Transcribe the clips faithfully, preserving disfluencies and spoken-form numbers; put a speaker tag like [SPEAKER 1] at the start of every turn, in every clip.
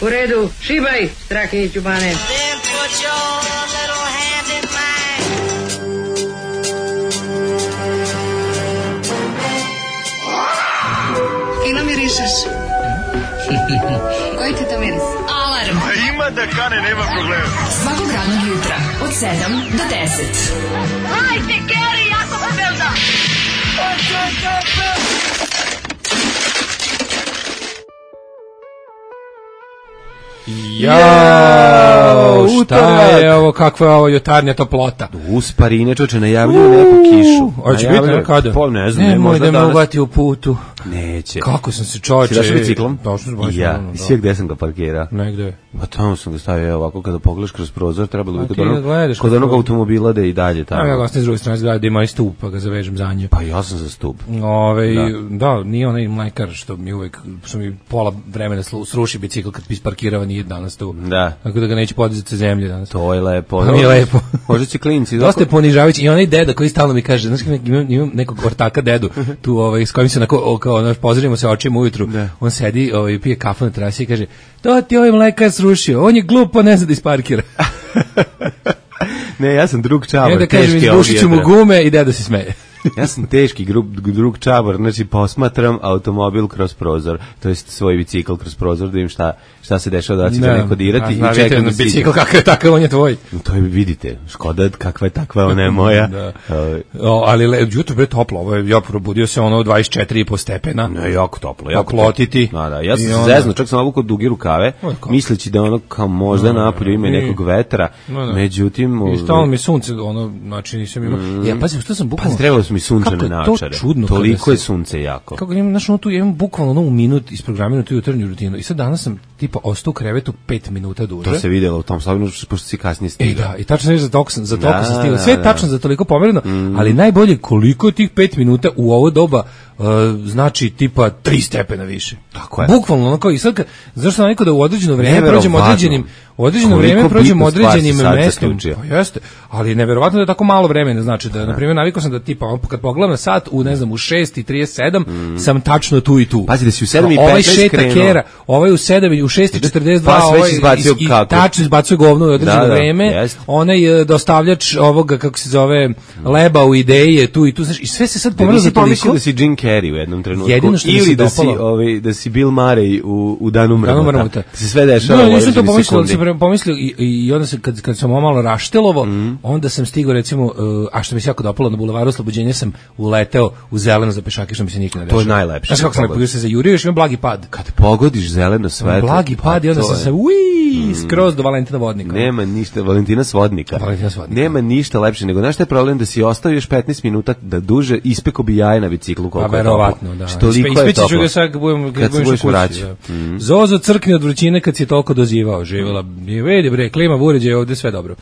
[SPEAKER 1] U redu, šibaj, Strahinji Ćubane.
[SPEAKER 2] Then put your little hand in mine.
[SPEAKER 3] Fino mirišeš. Koji ti to miris? Alarm.
[SPEAKER 4] A ima da kane, nema problema.
[SPEAKER 3] Svakog radnog jutra, od sedam do deset.
[SPEAKER 2] Hajde, Geri, jako se velda.
[SPEAKER 5] Jao, šta je ovo, kakva je ovo jutarnja toplota?
[SPEAKER 6] Usparine, čoče, najavljuju neku kišu.
[SPEAKER 5] Hoće biti kada?
[SPEAKER 6] Pol, ne znam, ne,
[SPEAKER 5] Nemoj
[SPEAKER 6] možda
[SPEAKER 5] da me
[SPEAKER 6] danas.
[SPEAKER 5] uvati u putu.
[SPEAKER 6] Neće.
[SPEAKER 5] Kako sam se čoče...
[SPEAKER 6] Si dašao biciklom?
[SPEAKER 5] Došao sam baš.
[SPEAKER 6] Ja, i sve gde sam ga parkirao.
[SPEAKER 5] Negde.
[SPEAKER 6] Pa tamo sam ga stavio, evo, ovako kada pogledaš kroz prozor, trebalo bi
[SPEAKER 5] A
[SPEAKER 6] kod
[SPEAKER 5] ti
[SPEAKER 6] onog,
[SPEAKER 5] gledaš
[SPEAKER 6] kod
[SPEAKER 5] kroz
[SPEAKER 6] onog
[SPEAKER 5] prozor.
[SPEAKER 6] automobila da je i dalje tamo.
[SPEAKER 5] A ja ga ostajem s druge strane zgrade, da ima i stup, pa ga zavežem za nje.
[SPEAKER 6] Pa ja sam za stup.
[SPEAKER 5] Ove,
[SPEAKER 6] Da.
[SPEAKER 5] da. da, nije onaj mlekar što mi uvek, što mi pola vremena slu- sruši bicikl kad isparkirava, nije danas tu.
[SPEAKER 6] Da.
[SPEAKER 5] Tako da ga neće podizati sa zemlje danas.
[SPEAKER 6] To je lepo.
[SPEAKER 5] To mi je lepo.
[SPEAKER 6] Možda će klinci.
[SPEAKER 5] Dosta je ponižavajući i onaj deda koji stalno mi kaže, znaš, imam, imam nekog ortaka dedu tu, ovaj, s kojim se onako, o, kao, ono, pozdravimo se očima ujutru,
[SPEAKER 6] Da.
[SPEAKER 5] on sedi, ovaj, pije kafu na terasi i kaže, to ti ovaj mlekar srušio, on je glup, pa ne zna da isparkira.
[SPEAKER 6] Ne, ja sam drug
[SPEAKER 5] I
[SPEAKER 6] čabar,
[SPEAKER 5] onda kaže,
[SPEAKER 6] teški
[SPEAKER 5] izbušit ću mu
[SPEAKER 6] ovdje.
[SPEAKER 5] gume i deda se smeje.
[SPEAKER 6] Ja sam teški drug, drug čabar, znači posmatram automobil kroz prozor, to jest svoj bicikl kroz prozor, da im šta, šta se dešava, da će ga neko dirati i čekam da siđe.
[SPEAKER 5] Bicikl kakav je takav, on je tvoj.
[SPEAKER 6] To je, vidite, Škoda kakva je takva, ona je moja.
[SPEAKER 5] Da.
[SPEAKER 6] Ovaj,
[SPEAKER 5] O, ali le, jutro je toplo, ovo je, ja probudio se ono dvadeset četiri i po stepena.
[SPEAKER 6] Ne, jako toplo, jako
[SPEAKER 5] Poklotiti.
[SPEAKER 6] toplo. Da, da, ja sam
[SPEAKER 5] I
[SPEAKER 6] se
[SPEAKER 5] onda-
[SPEAKER 6] zeznuo, čak sam obukao dugi rukave,
[SPEAKER 5] Oj, kako?
[SPEAKER 6] misleći da ono kao možda napolju ima i
[SPEAKER 5] i-
[SPEAKER 6] nekog vetra,
[SPEAKER 5] Da, da.
[SPEAKER 6] međutim...
[SPEAKER 5] I stalno mi je sunce, ono, znači nisam imao.
[SPEAKER 6] Mm.
[SPEAKER 5] Ja, pazi, što sam
[SPEAKER 6] Pa
[SPEAKER 5] bukvalno...
[SPEAKER 6] trebalo su mi sunčane
[SPEAKER 5] Kako je to
[SPEAKER 6] naočare.
[SPEAKER 5] čudno kada
[SPEAKER 6] Toliko
[SPEAKER 5] se-
[SPEAKER 6] je sunce jako.
[SPEAKER 5] Kako imam, znaš, ono tu, ja imam bukvalno ono u minut isprogramiranu tu jutarnju rutinu. I sad danas sam, tipa, ostao u krevetu pet minuta duže.
[SPEAKER 6] To se vidjelo u tom slavinu, pošto si kasnije
[SPEAKER 5] E
[SPEAKER 6] stigao.
[SPEAKER 5] da, i tačno je za toliko sam, za toliko
[SPEAKER 6] Da,
[SPEAKER 5] sam stigao.
[SPEAKER 6] da,
[SPEAKER 5] Sve je
[SPEAKER 6] da.
[SPEAKER 5] tačno za toliko pomereno, ali najbolje koliko je tih pet minuta u ovo doba uh, znači tipa tri stepena više.
[SPEAKER 6] Tako je.
[SPEAKER 5] Bukvalno ono kao i sad, kad- zašto sam rekao da u određeno vreme
[SPEAKER 6] Neverovatno.
[SPEAKER 5] prođemo određenim u određeno
[SPEAKER 6] Koliko
[SPEAKER 5] vreme prođemo
[SPEAKER 6] bitnu stvar si
[SPEAKER 5] određenim
[SPEAKER 6] sad
[SPEAKER 5] mestom.
[SPEAKER 6] zaključio.
[SPEAKER 5] Pa jeste, ali je neverovatno da je tako malo vremena, znači da na primjer navikao sam da tipa on kad pogledam na sat u ne znam u šest i trideset sedam sam tačno tu i tu.
[SPEAKER 6] Pazi da si u sedam i
[SPEAKER 5] Ovaj
[SPEAKER 6] petnaest
[SPEAKER 5] šeta
[SPEAKER 6] krenuo.
[SPEAKER 5] kera, ovaj u sedam i u šest i četrdeset dva,
[SPEAKER 6] Pas već
[SPEAKER 5] ovaj
[SPEAKER 6] izbacio
[SPEAKER 5] i, i
[SPEAKER 6] kako.
[SPEAKER 5] tačno izbacuje govno u određeno
[SPEAKER 6] Da, da,
[SPEAKER 5] vreme.
[SPEAKER 6] jest.
[SPEAKER 5] Onaj e, dostavljač ovoga kako se zove leba u ideji je tu i tu, znaš, i sve se sad
[SPEAKER 6] Da
[SPEAKER 5] pomerilo
[SPEAKER 6] nisi
[SPEAKER 5] za toliko.
[SPEAKER 6] pomislio da si Jim Carrey u jednom trenutku.
[SPEAKER 5] Jedino što mi
[SPEAKER 6] ili
[SPEAKER 5] se
[SPEAKER 6] da si,
[SPEAKER 5] dopalo-
[SPEAKER 6] ovaj, da si Bill Murray u, u Danu mrmota.
[SPEAKER 5] Danu mrmota.
[SPEAKER 6] Da se sve dešava
[SPEAKER 5] No,
[SPEAKER 6] u
[SPEAKER 5] nisam to
[SPEAKER 6] određenoj
[SPEAKER 5] pomislio, ali
[SPEAKER 6] sekundi.
[SPEAKER 5] sam pomislio i, i onda se kad kad sam ovo malo raštelovo, onda sam stigao recimo, uh, a što mi se jako dopalo na bulevaru Oslobođenja sam uleteo u zeleno za pešake što mi se nikad ne
[SPEAKER 6] To je
[SPEAKER 5] dešava.
[SPEAKER 6] najlepše.
[SPEAKER 5] Znaš kako sam lepo, se zajurio, još imam blagi pad.
[SPEAKER 6] Kad pogodiš zeleno svetlo.
[SPEAKER 5] Blagi
[SPEAKER 6] pa
[SPEAKER 5] pad i onda
[SPEAKER 6] to
[SPEAKER 5] sam
[SPEAKER 6] je-
[SPEAKER 5] se ui, skroz do Valentina Vodnika.
[SPEAKER 6] Nema ništa, Valentina Svodnika.
[SPEAKER 5] Valentina Svodnika.
[SPEAKER 6] Nema ništa lepše, nego znaš šta je problem da si ostao još petnaest minuta da duže ispeko bi jaje na biciklu
[SPEAKER 5] Pa
[SPEAKER 6] koliko je
[SPEAKER 5] verovatno,
[SPEAKER 6] toplo.
[SPEAKER 5] da.
[SPEAKER 6] Što toliko je
[SPEAKER 5] Ispeći ću
[SPEAKER 6] toplo.
[SPEAKER 5] ga sad kad budem
[SPEAKER 6] Kad se
[SPEAKER 5] budeš
[SPEAKER 6] budeš
[SPEAKER 5] kući,
[SPEAKER 6] vraćao.
[SPEAKER 5] da. Zozo crkne od vrućine kad si toliko dozivao. Živjela, je vidi bre, klima u uređaju ovde sve dobro.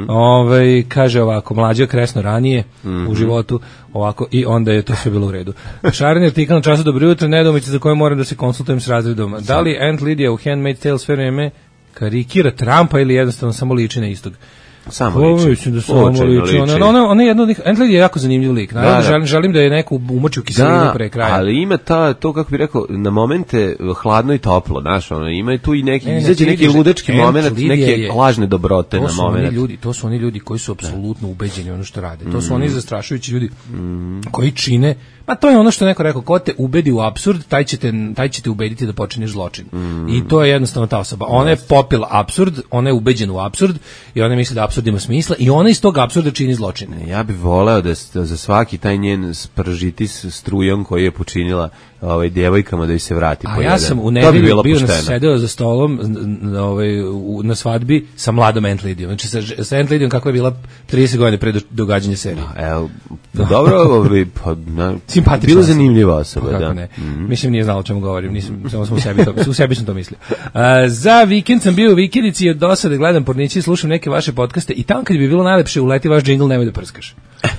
[SPEAKER 5] Ovaj kaže ovako, mlađe kresno ranije u životu, ovako i onda je to sve bilo u redu. Šareni artikl na času dobro jutro, nedoumice za koje moram da se konsultujem s razredom. Da li Aunt Lydia u Handmaid's Tale sve vreme karikira Trumpa ili jednostavno samo liči na istog?
[SPEAKER 6] Samo
[SPEAKER 5] Pa,
[SPEAKER 6] liči.
[SPEAKER 5] mislim da samo
[SPEAKER 6] Očajno
[SPEAKER 5] liči. Ona, ona, ona je jedna od njih, Aunt Lydia je jako zanimljiv lik. Naravno,
[SPEAKER 6] Da, da.
[SPEAKER 5] želim, želim da je neko umoči u kiselinu
[SPEAKER 6] Da,
[SPEAKER 5] pre kraja.
[SPEAKER 6] ali ima ta, to kako bi rekao, na momente hladno i toplo, znaš, ono, ima i tu i neki,
[SPEAKER 5] Ne, ne,
[SPEAKER 6] izađe
[SPEAKER 5] ti
[SPEAKER 6] neki
[SPEAKER 5] vidiš,
[SPEAKER 6] ludački
[SPEAKER 5] Aunt
[SPEAKER 6] moment,
[SPEAKER 5] Lydia
[SPEAKER 6] neke
[SPEAKER 5] je-
[SPEAKER 6] lažne dobrote
[SPEAKER 5] To
[SPEAKER 6] na
[SPEAKER 5] su oni
[SPEAKER 6] moment.
[SPEAKER 5] ljudi, to su oni ljudi koji su apsolutno ubeđeni u ono što rade. To su oni zastrašujući ljudi koji čine, pa to je ono što je neko rekao, ko te ubedi u apsurd, taj će te, taj će te ubediti da počiniš zločin. I to je jednostavno ta osoba. Ona je popila apsurd, ona je ubeđena u apsurd i ona misli da apsurd ima smisla i ona iz tog apsurda čini zločine.
[SPEAKER 6] Ja bih voleo da, s- da za svaki taj njen spržiti s strujom koji je počinila ovaj djevojkama da ih se vrati
[SPEAKER 5] A
[SPEAKER 6] po
[SPEAKER 5] ja
[SPEAKER 6] jedan.
[SPEAKER 5] sam u
[SPEAKER 6] To bi
[SPEAKER 5] nedelju
[SPEAKER 6] bilo
[SPEAKER 5] bio na,
[SPEAKER 6] pošteno.
[SPEAKER 5] sedeo za stolom n- n- ovaj, u- na svadbi sa mladom Aunt Lydijom. Znači sa, ž- sa Aunt Lydijom kakva je bila trideset godina pre do- događanja serije.
[SPEAKER 6] Evo, dobro, ovaj, pa, na,
[SPEAKER 5] Simpatična
[SPEAKER 6] bila
[SPEAKER 5] osoba.
[SPEAKER 6] zanimljiva osoba,
[SPEAKER 5] Kako
[SPEAKER 6] da.
[SPEAKER 5] ne. Mislim nije znao o čemu govorim, nisam, samo sam u sebi to, u sebi sam to mislio. A, za vikend sam bio u vikendici i od dosade gledam pornići i slušam neke vaše podcaste prste i tamo kad bi bilo najlepše uleti vaš džingl, nemoj da prskaš.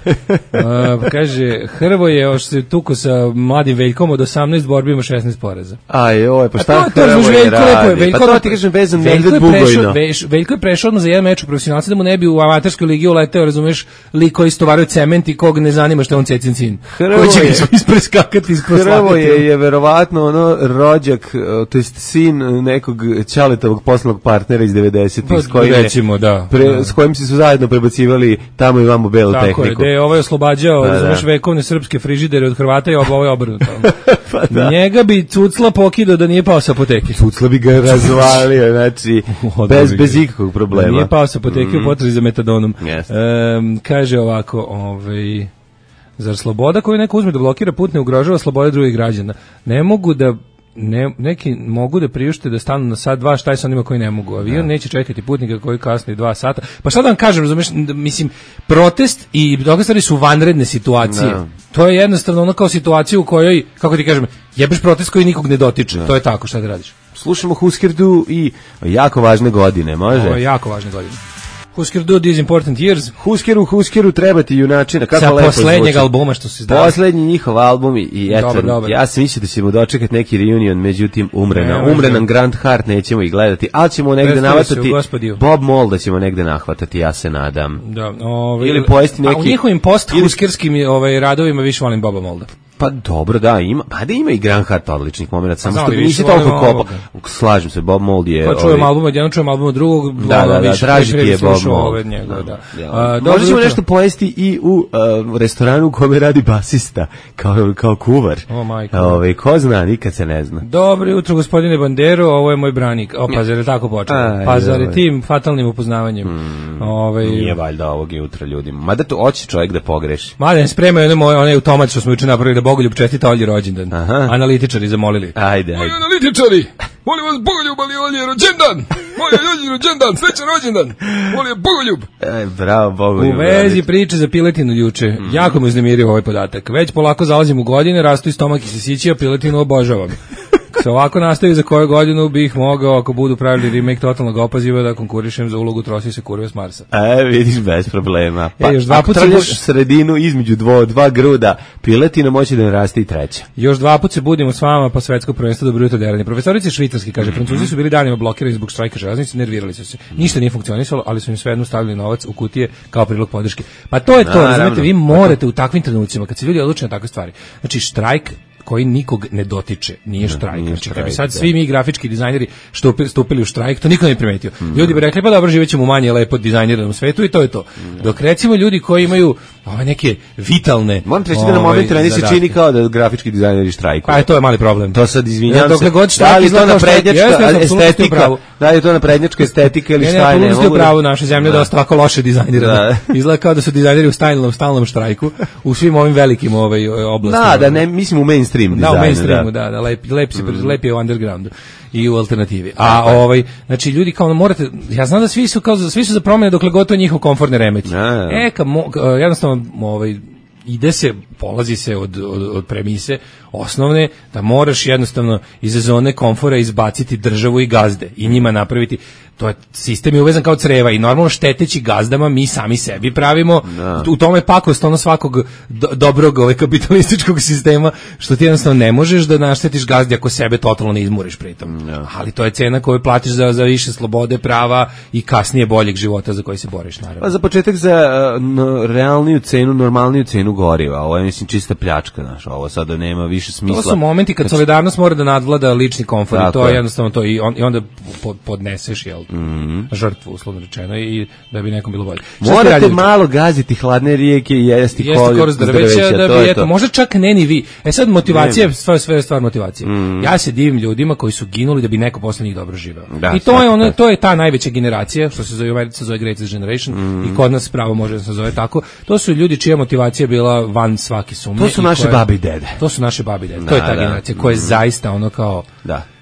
[SPEAKER 5] uh, kaže, Hrvoje još se tuko sa mladim Veljkom od osamnaest borbi ima šesnaest poraza.
[SPEAKER 6] Aj, oj, pa šta
[SPEAKER 5] to,
[SPEAKER 6] Hrvoje radi?
[SPEAKER 5] Veljko,
[SPEAKER 6] pa to ti kažem vezan Medved Bugojno.
[SPEAKER 5] Veljko je prešao odmah za jedan meč u profesionalci da mu ne bi u amaterskoj ligi uleteo, razumeš, lik koji istovaruje cement i kog ne zanima što je on cecin sin. Koji će ga ispreskakati iz proslaviti.
[SPEAKER 6] Hrvoje je verovatno ono rođak, to jest sin nekog Ćaletovog poslovnog partnera iz devedesetih
[SPEAKER 5] pa,
[SPEAKER 6] s kojim,
[SPEAKER 5] recimo, da,
[SPEAKER 6] pre,
[SPEAKER 5] da.
[SPEAKER 6] s kojim se su zajedno prebacivali tamo i vamo belu
[SPEAKER 5] tako
[SPEAKER 6] tehniku.
[SPEAKER 5] Tako je, da je ovaj oslobađao, da, razumeš, da. vekovne srpske frižidere od Hrvata i ovo ovaj obrnuto. pa da. Njega bi Cucla pokidao da nije pao sa apoteke.
[SPEAKER 6] Cucla bi ga razvalio, znači, bez, bez ikakvog problema.
[SPEAKER 5] Da nije pao sa apoteke mm. u potrazi za metadonom.
[SPEAKER 6] Yes.
[SPEAKER 5] Um, kaže ovako, ovaj, zar sloboda koju neko uzme da blokira put ne ugrožava slobode drugih građana? Ne mogu da Ne, neki mogu da priušte da stanu na sat dva, šta je sa onima koji ne mogu. Avion ja. neće čekati putnika koji kasni dva sata. Pa šta da vam kažem, razumeš, mislim, protest i druge stvari su vanredne situacije. Ja. To je jednostavno ono kao situacija u kojoj, kako ti kažem, jebeš protest koji nikog ne dotiče. Ja. To je tako, šta da radiš?
[SPEAKER 6] Slušamo Husker Du i jako važne godine, može?
[SPEAKER 5] Ovo je jako važne godine. Husker Du These Important Years.
[SPEAKER 6] Huskeru, Huskeru treba ti junačina, kako
[SPEAKER 5] sa
[SPEAKER 6] lepo
[SPEAKER 5] poslednjeg
[SPEAKER 6] zvuči.
[SPEAKER 5] Albuma što se izdao.
[SPEAKER 6] Poslednji njihov album i, i eto,
[SPEAKER 5] dobar, dobar.
[SPEAKER 6] ja sam mislio da ćemo dočekati neki reunion, međutim umre
[SPEAKER 5] ne,
[SPEAKER 6] nam, umre nam Grant Hart, nećemo ih gledati, ali ćemo negde nahvatati Bob Mould da ćemo negde nahvatati, ja se nadam.
[SPEAKER 5] Da, ovaj,
[SPEAKER 6] ili pojesti neki...
[SPEAKER 5] A u njihovim post-huskerskim ovaj, radovima više volim Boba Moulda.
[SPEAKER 6] Pa dobro, da, ima, pa da ima i Grant Hart odličnih momenata, samo što nisi toliko kopa. Slažem se, Bob Mould je...
[SPEAKER 5] Pa čujem album od jednog, čujem album od drugog,
[SPEAKER 6] da, da, da, traži ti je Bob Mould.
[SPEAKER 5] Njega, da.
[SPEAKER 6] A, možda ćemo nešto pojesti i u uh, restoranu u kome radi basista, kao, kao kuvar.
[SPEAKER 5] O, majko.
[SPEAKER 6] Ove, ko zna, nikad se ne zna.
[SPEAKER 5] Dobro jutro, gospodine Bandero, ovo je moj branik. O, pa zar je tako počeo? Pa zar je tim fatalnim upoznavanjem? Mm, Ove,
[SPEAKER 6] nije valjda ovog jutra ljudima. Mada to hoće čovjek da pogreši.
[SPEAKER 5] Mladen, spremaju onaj onaj automat što smo juče napravili da Bogoljub čestita Olji rođendan. Aha. Analitičari zamolili.
[SPEAKER 6] Ajde, ajde.
[SPEAKER 5] Moji analitičari, molim vas Bogoljub, ali Olji je rođendan. Moj Olji rođendan, srećan rođendan. Olji je Bogoljub.
[SPEAKER 6] Ej, bravo, Bogoljub.
[SPEAKER 5] U vezi priče za piletinu juče. Mm. Jako me uznemirio ovaj podatak. Već polako zalazim u godine, rastu i stomak i se sići, a piletinu obožavam. Se ovako nastavi za koju godinu bih mogao, ako budu pravili remake Totalnog opoziva, da konkurišem za ulogu Trosi se kurve s Marsa.
[SPEAKER 6] E, vidiš, bez problema. Pa,
[SPEAKER 5] e, još dva
[SPEAKER 6] ako trljaš sredinu između dvo, dva gruda, piletina moći da ne raste i treća.
[SPEAKER 5] Još dva put se budimo s vama, pa svetsko prvenstvo dobro jutro deranje. Profesorica švicarski kaže, Francuzi su bili danima blokirani zbog štrajka železnice, nervirali su se. Ništa nije funkcionisalo, ali su im svejedno stavili novac u kutije kao prilog podrške. Pa to je to, razumete, vi morate u takvim trenucima, kad se ljudi odluče na takve stvari. Znači, štrajk koji nikog ne dotiče, nije štrajk. Nije štrajk, znači, sad svi mi grafički dizajneri što stupili u štrajk, to niko ne primetio. Mm. Ljudi bi rekli, pa dobro, živećemo u manje lepo dizajniranom svetu i to je to. Mm. Dok recimo ljudi koji imaju ove neke vitalne...
[SPEAKER 6] Moram treći da na moment rani se čini kao da grafički dizajneri štrajkuju.
[SPEAKER 5] Pa je to je mali problem.
[SPEAKER 6] To sad izvinjam
[SPEAKER 5] ja,
[SPEAKER 6] se.
[SPEAKER 5] God
[SPEAKER 6] da li to naprednjačka estetika, da li to naprednjačka estetika ili šta je, ne mogu.
[SPEAKER 5] Ne, pravo naše zemlje da. dosta ovako loše dizajnirano. Izgleda kao da su dizajneri u stalnom, stalnom štrajku u svim ovim velikim ovaj, oblastima.
[SPEAKER 6] Da, da, ne, mislim u mainstream dizajnu.
[SPEAKER 5] Da, u mainstreamu, da, da, lep, lep, si, mm. lep je u undergroundu i u alternativi. A ovaj, znači ljudi kao morate, ja znam da svi su kao svi su za promjene dokle god to njihov komfort ne remeti. E, ka, mo, jednostavno ovaj ide se, polazi se od, od, od premise osnovne da moraš jednostavno iz zone komfora izbaciti državu i gazde i njima napraviti, to je sistem je uvezan kao creva i normalno šteteći gazdama mi sami sebi pravimo no. u tome pakost ono svakog do, dobrog ovaj kapitalističkog sistema što ti jednostavno ne možeš da naštetiš gazdi ako sebe totalno ne izmuriš pritom. No. Ali to je cena koju platiš za, za više slobode, prava i kasnije boljeg života za koji se boriš naravno.
[SPEAKER 6] Pa za početak za uh, no, realniju cenu, normalniju cenu goriva. Ovo je mislim čista pljačka, znaš, ovo sada nema više smisla.
[SPEAKER 5] To su momenti kad solidarnost mora da nadvlada lični komfort i to je jednostavno to i, on, i onda podneseš jel mm-hmm. žrtvu uslovno rečeno i da bi nekom bilo bolje.
[SPEAKER 6] Morate malo gaziti hladne rijeke i jesti, jesti koruz drveća,
[SPEAKER 5] da bi eto, možda čak ne ni vi. E sad motivacija, sve sve stvar motivacije. Mm. Ja se divim ljudima koji su ginuli da bi neko posle njih dobro živeo. Da, I to je ono, to je ta najveća generacija što se zove u Americi, se zove Greatest Generation mm. i kod nas pravo može da se zove tako. To su ljudi čija motivacija bila van svake sumnje.
[SPEAKER 6] To su naše
[SPEAKER 5] koje,
[SPEAKER 6] babe i dede.
[SPEAKER 5] To su naše babe i dede. Da, to je ta da, generacija koja je mm. zaista ono kao
[SPEAKER 6] da.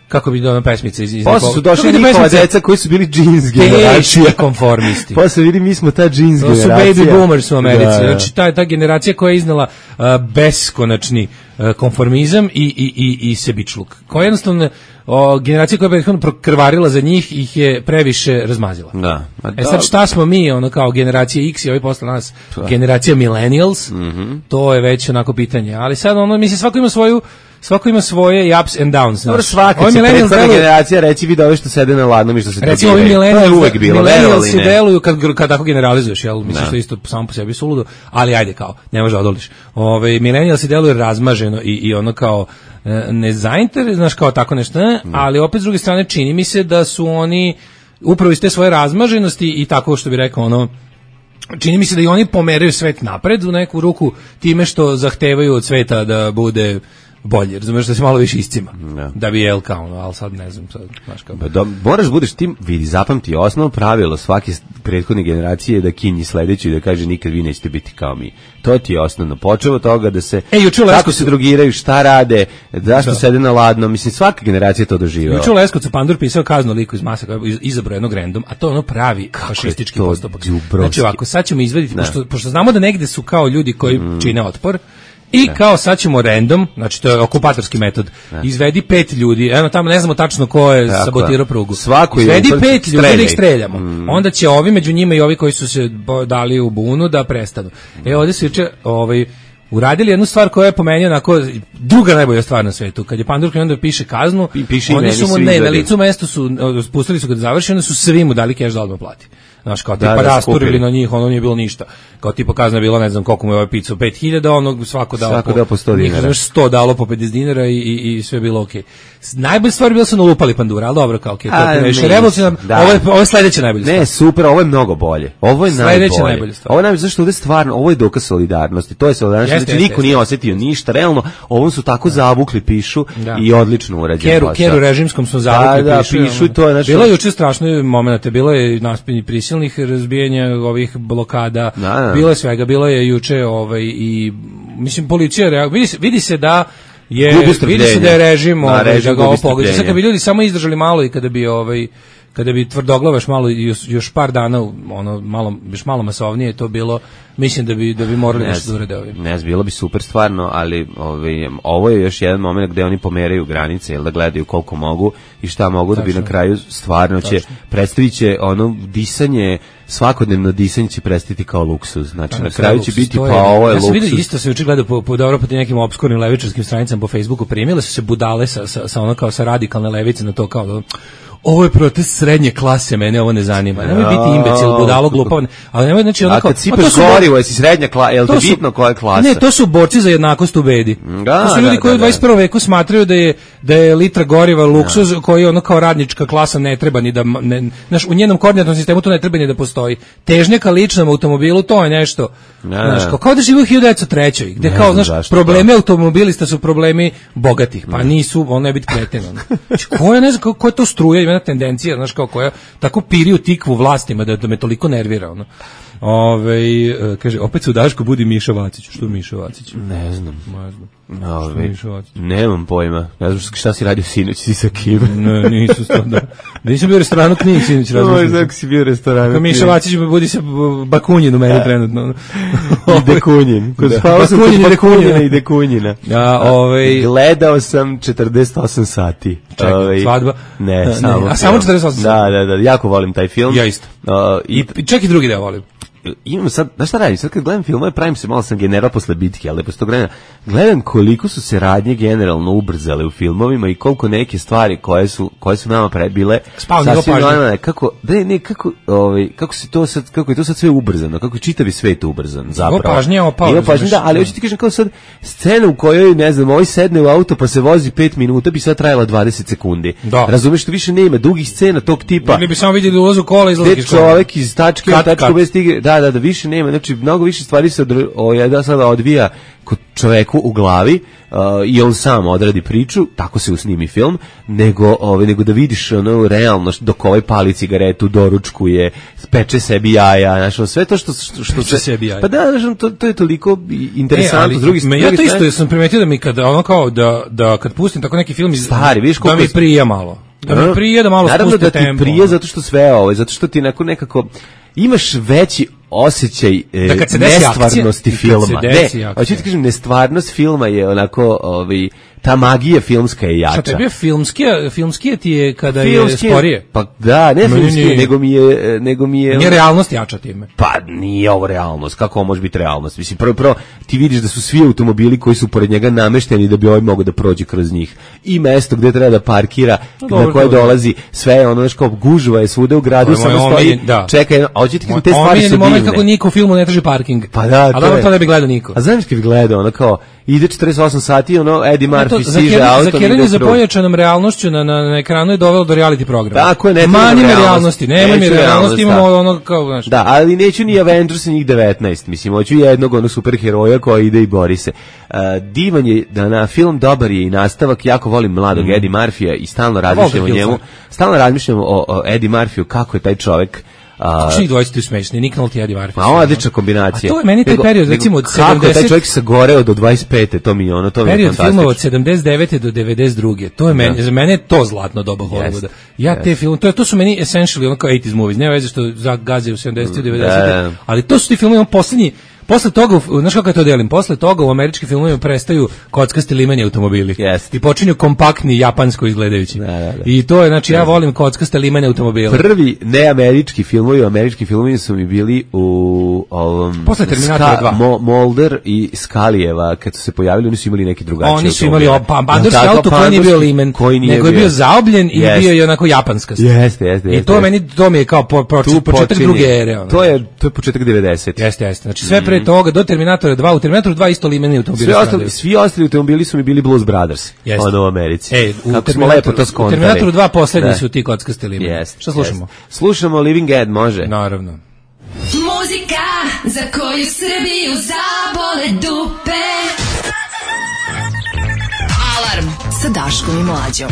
[SPEAKER 5] kako bi ona pesmica iz iz
[SPEAKER 6] Posle su došli njihova deca koji su bili džins generacija
[SPEAKER 5] konformisti.
[SPEAKER 6] Posle vidi mi smo ta džins
[SPEAKER 5] to
[SPEAKER 6] generacija.
[SPEAKER 5] To su baby boomers u Americi.
[SPEAKER 6] Da, da.
[SPEAKER 5] Znači ta ta generacija koja je iznala uh, beskonačni uh, konformizam i i i i sebičluk. Koja jednostavno o, generacija koja je prethodno prokrvarila za njih ih je previše razmazila.
[SPEAKER 6] Da.
[SPEAKER 5] E sad šta smo mi, ono kao generacija X i ovi posle nas da. generacija millennials, mm-hmm. to je već onako pitanje. Ali sad ono, mislim, svako ima svoju Svako ima svoje i ups and downs.
[SPEAKER 6] Dobro, svaka će prethodna generacija reći vi da ovi što sede na ladnom i što se trpiraju.
[SPEAKER 5] Recimo, ovi millennials, millennials
[SPEAKER 6] ne.
[SPEAKER 5] deluju kad, kad tako generalizuješ, jel? Mislim što isto samo po sebi suludo, ali ajde kao, ne može odoliš. Ove, millennials deluju razmaženo i, i ono kao nezainteres, znaš kao tako nešto, ne? Ali opet s druge strane čini mi se da su oni upravo iz te svoje razmaženosti i tako što bi rekao ono, čini mi se da i oni pomeraju svet napred u neku ruku time što zahtevaju od sveta da bude bolje, razumeš, da se malo više iscima. No. Da bi jel kao, no, ali sad ne znam, sad, znaš kao.
[SPEAKER 6] Do, moraš budeš tim, vidi, zapamti, osnovno pravilo svake prethodne generacije je da kinji sledeću i da kaže nikad vi nećete biti kao mi. To ti je osnovno. Počeo od toga da se,
[SPEAKER 5] e,
[SPEAKER 6] kako se drogiraju, šta rade, zašto da. sede na ladno, mislim, svaka generacija to doživela.
[SPEAKER 5] Juče u Leskovcu Pandur pisao kaznu liku iz Masa, izabrao jednog random, a to ono pravi fašistički postupak. Znači ovako, sad ćemo izvediti, pošto, pošto znamo da negde su kao ljudi koji mm. čine otpor, i kao sad ćemo random, znači to je okupatorski metod, izvedi pet ljudi, eno tamo ne znamo tačno ko je tako, sabotirao prugu,
[SPEAKER 6] svako
[SPEAKER 5] izvedi je, pet ljudi da ih streljamo, mm. onda će ovi među njima i ovi koji su se dali u bunu da prestanu. Mm. E ovdje su juče ovaj, uradili jednu stvar koja je po meni onako druga najbolja stvar na svetu. Kad je Pandur krenuo da piše kaznu,
[SPEAKER 6] piše
[SPEAKER 5] oni su mu ne, na licu mesto su, spustili su ga da završi, onda su svi mu dali keš da odmah plati. Znaš, kao tipa da, da, rasturili na njih, ono nije bilo ništa. Kao tipa kazna je bila, ne znam koliko mu je ovaj pizza, pet hiljada, ono svako dao
[SPEAKER 6] svako
[SPEAKER 5] po,
[SPEAKER 6] dao po sto dinara.
[SPEAKER 5] Njih sto dalo po pedeset dinara i, i, i sve bilo okej. Okay. Najbolja stvar je bila su nalupali Pandura, ali dobro, kao okej, okay, to je previše revolucionarno. Ovo je, ovo je sledeća najbolja stvar.
[SPEAKER 6] Ne, super, ovo je mnogo bolje. Ovo je sledeća najbolje. najbolja stvar. Ovo je najbolje, zašto ovde stvarno, ovo je dokaz solidarnosti. To je solidarnost, jeste, znači jeste, niko jeste. Nije osetio ništa, realno, ovom su tako zavukli pišu da. I odlično urađeno.
[SPEAKER 5] Keru, keru režimskom su zavukli
[SPEAKER 6] da, da,
[SPEAKER 5] pišu.
[SPEAKER 6] pišu to je znači.
[SPEAKER 5] Bilo je juče strašno momenata, bilo je naspini prisilnih razbijanja ovih blokada, da, da. Bilo je svega, bilo je juče ovaj i mislim policija reaguje, vidi se, vidi se da je vidi se da je režim, da, ovaj, režim da ga ovo pogađa. Sad kad bi ljudi samo izdržali malo i kada bi ovaj kada bi tvrdoglavaš malo još, još par dana ono malo još malo masovnije to bilo, mislim da bi da bi morali nešto da urede ovim.
[SPEAKER 6] Ne, bilo bi super stvarno, ali ovaj ovo je još jedan momenat gde oni pomeraju granice, jel da gledaju koliko mogu i šta mogu. Tačno. Da bi na kraju stvarno će predstaviće ono disanje, svakodnevno disanje će predstaviti kao luksuz. Znači, na kraju će biti pa ovo je luksuz. Ja sam vidio, isto se juče gledao po, po dobro po nekim opskurnim levičarskim stranicama po Facebooku, primile su se budale sa, sa, sa ono kao sa radikalne levice na to kao da ovo je protest srednje klase, mene ovo ne zanima. Nemoj biti imbecil, budalo, glupavan, ali nemoj, znači, ono kao... A kad sipeš gorivo, jesi srednja klasa, je li te bitno koja je klasa?
[SPEAKER 5] Ne, to su borci za jednakost u bedi.
[SPEAKER 6] Da,
[SPEAKER 5] to su ljudi
[SPEAKER 6] da,
[SPEAKER 5] koji
[SPEAKER 6] da,
[SPEAKER 5] u dvadeset prvom veku smatraju da je, da je litra goriva luksuz, da. Koji ono kao radnička klasa ne treba ni da... Ne, znaš, u njenom koordinatnom sistemu to ne treba ni da postoji. Težnja ka ličnom automobilu, to je nešto... Da, znaš, kao, kao da živi u hiljadu devetsto trećoj gde ne kao, znaš, zašto, problemi da. Automobilista su problemi bogatih, pa nisu, on ne biti kreten. Znači, ko je, ne znam, ko je to struja, ima tendencija, znaš, kao koja tako piri u tikvu vlastima da, da me toliko nervira, ono. Ove, kaže, opet se u Daško budi Miša Vacić. Što Miša Vacić?
[SPEAKER 6] Ne znam.
[SPEAKER 5] Možda.
[SPEAKER 6] Ove, nemam pojma. Ne znam šta si radio sinoć, si sa kim?
[SPEAKER 5] Ne, nisu sto, da. Nisam bio u restoranu Knjig sinoć.
[SPEAKER 6] Oj, znam si bio u restoranu Knjig.
[SPEAKER 5] Miša Vacić budi se Bakunjin u meni trenutno.
[SPEAKER 6] I Dekunjin.
[SPEAKER 5] Da. Bakunjin i Dekunjina.
[SPEAKER 6] I Dekunjina.
[SPEAKER 5] Ja, ovaj...
[SPEAKER 6] Gledao sam četrdeset osam sati.
[SPEAKER 5] Čekaj, ove, svadba?
[SPEAKER 6] Ne, ne samo.
[SPEAKER 5] A samo četrdeset osam
[SPEAKER 6] sati? Da, da, da. Jako volim taj film.
[SPEAKER 5] Ja isto.
[SPEAKER 6] Uh,
[SPEAKER 5] I, I čak i drugi deo volim.
[SPEAKER 6] Imam sad, znaš šta radim, sad kad gledam filmove, pravim se, malo sam general posle bitke, ali posle tog vremena, gledam koliko su se radnje generalno ubrzale u filmovima i koliko neke stvari koje su, koje su nama prebile, sasvim normalne, kako, ne, ne, kako, ovaj, kako se to sad, kako je to sad sve ubrzano, kako je čitavi svet ubrzan, zapravo.
[SPEAKER 5] Ovo pažnje je opao.
[SPEAKER 6] Ima pažnje, da, ali hoću ti kažem kao sad, scena u kojoj, ne znam, ovaj sedne u auto pa se vozi pet minuta, bi sad trajala dvadeset sekundi. Da. Razumeš, što više nema dugih scena tog tipa.
[SPEAKER 5] Mogli bi samo vidjeli ulazu kola i izlazak iz kola.
[SPEAKER 6] Čovek iz tačke, tačku bez stige, da, Da, da, da, više nema, znači mnogo više stvari se odr, o, ja sada odvija kod čoveku u glavi uh, i on sam odradi priču, tako se usnimi film, nego, ove, nego da vidiš ono realno dok ovaj pali cigaretu, doručkuje, peče sebi jaja, znači sve to što što, što
[SPEAKER 5] peče sebi jaja.
[SPEAKER 6] Pa da, znači to, to je toliko interesantno.
[SPEAKER 5] E,
[SPEAKER 6] s drugi
[SPEAKER 5] me, ja to isto ja sam primetio da mi kada ono kao da da kad pustim tako neki film iz
[SPEAKER 6] stari, vidiš
[SPEAKER 5] da mi prija malo. Da mi prije da malo
[SPEAKER 6] naravno
[SPEAKER 5] spuste
[SPEAKER 6] da ti
[SPEAKER 5] tempo.
[SPEAKER 6] Prije zato što sve ovo, zato što ti neko nekako imaš veći osjećaj e,
[SPEAKER 5] da kad se
[SPEAKER 6] nestvarnosti
[SPEAKER 5] akcija,
[SPEAKER 6] filma.
[SPEAKER 5] Ne,
[SPEAKER 6] hoću ti kažem, nestvarnost filma je onako, ovaj, ta magija filmska je jača.
[SPEAKER 5] Šta tebi je filmskija, filmskije ti je kada
[SPEAKER 6] filmskije,
[SPEAKER 5] je sporije?
[SPEAKER 6] Pa da, ne filmskije, nego mi je... Nego mi je
[SPEAKER 5] nije realnost jača time.
[SPEAKER 6] Pa nije ovo realnost, kako ovo može biti realnost? Mislim, prvo, prvo, ti vidiš da su svi automobili koji su pored njega namešteni da bi ovaj mogao da prođe kroz njih. I mesto gde treba da parkira, no, dobro, na koje dobro. dolazi, sve je ono, kao gužva je svude u gradu, samo stoji,
[SPEAKER 5] da.
[SPEAKER 6] čeka jedno, a hoće ti kažem, te stvari su divne.
[SPEAKER 5] Kako niko u filmu ne traži parking.
[SPEAKER 6] Pa da,
[SPEAKER 5] a dobro to ne bi gledao niko.
[SPEAKER 6] A znaš kad bi gledao, ono kao, ide četrdeset osam sati, ono, Eddie Murphy siže auto.
[SPEAKER 5] Zakiranje za pojačanom realnošću na, na, na ekranu je dovelo do reality programa.
[SPEAKER 6] Tako je, ne
[SPEAKER 5] manje mi realnosti, nema mi realnosti, imamo ono kao, znaš.
[SPEAKER 6] Da, ali neću ni Avengers, njih devetnaest, mislim, hoću jednog ono superheroja koji ide i bori se. Uh, divan je da na film dobar je i nastavak, jako volim mladog mm. Eddie Murphy-a i stalno razmišljam o njemu, stalno razmišljam o, o Eddie Murphy-u, kako je taj čovjek.
[SPEAKER 5] Kako su njih dvojice tu smešni, Nick Nolte i Eddie Murphy.
[SPEAKER 6] A odlična kombinacija.
[SPEAKER 5] A to je meni taj nego, period, recimo, od sedamdeset...
[SPEAKER 6] Kako taj čovjek se goreo do dvadeset pete, to mi je ono, to mi je
[SPEAKER 5] period
[SPEAKER 6] fantastično.
[SPEAKER 5] Period filmova od sedamdeset devete do devedeset druge, to je meni, za mene je to zlatno doba Hollywooda. Ja te filmove, to, to su meni essentially ono kao osamdeset movies, nema veze što gaze u sedamdeset i devedeset, ali to su ti filmovi, on posljednji, posle toga, znaš kako ja to delim, posle toga u američkim filmovima prestaju kockasti limeni automobili.
[SPEAKER 6] Yes.
[SPEAKER 5] I počinju kompaktni, japansko izgledajući. Da, da, da. I to je, znači, ja volim kockaste limene automobile.
[SPEAKER 6] Prvi neamerički filmovi, američki filmovi su mi bili u ovom...
[SPEAKER 5] Posle Terminatora dva.
[SPEAKER 6] Mo, Mulder i Scalijeva, kad su se pojavili, oni su imali neki drugačiji
[SPEAKER 5] Oni su imali pa, bandurski auto koji nije bio limen, koji nije nego je bio zaobljen i yes. bio je onako japanskast.
[SPEAKER 6] Jeste, jeste.
[SPEAKER 5] I to meni, to mi je kao po, po, početak druge ere. Ono.
[SPEAKER 6] To je, to je početak devedesetih.
[SPEAKER 5] Jeste, jeste. Znači, sve pre toga do Terminatora dva, u Terminatoru dva isto limeni automobili.
[SPEAKER 6] Svi ostali, svi ostali automobili su mi bili Blues Brothers.
[SPEAKER 5] Jeste.
[SPEAKER 6] Ono u Americi.
[SPEAKER 5] Ej, u
[SPEAKER 6] kako smo lepo to skontali.
[SPEAKER 5] U Terminatoru dva poslednji su ti kockaste limeni.
[SPEAKER 6] Yes,
[SPEAKER 5] šta slušamo?
[SPEAKER 6] Yes. Slušamo Living Ed, može?
[SPEAKER 5] Naravno.
[SPEAKER 3] Muzika za koju Srbiju zabole dupe. Alarm sa Daškom i Mlađom.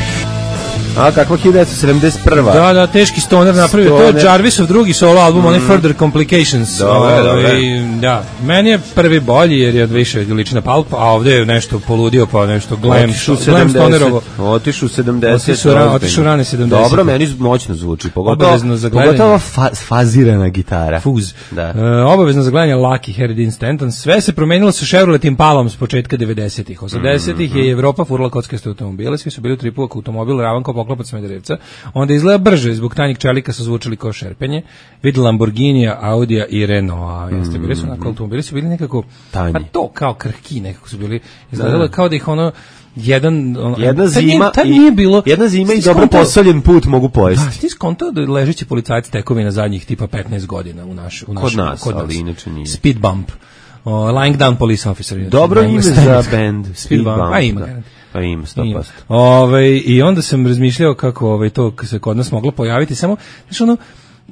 [SPEAKER 6] A kakva hiljadu devetsto sedamdeset prva.
[SPEAKER 5] Da, da, teški stoner napravio. To je Jarvisov drugi solo album, mm. onaj Further Complications.
[SPEAKER 6] Dobre,
[SPEAKER 5] o,
[SPEAKER 6] dobre.
[SPEAKER 5] I, da, meni je prvi bolji jer je više liči na Pulp, a ovde je nešto poludio pa nešto glam, glam stonerovo.
[SPEAKER 6] Otišu sedamdeset.
[SPEAKER 5] Otišu rane sedamdeset.
[SPEAKER 6] Dobro, meni moćno zvuči.
[SPEAKER 5] Obavezno za gledanje.
[SPEAKER 6] Pogotovo fa, fazirana gitara.
[SPEAKER 5] Fuz.
[SPEAKER 6] Da.
[SPEAKER 5] Uh, obavezno za gledanje Lucky Harry Stanton. Sve se promenilo sa Chevrolet Impalom s početka devedesetih. osamdesetih mm, je Evropa furla kockaste automobile, svi su bili tripuvak automobil, ravan kao poklopac Smederevca. Onda izgleda brže, zbog tanjih čelika su zvučali kao šerpenje. Vidi Lamborghinija, Audija i Renaulta. Jeste, bili su onako automobili, su bili nekako,
[SPEAKER 6] tanji.
[SPEAKER 5] Pa to kao krhki nekako su bili. Izgledalo kao da ih ono jedan ono,
[SPEAKER 6] jedna zima
[SPEAKER 5] nije, tad nije bilo,
[SPEAKER 6] jedna zima i dobro posoljen put mogu pojesti.
[SPEAKER 5] Da, ti skontao da ležeći policajci tekovina zadnjih tipa petnaest godina u naš u naš
[SPEAKER 6] kod nas,
[SPEAKER 5] kod nas.
[SPEAKER 6] Ali inače nije.
[SPEAKER 5] Speed bump. Uh, lying down police officer. Inače,
[SPEAKER 6] dobro ime za band.
[SPEAKER 5] Speed, Speed bump. A ima. Da.
[SPEAKER 6] Pa ima sto posto.
[SPEAKER 5] Ovaj i onda sam razmišljao kako ovaj to se kod nas moglo pojaviti samo znači ono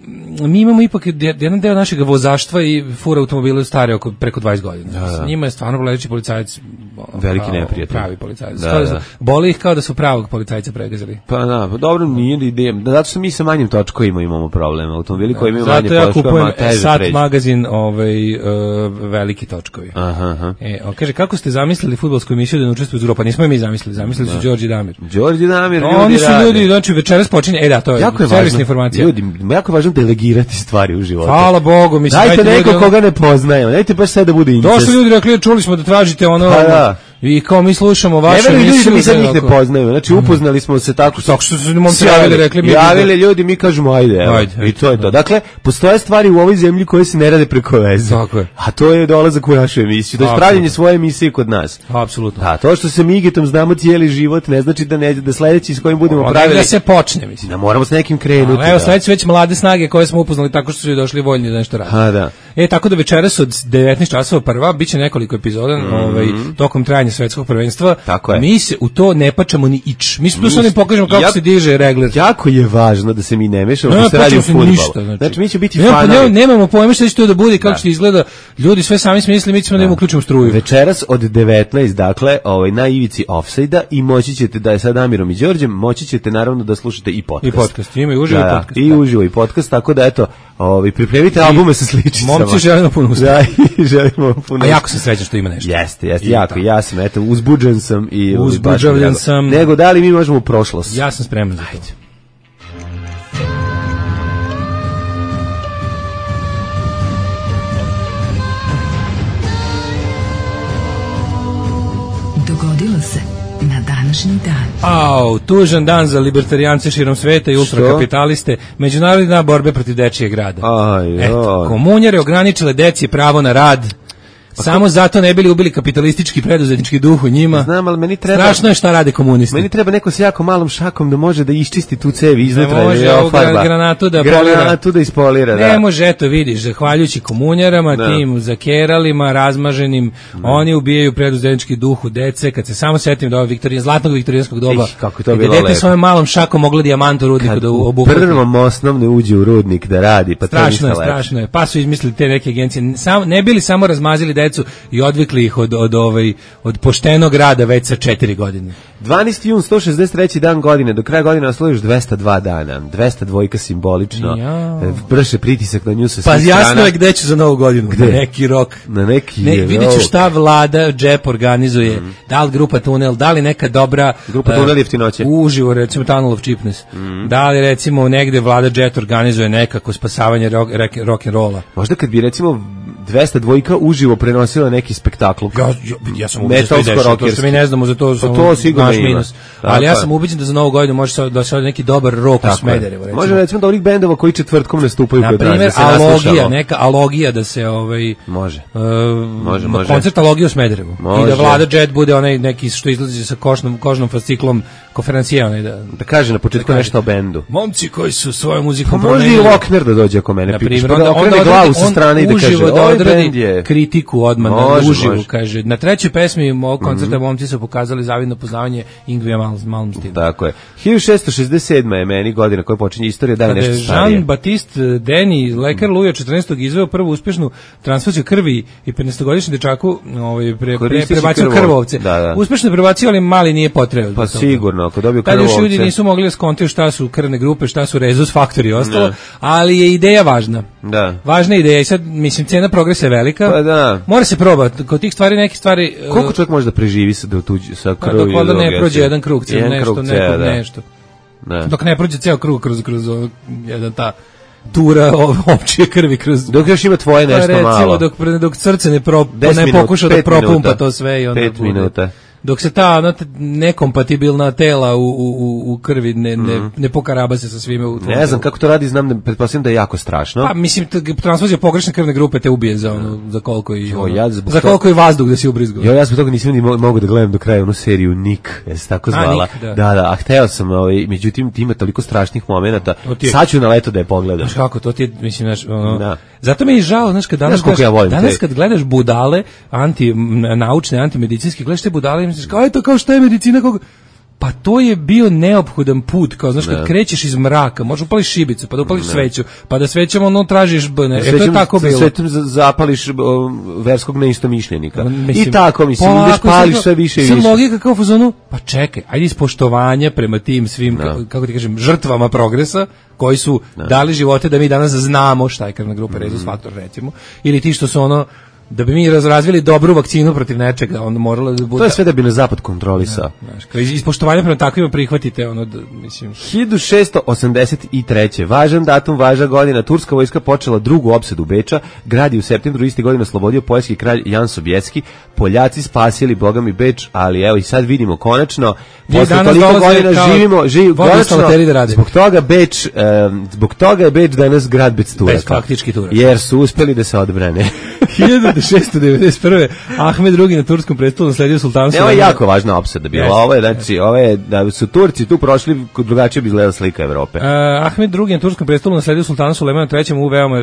[SPEAKER 5] mi imamo ipak jedan deo našeg vozaštva i fura automobile stare oko preko dvadeset godina. Da, da. Njima je stvarno leži policajac
[SPEAKER 6] veliki neprijatelj.
[SPEAKER 5] Pravi policajac.
[SPEAKER 6] Da, da.
[SPEAKER 5] Boli ih kao da su pravog policajca pregazili.
[SPEAKER 6] Pa da, pa dobro nije ideja. Zato što mi sa manjim točkovima imamo problema. Automobili koji imaju manje
[SPEAKER 5] točkova,
[SPEAKER 6] zato ja kupujem
[SPEAKER 5] Sat magazin ovaj uh, veliki točkovi.
[SPEAKER 6] Aha, aha.
[SPEAKER 5] E, on kaže kako ste zamislili fudbalsku emisiju da ne učestvuje iz grupa? Nismo je mi zamislili, zamislili su Đorđe Damir.
[SPEAKER 6] Đorđe Damir, ljudi.
[SPEAKER 5] Oni su ljudi, znači večeras počinje. E da, to je servisna informacija.
[SPEAKER 6] Ljudi, jako je važno delegirati stvari u životu.
[SPEAKER 5] Hvala Bogu, mislim.
[SPEAKER 6] Dajte neko koga ne poznajemo. Dajte baš sve da bude incest.
[SPEAKER 5] Došli ljudi rekli, čuli smo da tražite ono.
[SPEAKER 6] Pa da.
[SPEAKER 5] I kao mi slušamo vašu
[SPEAKER 6] emisiju.
[SPEAKER 5] Ne
[SPEAKER 6] ljudi da mi sad njih ne poznajemo. Znači upoznali smo se tako.
[SPEAKER 5] Tako što su momci javili, rekli mi.
[SPEAKER 6] Javili ljudi, mi kažemo ajde. Evo. Ajde. I to je to. Dakle, postoje stvari u ovoj zemlji koje se ne rade preko veze.
[SPEAKER 5] Tako je.
[SPEAKER 6] A to je dolazak u našu emisiju. To je pravljenje svoje emisije kod nas.
[SPEAKER 5] Apsolutno.
[SPEAKER 6] Da, to što se Migetom znamo cijeli život ne znači da ne da sledeći s kojim budemo pravili.
[SPEAKER 5] Da se počne, mislim.
[SPEAKER 6] Da moramo s nekim krenuti.
[SPEAKER 5] Evo sledeći već mlade snage koje smo upoznali tako što su došli voljni da nešto rade.
[SPEAKER 6] A da.
[SPEAKER 5] E, tako da večeras od devetnaest časova prva, bit će nekoliko epizoda mm. ovaj, tokom trajanja svetskog prvenstva.
[SPEAKER 6] Tako je.
[SPEAKER 5] Mi se u to ne pačamo ni ič. Mi se tu sad ne pokažemo kako ja, se diže regler.
[SPEAKER 6] Jako je važno da se mi ne mešamo, ne, se radi o fudbalu. Znači, znači, mi će biti
[SPEAKER 5] nema,
[SPEAKER 6] fanovi.
[SPEAKER 5] Nemamo, nemamo pojma šta će to da bude, kako će izgleda. Ljudi sve sami smislili, mi ćemo da im uključimo struju.
[SPEAKER 6] Večeras od devetnaest, dakle, ovaj, na ivici Offside-a i moći ćete da je sa Damirom i Đorđem, moći ćete naravno da slušate i podcast.
[SPEAKER 5] I podcast, ima i uživo
[SPEAKER 6] da,
[SPEAKER 5] i podcast.
[SPEAKER 6] I da. uživo i podcast, tako da eto, ovaj, pripremite I, albume sa sličicama.
[SPEAKER 5] Momci želimo puno uspeha.
[SPEAKER 6] Da, i želimo puno.
[SPEAKER 5] A jako sam srećan što ima nešto.
[SPEAKER 6] Jeste, jeste, jako, ja sam, eto, uzbuđen sam i
[SPEAKER 5] uzbuđen sam.
[SPEAKER 6] Nego, da li mi možemo u prošlost?
[SPEAKER 5] Ja sam spreman za to. Ajde.
[SPEAKER 3] Dogodilo se na današnji dan.
[SPEAKER 5] Au, tužan dan za libertarijance širom sveta i ultrakapitaliste. Međunarodni dan borbe protiv dečijeg rada.
[SPEAKER 6] Aj,
[SPEAKER 5] Eto, komunjare ograničile deci pravo na rad. Pa samo ko... zato ne bili ubili kapitalistički preduzetnički duh u njima.
[SPEAKER 6] Znam, ali meni treba...
[SPEAKER 5] Strašno je šta rade komunisti.
[SPEAKER 6] Meni treba neko s jako malom šakom da može da iščisti tu cevi iznutra.
[SPEAKER 5] Ne može ovu granatu da polira.
[SPEAKER 6] Granatu da ispolira, da.
[SPEAKER 5] Ne može, eto vidiš, zahvaljujući komunjarama, da. Tim zakeralima, razmaženim, da. Oni ubijaju preduzetnički duh u dece. Kad se samo setim da ovo Viktorija, zlatnog viktorijanskog doba,
[SPEAKER 6] Ih, kako to bilo
[SPEAKER 5] lepo. Dete svojom malom šakom moglo dijamant u rudniku da obuhvati.
[SPEAKER 6] Kad u prvom osnovne uđe u rudnik da radi, pa
[SPEAKER 5] strašno je, strašno je. Pa su izmislili te neke agencije. Sam, ne bili samo razmazili decu i odvikli ih od, od, ovaj, od poštenog rada već sa četiri godine.
[SPEAKER 6] dvanaesti jun, sto šezdeset treći dan godine, do kraja godine ostalo još dvesta dva dana. dvesta dva simbolično. Ja. Brše pritisak na nju sa
[SPEAKER 5] pa
[SPEAKER 6] svih strana.
[SPEAKER 5] Pa jasno je gde će za novu godinu.
[SPEAKER 6] Gde?
[SPEAKER 5] Na neki rok.
[SPEAKER 6] Na neki
[SPEAKER 5] ne, vidjet ću šta vlada, džep organizuje. Mm. Da li grupa Tunel, da li neka dobra...
[SPEAKER 6] Grupa Tunel jeftinoće.
[SPEAKER 5] Uh, uživo, recimo Tunnel of Cheapness. Mm. Da li recimo negde vlada džet organizuje nekako spasavanje rock, rock, rock and rolla.
[SPEAKER 6] Možda kad bi recimo dvesta dva uživo prenosila neki spektakl.
[SPEAKER 5] Ja, ja, ja sam ubeđen da se dešava, to što mi ne znamo za to,
[SPEAKER 6] pa to sigurno
[SPEAKER 5] naš minus. Ali ja sam ubeđen da za novu godinu može da se neki dobar rok u Smederevu. Recimo.
[SPEAKER 6] Može recimo da onih bendova koji četvrtkom nastupaju.
[SPEAKER 5] Na primjer, Alogija, neka Alogija da se ovaj,
[SPEAKER 6] može.
[SPEAKER 5] Uh,
[SPEAKER 6] može, može.
[SPEAKER 5] Koncert Alogija u Smederevu. Može. I da vlada Jet bude onaj neki što izlazi sa kožnom, kožnom fasciklom konferencije. Onaj da,
[SPEAKER 6] da kaže na početku da nešto o bendu.
[SPEAKER 5] Momci koji su svojom muzikom
[SPEAKER 6] pa promenili. Može i Lokner da dođe oko mene.
[SPEAKER 5] Na primjer,
[SPEAKER 6] onda,
[SPEAKER 5] onda, onda
[SPEAKER 6] glavu sa strane i da kaže,
[SPEAKER 5] da odradi kritiku odmah na uživu, kaže. Na trećoj pesmi mog koncerta mm -hmm. momci su pokazali zavidno poznavanje Ingvija Malmstena.
[SPEAKER 6] Tako je. hiljadu šessto šezdeset sedma je meni godina koja počinje istorija, da je nešto starije.
[SPEAKER 5] Jean-Baptiste Denis, lekar Luja četrnaestog izveo prvu uspešnu transfuziju krvi i petnaestogodišnjem dečaku ovaj, pre, pre, prebacio krvovce. Da, da. Uspešno je prebacio, ali mali nije potrebno.
[SPEAKER 6] Pa sigurno, ako dobiju krvovce.
[SPEAKER 5] Tad još ljudi nisu mogli da skontaju šta su krvne grupe, šta su rezus faktori i ostalo, da. Ali je ideja važna.
[SPEAKER 6] Da.
[SPEAKER 5] Važna ideja i sad, mislim, cena progresa je velika.
[SPEAKER 6] Pa da.
[SPEAKER 5] Mora se probati, kod tih stvari, neke stvari...
[SPEAKER 6] Koliko čovjek može da preživi sa, da tuđi, sa krvi?
[SPEAKER 5] Dok onda ne prođe jedan krug, cijel
[SPEAKER 6] jedan
[SPEAKER 5] nešto,
[SPEAKER 6] krug
[SPEAKER 5] nekog
[SPEAKER 6] cijel, da.
[SPEAKER 5] nešto.
[SPEAKER 6] Da.
[SPEAKER 5] Dok ne prođe ceo krug kroz, kroz, kroz jedan ta tura općije krvi kroz...
[SPEAKER 6] Dok još ima tvoje nešto
[SPEAKER 5] recimo,
[SPEAKER 6] malo.
[SPEAKER 5] Dok, dok srce ne, pro, ne
[SPEAKER 6] minut,
[SPEAKER 5] pokuša da propumpa minuta. To sve i onda...
[SPEAKER 6] Pet
[SPEAKER 5] bude.
[SPEAKER 6] minuta.
[SPEAKER 5] Dok se ta ona, nekompatibilna tela u, u, u krvi ne, ne, mm. ne pokaraba se sa svime u
[SPEAKER 6] ne znam kako to radi, znam da pretpostavljam da je jako strašno.
[SPEAKER 5] Pa mislim transfuzija pogrešne krvne grupe te ubije za ono za koliko i
[SPEAKER 6] jo, ja
[SPEAKER 5] za koliko i vazduh da se ubrizgao.
[SPEAKER 6] Jo, ja zbog toga nisam ni mogu da gledam do kraja onu seriju Nick, je se tako zvala. A, Nick, da. da, da, a hteo sam, ovaj, međutim ima toliko strašnih momenata. Sad ću na leto da je pogledam.
[SPEAKER 5] Znaš kako to ti je, mislim, znaš, ono, da. Zato mi je žao, znaš, kad danas,
[SPEAKER 6] znaš
[SPEAKER 5] gledaš,
[SPEAKER 6] ja
[SPEAKER 5] danas
[SPEAKER 6] te...
[SPEAKER 5] kad gledaš budale anti naučne, antimedicinske, gledaš te budale i misliš kao eto kao što je medicina, kako... Pa to je bio neophodan put, kao znaš, kad ne. Krećeš iz mraka, možeš upališ šibicu, pa da upališ ne. Sveću, pa da svećama ono tražiš bne. E to je tako bilo.
[SPEAKER 6] Svećom zapališ o, verskog neistomišljenika. Mislim, i tako, mislim, ideš pališ sve više i više.
[SPEAKER 5] Sad logika kao u fazonu, pa čekaj, ajde iz poštovanja prema tim svim, kako, kako ti kažem, žrtvama progresa, koji su ne. Dali živote da mi danas znamo šta je krvna grupa, mm. rezus faktor recimo, ili ti što su ono, da bi mi razrazvili dobru vakcinu protiv nečega, onda moralo da bude...
[SPEAKER 6] To je sve da bi na zapad kontrolisao.
[SPEAKER 5] Ja, iz poštovanja prema takvima prihvatite, ono, da, mislim...
[SPEAKER 6] hiljadu šessto osamdeset treće Važan datum, važna godina. Turska vojska počela drugu opsadu Beča. Grad je u septembru iste godine oslobodio poljski kralj Jan Sobieski. Poljaci spasili, bogami, Beč, ali evo i sad vidimo konačno, posle toliko godina živimo, živ, konačno,
[SPEAKER 5] da
[SPEAKER 6] zbog toga Beč, um, zbog toga je Beč danas grad bez Turaka.
[SPEAKER 5] Bez faktički Turaka.
[SPEAKER 6] Jer su uspeli da se odbrane.
[SPEAKER 5] hiljadu šessto devedeset prve Ahmed drugi na turskom prestolu nasledio sultanu.
[SPEAKER 6] Ovo je jako važna opsada bila. Yes. Ovo je, znači, ovo je, da su Turci tu prošli, drugačije bi izgledala slika Evrope.
[SPEAKER 5] Uh, Ahmed drugi na turskom prestolu nasledio sultanu Sulejmana trećem u veoma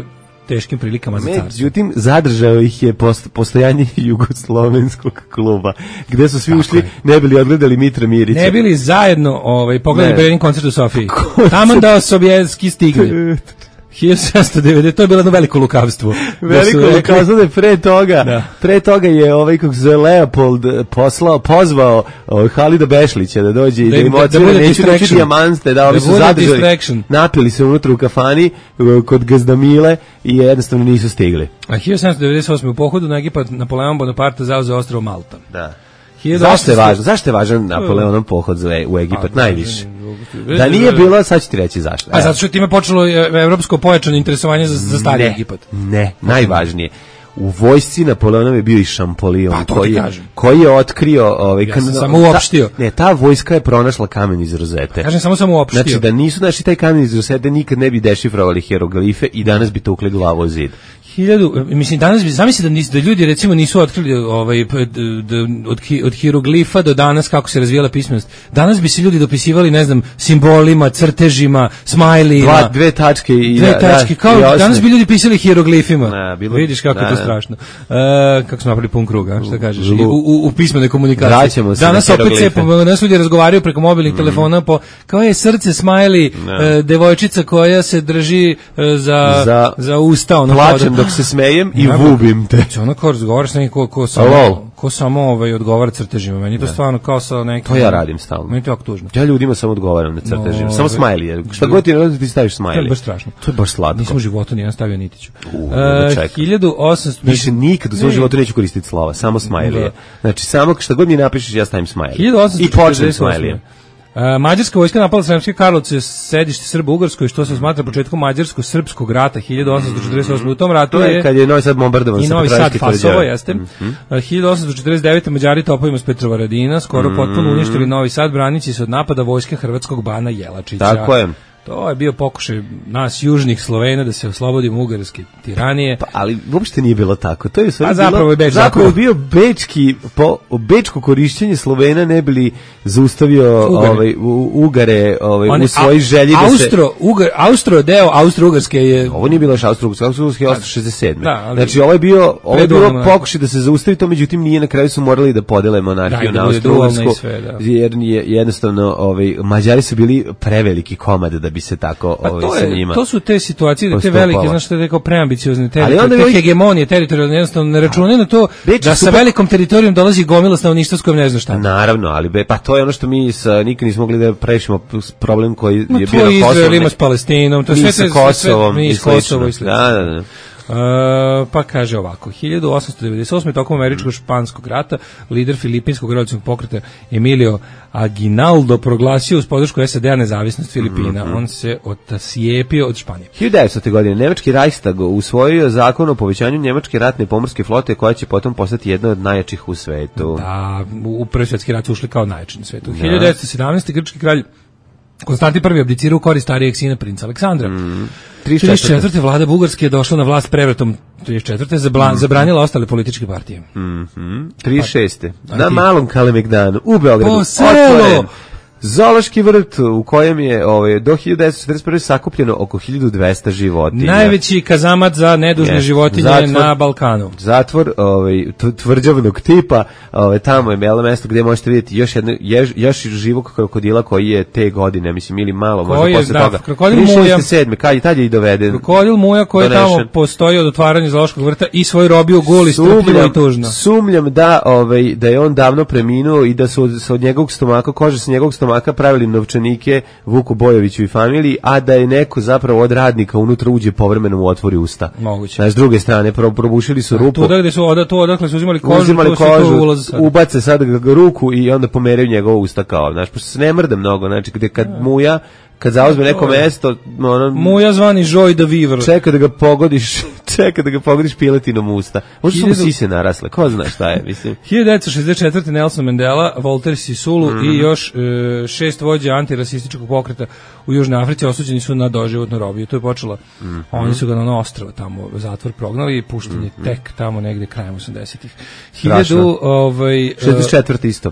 [SPEAKER 5] teškim prilikama za carstvo.
[SPEAKER 6] Međutim, zadržao ih je post, postojanje jugoslovenskog kluba, gde su svi Tako ušli, je. ne bili odgledali Mitra Mirića.
[SPEAKER 5] Ne bili zajedno ovaj, pogledali Brenin koncert u Sofiji. Taman da Sobjetski stigli. hiljadu sedamsto devedeset to je bilo jedno veliko lukavstvo.
[SPEAKER 6] Veliko lukavstvo da je pre toga, da. pre toga je ovaj, kako se zove, Leopold poslao, pozvao ovaj, Halida Bešlića da dođe i da, da im otvore, da neću reći dijamante, da ovi su zadržali, napili se unutra u kafani kod Gazdamile i jednostavno nisu stigli.
[SPEAKER 5] A hiljadu sedamsto devedeset osme u pohodu na Egipat Napoleon Bonaparte zauzeo ostrvo Malta.
[SPEAKER 6] Da. Zašto je važno? Zašto je važan Napoleonov pohod u Egipat najviše? Da nije bilo, sad ću ti reći zašto.
[SPEAKER 5] A zato što time počelo evropsko pojačano interesovanje za, za stari
[SPEAKER 6] ne,
[SPEAKER 5] Egipat.
[SPEAKER 6] Ne, najvažnije. U vojsci Napoleonov je bio i Šampolion,
[SPEAKER 5] pa,
[SPEAKER 6] koji, je, koji je otkrio... Ovaj,
[SPEAKER 5] ja sam samo uopštio.
[SPEAKER 6] Ta, ne, ta vojska je pronašla kamen iz Rozete.
[SPEAKER 5] Kažem, samo sam uopštio.
[SPEAKER 6] Znači, da nisu našli taj kamen iz Rozete, nikad ne bi dešifrovali hieroglife i danas bi tukli glavu o zid.
[SPEAKER 5] Hiljadu, mislim, danas bi, zamisli da, nis, da ljudi, recimo, nisu otkrili ovaj, da, od, od hieroglifa do danas kako se razvijala pismenost. Danas bi se ljudi dopisivali, ne znam, simbolima, crtežima, smajlijima.
[SPEAKER 6] Dva, dve tačke i...
[SPEAKER 5] Dve tačke,
[SPEAKER 6] da,
[SPEAKER 5] kao i danas bi ljudi pisali hieroglifima.
[SPEAKER 6] Da, bilo,
[SPEAKER 5] vidiš kako
[SPEAKER 6] da,
[SPEAKER 5] je to
[SPEAKER 6] da.
[SPEAKER 5] strašno. Uh, kako smo napravili pun kruga, šta kažeš? U, u, u pismenoj komunikaciji.
[SPEAKER 6] Vraćamo se
[SPEAKER 5] danas opet se, danas ljudi razgovaraju preko mobilnih mm. telefona po, kao je srce, smajli, uh, devojčica koja se drži uh, za, za, za usta. Ono,
[SPEAKER 6] plačem dok se smejem i vubim te.
[SPEAKER 5] Znači, ono kao razgovaraš sa nekim ko, ko samo, ko samo ovaj, odgovara crtežima. Meni to ne. stvarno kao sa nekim...
[SPEAKER 6] To ja radim stalno.
[SPEAKER 5] Meni to jako tužno.
[SPEAKER 6] Ja ljudima samo odgovaram na crtežima. No, samo smajlije. Šta god ti ne ti staviš smajlije.
[SPEAKER 5] To je baš strašno.
[SPEAKER 6] To je baš slatko.
[SPEAKER 5] Nisam u životu nijedan stavio nitiću.
[SPEAKER 6] U, uh,
[SPEAKER 5] hiljadu osamsto...
[SPEAKER 6] Više nikad u svom životu neću koristiti slova. Samo smajlije. Znači, samo šta god mi napišeš, ja stavim smajlije. I počnem smajlije.
[SPEAKER 5] Uh, mađarska vojska napala Sremske Karlovce, sedište Srba u Ugarskoj, što se smatra početkom mađarsko-srpskog rata hiljadu osamsto četrdeset osme. U tom ratu
[SPEAKER 6] to je, je kad je Novi Sad bombardovan
[SPEAKER 5] i Novi Sad Fasovo, jeste. Mm-hmm. Uh, hiljadu osamsto četrdeset devete. Mađari topovima s Petrovaradina skoro mm-hmm. potpuno uništili Novi Sad, branici se od napada vojske hrvatskog bana Jelačića.
[SPEAKER 6] Tako je.
[SPEAKER 5] To je bio pokušaj nas južnih Slovena da se oslobodimo ugarske tiranije.
[SPEAKER 6] Pa, ali uopšte nije bilo tako. To je
[SPEAKER 5] A zapravo je Beč.
[SPEAKER 6] Zapravo je bio bečki, po, bečko korišćenje Slovena ne bili zaustavio Ugare. ovaj, u, Ugare ovaj, One, u svojoj želji da
[SPEAKER 5] Austro,
[SPEAKER 6] se...
[SPEAKER 5] Ugar, Austro deo Austro-Ugarske je...
[SPEAKER 6] Ovo nije bilo još Austro-Ugarske, Austro-Ugarske je osamsto šezdeset sedme.
[SPEAKER 5] Da, ali...
[SPEAKER 6] Znači ovo je bio, ovo je bilo pokušaj da se zaustavi to, međutim nije, na kraju su morali da podele monarhiju da, na Austro-Ugarsku, jer je jednostavno ovaj, Mađari su bili preveliki komad da bi se tako...
[SPEAKER 5] Pa to, je, to su te situacije, da te velike, znaš što je rekao, preambiciozne teritorije, te hegemonije teritorijalne, jednostavno ne računaju na to da sa velikom teritorijom dolazi gomila stanovništva s kojim ne zna šta.
[SPEAKER 6] Naravno, ali be, pa to je ono što mi sa, nikad nismo mogli da prešimo problem koji je
[SPEAKER 5] no,
[SPEAKER 6] bio na Kosovom.
[SPEAKER 5] Izrael ima s Palestinom, to sve sa
[SPEAKER 6] Kosovom
[SPEAKER 5] sve, i Kosovo i slično.
[SPEAKER 6] Da, da, da.
[SPEAKER 5] Uh, pa kaže ovako, hiljadu osamsto devedeset osme. tokom američko-španskog rata lider filipinskog revolucionarnog pokreta Emilio Aguinaldo proglasio uz podršku S A D-a nezavisnost Filipina. Mm-hmm. On se otasijepio od Španije.
[SPEAKER 6] hiljadu devetstoti. godine nemački Reichstag usvojio zakon o povećanju njemačke ratne pomorske flote koja će potom postati jedna od najjačih u svetu.
[SPEAKER 5] Da, u prvi svjetski rat su ušli kao najjači na svetu. Da. hiljadu devetsto sedamnaeste. grčki kralj Konstantin prvi abdicirao u korist starijeg sina princa Aleksandra. Mm. trideset četvrte. vlada Bugarske je došla na vlast prevratom trideset četvrte. Zabla, mm. zabranila ostale političke partije.
[SPEAKER 6] Mm-hmm. trideset šeste. Na malom Kalemegdanu u Beogradu
[SPEAKER 5] otvoren
[SPEAKER 6] zoološki vrt u kojem je ovaj, do hiljadu devetsto četrdeset prve. sakupljeno oko hiljadu dvesta životinja.
[SPEAKER 5] Najveći kazamat za nedužne yes. životinje zatvor, na Balkanu.
[SPEAKER 6] Zatvor ovaj, tvrđavnog tipa, ovaj, tamo je melo mesto gdje možete vidjeti još, jedno, jež, još živog krokodila koji je te godine, mislim, ili malo, možda
[SPEAKER 5] koji
[SPEAKER 6] posle
[SPEAKER 5] je,
[SPEAKER 6] toga.
[SPEAKER 5] Krokodil Muja,
[SPEAKER 6] sedme. Kad je tad je i doveden.
[SPEAKER 5] Krokodil Muja koji je tamo postoji od otvaranja zoološkog vrta i svoj robio gul i strpljivo i tužno.
[SPEAKER 6] Sumljam da, ovaj, da je on davno preminuo i da su od, od njegovog stomaka, kože sa njegovog stomaka pravili novčanike Vuku Bojoviću i familiji, a da je neko zapravo od radnika unutra uđe povremeno u otvori usta.
[SPEAKER 5] Moguće.
[SPEAKER 6] Znači, s druge strane, pro, probušili su rupu.
[SPEAKER 5] Tu gde su, oda, tu odakle su uzimali kožu,
[SPEAKER 6] uzimali
[SPEAKER 5] tu
[SPEAKER 6] kožu,
[SPEAKER 5] tu ulaz sad.
[SPEAKER 6] Ubace sad ruku i onda pomeraju njegovo usta kao, znači, pošto se ne mrda mnogo, znači, gde kad ja. muja, kad zauzme neko mesto, ono,
[SPEAKER 5] Muja zvani Joy the Weaver.
[SPEAKER 6] Čeka da ga pogodiš, čeka da ga pogodiš piletinom usta. Možda su mu sise narasle, ko zna šta je, mislim.
[SPEAKER 5] hiljadu devetsto šezdeset četvrte. Nelson Mandela, Walter Sisulu mm. i još e, šest vođa antirasističkog pokreta u Južnoj Africi osuđeni su na doživotnu robiju. To je počelo. Mm. Oni su ga na ono ostrvo tamo zatvor prognali i pušteni mm. tek tamo negde krajem osamdesetih. hiljadu ovaj
[SPEAKER 6] šezdeset četvrte. isto.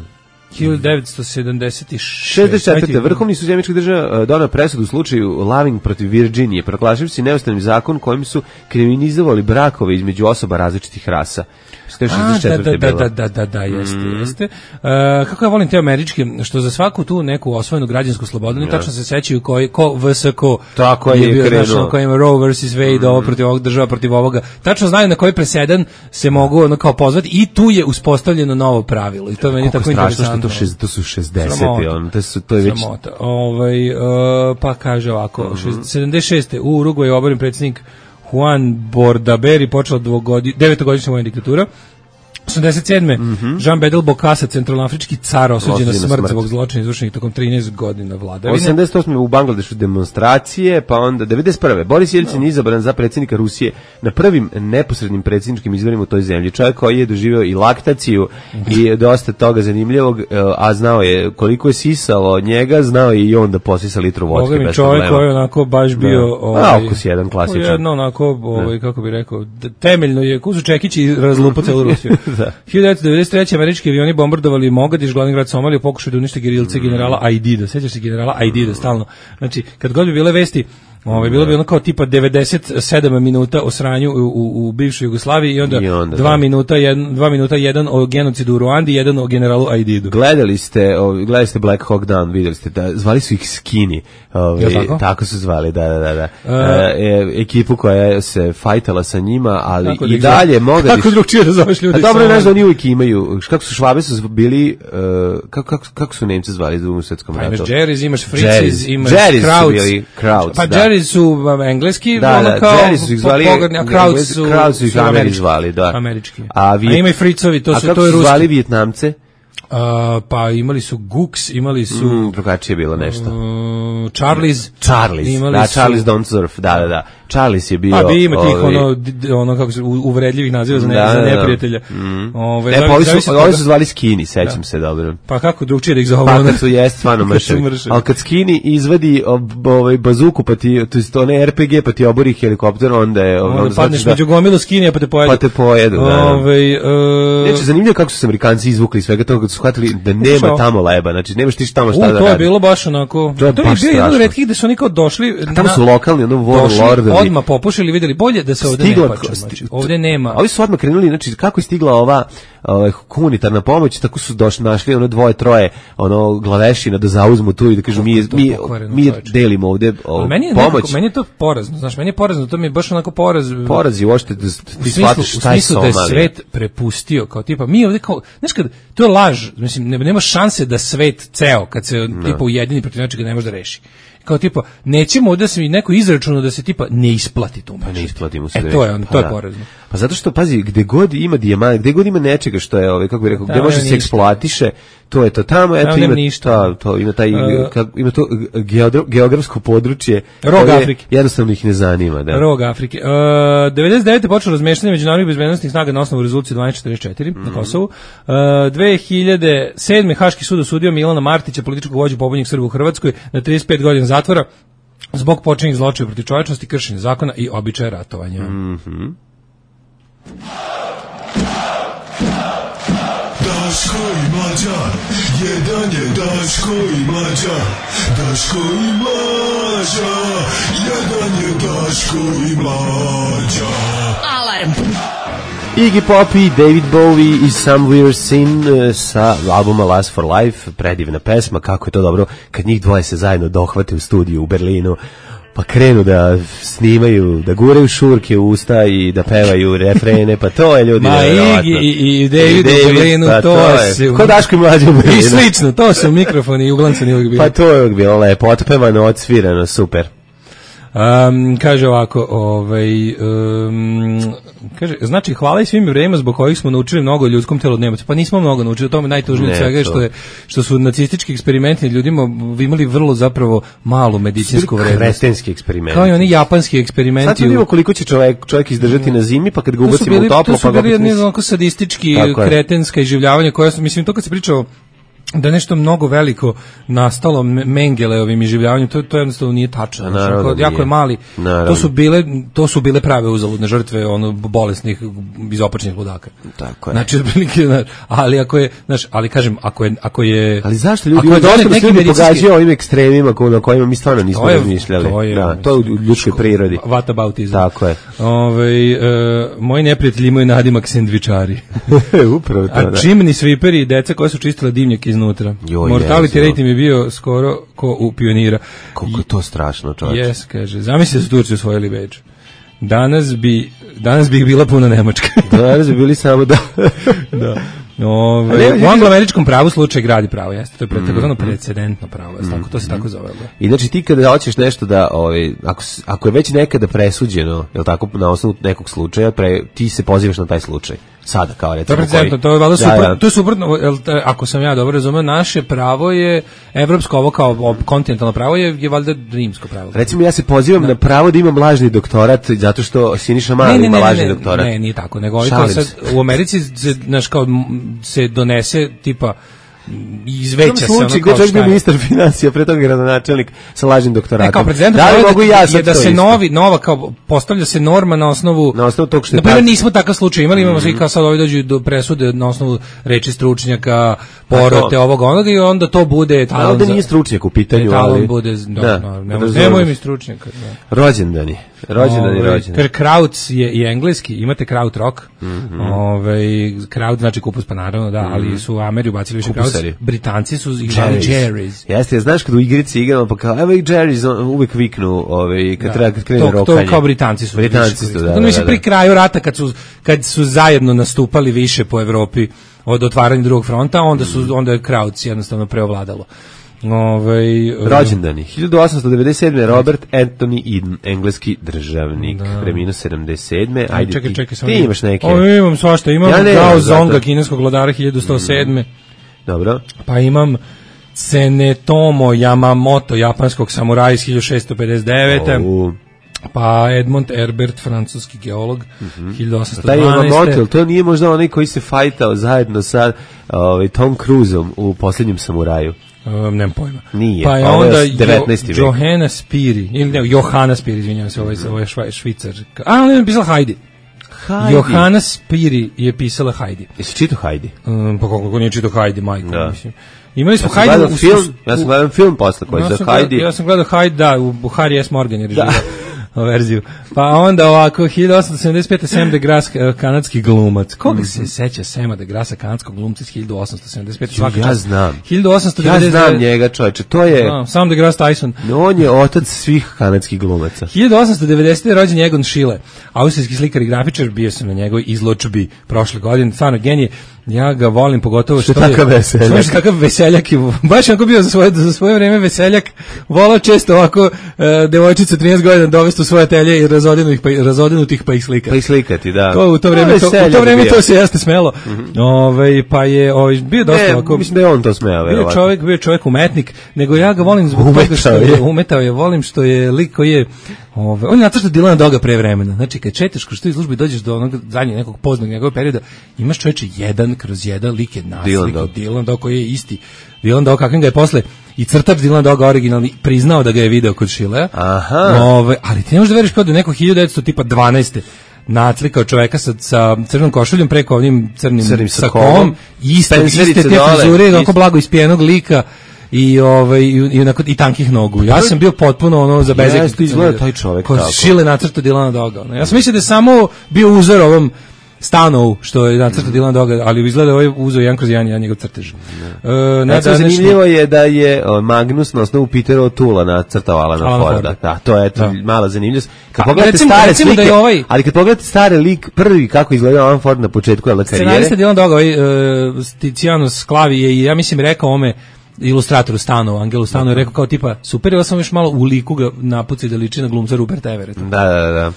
[SPEAKER 5] hiljadu devetsto sedamdeset šeste.
[SPEAKER 6] šezdeset četvrte Vrhovni sud Sjemičkih država doneo presudu u slučaju Loving protiv Virginije, proglašivši neustavnim zakon kojim su kriminalizovali brakove između osoba različitih rasa.
[SPEAKER 5] A, da, da, da, da, da, da, da, jeste, mm. jeste. Uh, kako ja volim te američke, što za svaku tu neku osvojenu građansku slobodu, ne tačno se sećaju koji, ko V S K
[SPEAKER 6] tako je, je bio,
[SPEAKER 5] znaš, na kojima Roe versus Wade, mm. ovo protiv ovog država, protiv ovoga, tačno znaju na koji presedan se mogu ono kao pozvati i tu je uspostavljeno novo pravilo i to je meni tako interesantno.
[SPEAKER 6] Što to, to su šezdesete on, to, su, to je već...
[SPEAKER 5] Sramota. Ovaj, uh, pa kaže ovako, mm-hmm. sedamdeset šeste u Urugvaju je oboren predsjednik Juan Bordaberi, počela devetogodišnja vojna diktatura. osamdeset sedme Mm-hmm. Jean Bedel Bokassa, centralnoafrički car, osuđen na smrt zbog zločina izvršenih tokom trinaest godina vladavine.
[SPEAKER 6] osamdeset osme u Bangladešu demonstracije, pa onda devedeset prve Boris Jelcin no. izabran za predsjednika Rusije na prvim neposrednim predsjedničkim izborima u toj zemlji. Čovjek koji je doživio i laktaciju i dosta toga zanimljivog, a znao je koliko je sisalo od njega, znao je i on da posisa litru vodke bez problema.
[SPEAKER 5] Čovjek koji je onako baš bio...
[SPEAKER 6] Da. Ovaj, a, okus jedan klasičan.
[SPEAKER 5] Jedno onako, ovaj, kako bi rekao, temeljno je kuzu Čekić i razlupa celu Rusiju. Da. hiljadu devetsto devedeset treće američki avioni bombardovali Mogadiš, glavni grad Somalije, pokušaju da unište gerilce generala Aidida. Sećaš se generala Aidida stalno. Znači, kad god bi bile vesti, ovaj bilo bi ono kao tipa devedeset sedam minuta o sranju u, u, u bivšoj Jugoslaviji i onda, I onda dva minuta jedan dva minuta jedan o genocidu u Ruandi, jedan o generalu Aididu.
[SPEAKER 6] Gledali ste, ovaj gledali ste Black Hawk Down, videli ste da zvali su ih Skinny. Ovaj tako? tako su zvali, da da da da. Uh, e, ekipu koja se fajtala sa njima, ali i dalje Mogadiš.
[SPEAKER 5] Kako drugčije da zoveš ljudi?
[SPEAKER 6] A dobro, ne znam, oni uvijek imaju. Kako su Švabe su bili, uh, kako, kako, kako su Nemci zvali u Drugom svjetskom ratu?
[SPEAKER 5] Imaš Jerry's, imaš Fritz's, imaš Krauts.
[SPEAKER 6] Krauts,
[SPEAKER 5] pa
[SPEAKER 6] da.
[SPEAKER 5] su engleski,
[SPEAKER 6] da,
[SPEAKER 5] ono
[SPEAKER 6] da,
[SPEAKER 5] kao
[SPEAKER 6] Jerry su ih zvali,
[SPEAKER 5] pogorni, a Krauts su,
[SPEAKER 6] Krauts su ih Ameri zvali, da.
[SPEAKER 5] Američki.
[SPEAKER 6] A,
[SPEAKER 5] Vijet... a ima i Fricovi, to
[SPEAKER 6] a
[SPEAKER 5] su, to je
[SPEAKER 6] ruski. A kako su zvali
[SPEAKER 5] ruski.
[SPEAKER 6] Vijetnamce?
[SPEAKER 5] Uh, pa imali su Gux, imali su...
[SPEAKER 6] Mm, drugačije je bilo nešto.
[SPEAKER 5] Uh, Charlie's.
[SPEAKER 6] Charlie's, da, su, Charlie's Don't Surf, da, da, da. Charlie's je bio...
[SPEAKER 5] Pa bi ima tih ovi, ono, ono, kako se, uvredljivih naziva za, ne, da, za neprijatelja.
[SPEAKER 6] Mm. Ove, e, pa ovi su, ovi su zvali Skinny, sećam da. se dobro.
[SPEAKER 5] Pa kako drugčije da ih zove?
[SPEAKER 6] Pa kad su jest stvarno mršavi. Ali kad Skinny izvadi ovaj bazuku, pa ti, to je one R P G, pa ti obori helikopter, onda je...
[SPEAKER 5] Onda, onda padneš da, među gomilu Skinny, pa te pojedu.
[SPEAKER 6] Pa te pojedu, da.
[SPEAKER 5] Ove, uh,
[SPEAKER 6] Neće, zanimljivo kako su se Amerikanci izvukli svega toga, kad su shvatili da nema tamo leba, znači nemaš ti tamo šta da radi.
[SPEAKER 5] To je bilo baš onako...
[SPEAKER 6] To je
[SPEAKER 5] to
[SPEAKER 6] baš
[SPEAKER 5] je bio jedan od retkih gde su oni kao došli...
[SPEAKER 6] A tamo su lokalni, ono warlordovi.
[SPEAKER 5] Odmah popušili, videli bolje da se ovde ne pače. Znači, ovde nema.
[SPEAKER 6] Ovi su odmah krenuli, znači kako je stigla ova ovaj humanitarna pomoć, tako su došli, našli ono dvoje, troje, ono glavešina da zauzmu tu i da kažu mi mi mi delimo ovde pomoć.
[SPEAKER 5] Meni je nekako, meni je to porazno, znaš, meni je porazno, to mi je baš onako poraz.
[SPEAKER 6] Poraz je uopšte da ti shvatiš šta je Somalija.
[SPEAKER 5] Da je svet prepustio, kao tipa mi ovde kao, znaš kad, to je laž, mislim, nema šanse da svet ceo, kad se no. tipa ujedini protiv nečega ne može da reši. Kao tipa, nećemo da se mi neko izračunao da se tipa ne isplati tu
[SPEAKER 6] pa ne isplati mu se.
[SPEAKER 5] E, to je, on, pa to je porazno.
[SPEAKER 6] Pa zato što, pazi, gde god ima dijamant, gde god ima nečega što je, ovaj, kako bih rekao, gde može se eksploatiše, to je to tamo, eto ima ništa. To, ima taj, uh, kak, ima to geografsko područje.
[SPEAKER 5] Rog Afrike.
[SPEAKER 6] Jednostavno ih ne zanima, da.
[SPEAKER 5] Rog Afrike. Uh, devedeset devete počelo razmeštanje međunarodnih bezbednosnih snaga na osnovu rezolucije dvanaest četrdeset četiri mm. na Kosovu. Uh, dve hiljade sedme Haški sud osudio Milana Martića, političkog vođu pobunjenih Srba u Hrvatskoj, na trideset pet godina zatvora zbog počinjenih zločina protiv čovječnosti, kršenja zakona i običaja ratovanja.
[SPEAKER 6] Mhm.
[SPEAKER 7] Daško i Mlađa, jedan je Daško i Mlađa, Daško i Mlađa, jedan je Daško i Mlađa.
[SPEAKER 3] Alarm.
[SPEAKER 6] Iggy Pop i David Bowie i Somewhere Sin sa albuma Last for Life, predivna pesma, kako je to dobro kad njih dvoje se zajedno dohvate u studiju u Berlinu, pa krenu da snimaju, da guraju šurke u usta i da pevaju refrene, pa to je ljudi.
[SPEAKER 5] Ma Iggy i, i David u Berlinu,
[SPEAKER 6] pa
[SPEAKER 5] to,
[SPEAKER 6] to je.
[SPEAKER 5] Se...
[SPEAKER 6] Ko Daško i Mlađa u Berlinu.
[SPEAKER 5] I slično, to su mikrofoni i uglancani uvijek bili.
[SPEAKER 6] Pa to je uvijek bilo lepo, otpevano, odsvirano, super.
[SPEAKER 5] Um, kaže ovako, ovaj, um, kaže, znači hvala i svim Jevrejima zbog kojih smo naučili mnogo o ljudskom telu od Nemaca. Pa nismo mnogo naučili, o tome najtužnije od svega što je što su nacistički eksperimenti ljudima imali vrlo zapravo malu medicinsku vrednost.
[SPEAKER 6] Kretenski eksperimenti.
[SPEAKER 5] Kao i oni japanski eksperimenti.
[SPEAKER 6] Sad vidimo koliko će čovjek, čovjek izdržati na zimi, pa kad ga ubacimo u toplo,
[SPEAKER 5] pa ga... To su bili jedni onako sadistički, kretenska iživljavanja koja su, mislim, to kad se pričao da nešto mnogo veliko nastalo Mengeleovim iživljavanjem, to to jednostavno nije tačno. Znači, jako je mali. Naravno. To su bile to su bile prave uzaludne žrtve ono bolesnih izopačenih ludaka.
[SPEAKER 6] Tako je.
[SPEAKER 5] Znači otprilike, ali ako je, znaš, ali kažem, ako je ako je
[SPEAKER 6] Ali zašto ljudi dosta neki medicinski pogađaju ovim ekstremima na kojima mi stvarno nismo razmišljali.
[SPEAKER 5] To je,
[SPEAKER 6] da, to je u ljudskoj prirodi.
[SPEAKER 5] What about is?
[SPEAKER 6] Tako je.
[SPEAKER 5] Ovaj e, moji neprijatelji imaju nadimak sendvičari.
[SPEAKER 6] Upravo to.
[SPEAKER 5] A chimney sweeperi i deca koja su čistila dimnjak iznutra. Joj, mortality rate im je bio skoro ko u Pionira.
[SPEAKER 6] Koliko je to strašno, čovječe.
[SPEAKER 5] Jes, kaže. Zamisli su Turci osvojili Beč. Danas bi danas bi ih bila puna Nemačka.
[SPEAKER 6] Danas bi bili samo da.
[SPEAKER 5] Da. Ove, u angloameričkom pravu slučaj gradi pravo, jeste, to je pre, takozvano precedentno pravo, jeste, tako, to se tako zove.
[SPEAKER 6] I znači ti kada hoćeš nešto da, ovaj, ako, ako je već nekada presuđeno, je li tako, na osnovu nekog slučaja, pre, ti se pozivaš na taj slučaj. Sada kao recimo.
[SPEAKER 5] To je to je valjda super. Ja, ja. To je suprotno, ako sam ja dobro razumeo, naše pravo je evropsko, ovo kao kontinentalno pravo je je valjda rimsko pravo.
[SPEAKER 6] Recimo ja se pozivam da. na pravo da imam lažni doktorat zato što Siniša Mali ima lažni
[SPEAKER 5] ne,
[SPEAKER 6] doktorat.
[SPEAKER 5] Ne, nije tako, nego kao sad u Americi se naš kao se donese tipa izveća se ono kao
[SPEAKER 6] što je ministar financija, pre toga gradonačelnik sa lažnim doktoratom.
[SPEAKER 5] Ne, kao prezident
[SPEAKER 6] da li mogu ja
[SPEAKER 5] je da se novi, nova kao postavlja se norma na osnovu
[SPEAKER 6] na osnovu tog što je.
[SPEAKER 5] Naprimjer, nismo takav slučaj imali, imamo svi kao sad ovi dođu do presude na osnovu reči stručnjaka, porote ovog onoga i onda to bude
[SPEAKER 6] talon. Ovde nije stručnjak u pitanju, ali
[SPEAKER 5] bude da, nemoj mi stručnjaka.
[SPEAKER 6] Rođendani. Rođendani, rođendani.
[SPEAKER 5] Jer Krauts je i engleski, imate Kraut rock. Ovaj Kraut znači kupus, pa naravno da, ali su u Ameriju bacili više Krauts. Britanci su igrali Jerry's.
[SPEAKER 6] Jeste, znaš kad u igrici igramo pa kao evo i Jerry's uvek viknu, ovaj kad treba kad krene rokanje.
[SPEAKER 5] To kao Britanci su.
[SPEAKER 6] Britanci su, da.
[SPEAKER 5] To mislim pri kraju rata kad su kad su zajedno nastupali više po Evropi od otvaranja drugog fronta, onda su onda je Krauts jednostavno preovladalo. Ovaj
[SPEAKER 6] rođendani hiljadu osamsto devedeset sedme Robert Anthony Eden, engleski državnik, preminuo sedamdeset sedme Ajde,
[SPEAKER 5] čekaj, čekaj,
[SPEAKER 6] ti, ti imaš neke.
[SPEAKER 5] O, imam svašta, imam ja Gao Zonga, kineskog vladara hiljadu sto sedme
[SPEAKER 6] Dobro.
[SPEAKER 5] Pa imam Tsunetomo Yamamoto, japanskog samuraja iz hiljadu šessto pedeset devete Oh. Pa Edmond Herbert, francuski geolog, mm-hmm. hiljadu osamsto dvanaeste
[SPEAKER 6] Taj Yamamoto, to nije možda onaj koji se fajtao zajedno sa ovaj, Tom Cruiseom u Posljednjem samuraju?
[SPEAKER 5] Um, nemam pojma.
[SPEAKER 6] Nije,
[SPEAKER 5] pa je
[SPEAKER 6] ovo
[SPEAKER 5] onda
[SPEAKER 6] je devetnaesti vek.
[SPEAKER 5] Johanna Spiri, ili ne, Johana Spiri, izvinjavam se, ovo je, ovo je švaj, švicar. A, ona je pisala Heidi. Heidi. Johana Spiri je pisala Heidi.
[SPEAKER 6] Jesi čitao Heidi?
[SPEAKER 5] Um, pa kako nije čitao Heidi, majko,
[SPEAKER 6] da.
[SPEAKER 5] mislim. Imali smo
[SPEAKER 6] ja
[SPEAKER 5] Heidi
[SPEAKER 6] u film, ja sam gledao film posle koji
[SPEAKER 5] ja
[SPEAKER 6] za Heidi.
[SPEAKER 5] Ja sam gledao Heidi, da, u Harry S. Morgan je režirao verziju. Pa onda ovako hiljadu osamsto sedamdeset pete Sam de Grasse, kanadski glumac. Koga mm-hmm. se seća Sama de Grasse, kanadskog glumca iz hiljadu osamsto sedamdeset pete Svaka
[SPEAKER 6] ja znam.
[SPEAKER 5] hiljadu osamsto devedeset
[SPEAKER 6] Ja znam njega, čovječe. To je
[SPEAKER 5] no, Sam de Grasse Tyson.
[SPEAKER 6] On je otac svih kanadskih glumaca.
[SPEAKER 5] hiljadu osamsto devedesete rođen Egon Schiele, austrijski slikar i grafičar, bio sam na njegovoj izločbi prošle godine, stvarno genije. Ja ga volim pogotovo što, što je
[SPEAKER 6] takav veseljak.
[SPEAKER 5] Što je takav veseljak i baš onako bio za svoje za svoje vreme veseljak. Volao često ovako uh, devojčice trinaest godina dovesti u svoje telje i razodinutih pa razodinutih pa ih slikati.
[SPEAKER 6] Pa ih slikati, da.
[SPEAKER 5] To u to vreme no, to, u to vreme to se jeste smelo. Mm-hmm. Ovaj pa je ovaj bio dosta
[SPEAKER 6] ne,
[SPEAKER 5] ovako.
[SPEAKER 6] Mislim da je on to smeo, verovatno.
[SPEAKER 5] Bio čovjek, bio čovjek umetnik, nego ja ga volim zbog toga što je umetao je, volim što je lik koji je Ove, on je nacrtao Dilana Doga pre vremena. Znači, kad četaš kroz tu izložbu i dođeš do onog zadnjeg nekog poznatog njegovog perioda, imaš čoveče jedan kroz jedan lik je naslikao Dilan Dog koji je isti. Dilan Dog kakvim ga je posle i crtač Dilan Doga originalni priznao da ga je video kod Šilea.
[SPEAKER 6] Aha.
[SPEAKER 5] Ove, ali ti ne možeš da veriš kao da neko hiljadu devetsto dvanaeste naclikao čoveka sa, sa crnom košuljom preko ovim crnim, crnim sakom, iste, iste te frizure, onako blago ispijenog lika i ovaj i, i onako i tankih nogu. Ja sam bio potpuno ono za bezek.
[SPEAKER 6] Ja, izgleda taj čovjek
[SPEAKER 5] tako. Šile nacrta Dilana Doga. Ja sam mislio da je samo bio uzor ovom Stanovu, što je nacrta Dilana Doga, ali izgleda ovaj uzor jedan kroz jedan, jedan njegov crtež.
[SPEAKER 6] Uh, ne, zanimljivo je da je Magnus na osnovu Petera O'Toola nacrtao Alana Forda. Da, to je eto, mala zanimljivost. Kad A, pogledate recimo, stare recimo slike, da je ovaj, ali kad pogledate stare lik, prvi kako izgleda Alan Ford na početku karijere.
[SPEAKER 5] Scenarista Dilana Doga, ovaj, uh, Tiziano Sclavi je, ja mislim, rekao ome ilustratoru Stanova, Angelu Stanu je rekao kao tipa, super, ja sam još malo u liku ga napuci da liči na glumca Ruperta Everetta.
[SPEAKER 6] Da, da, da.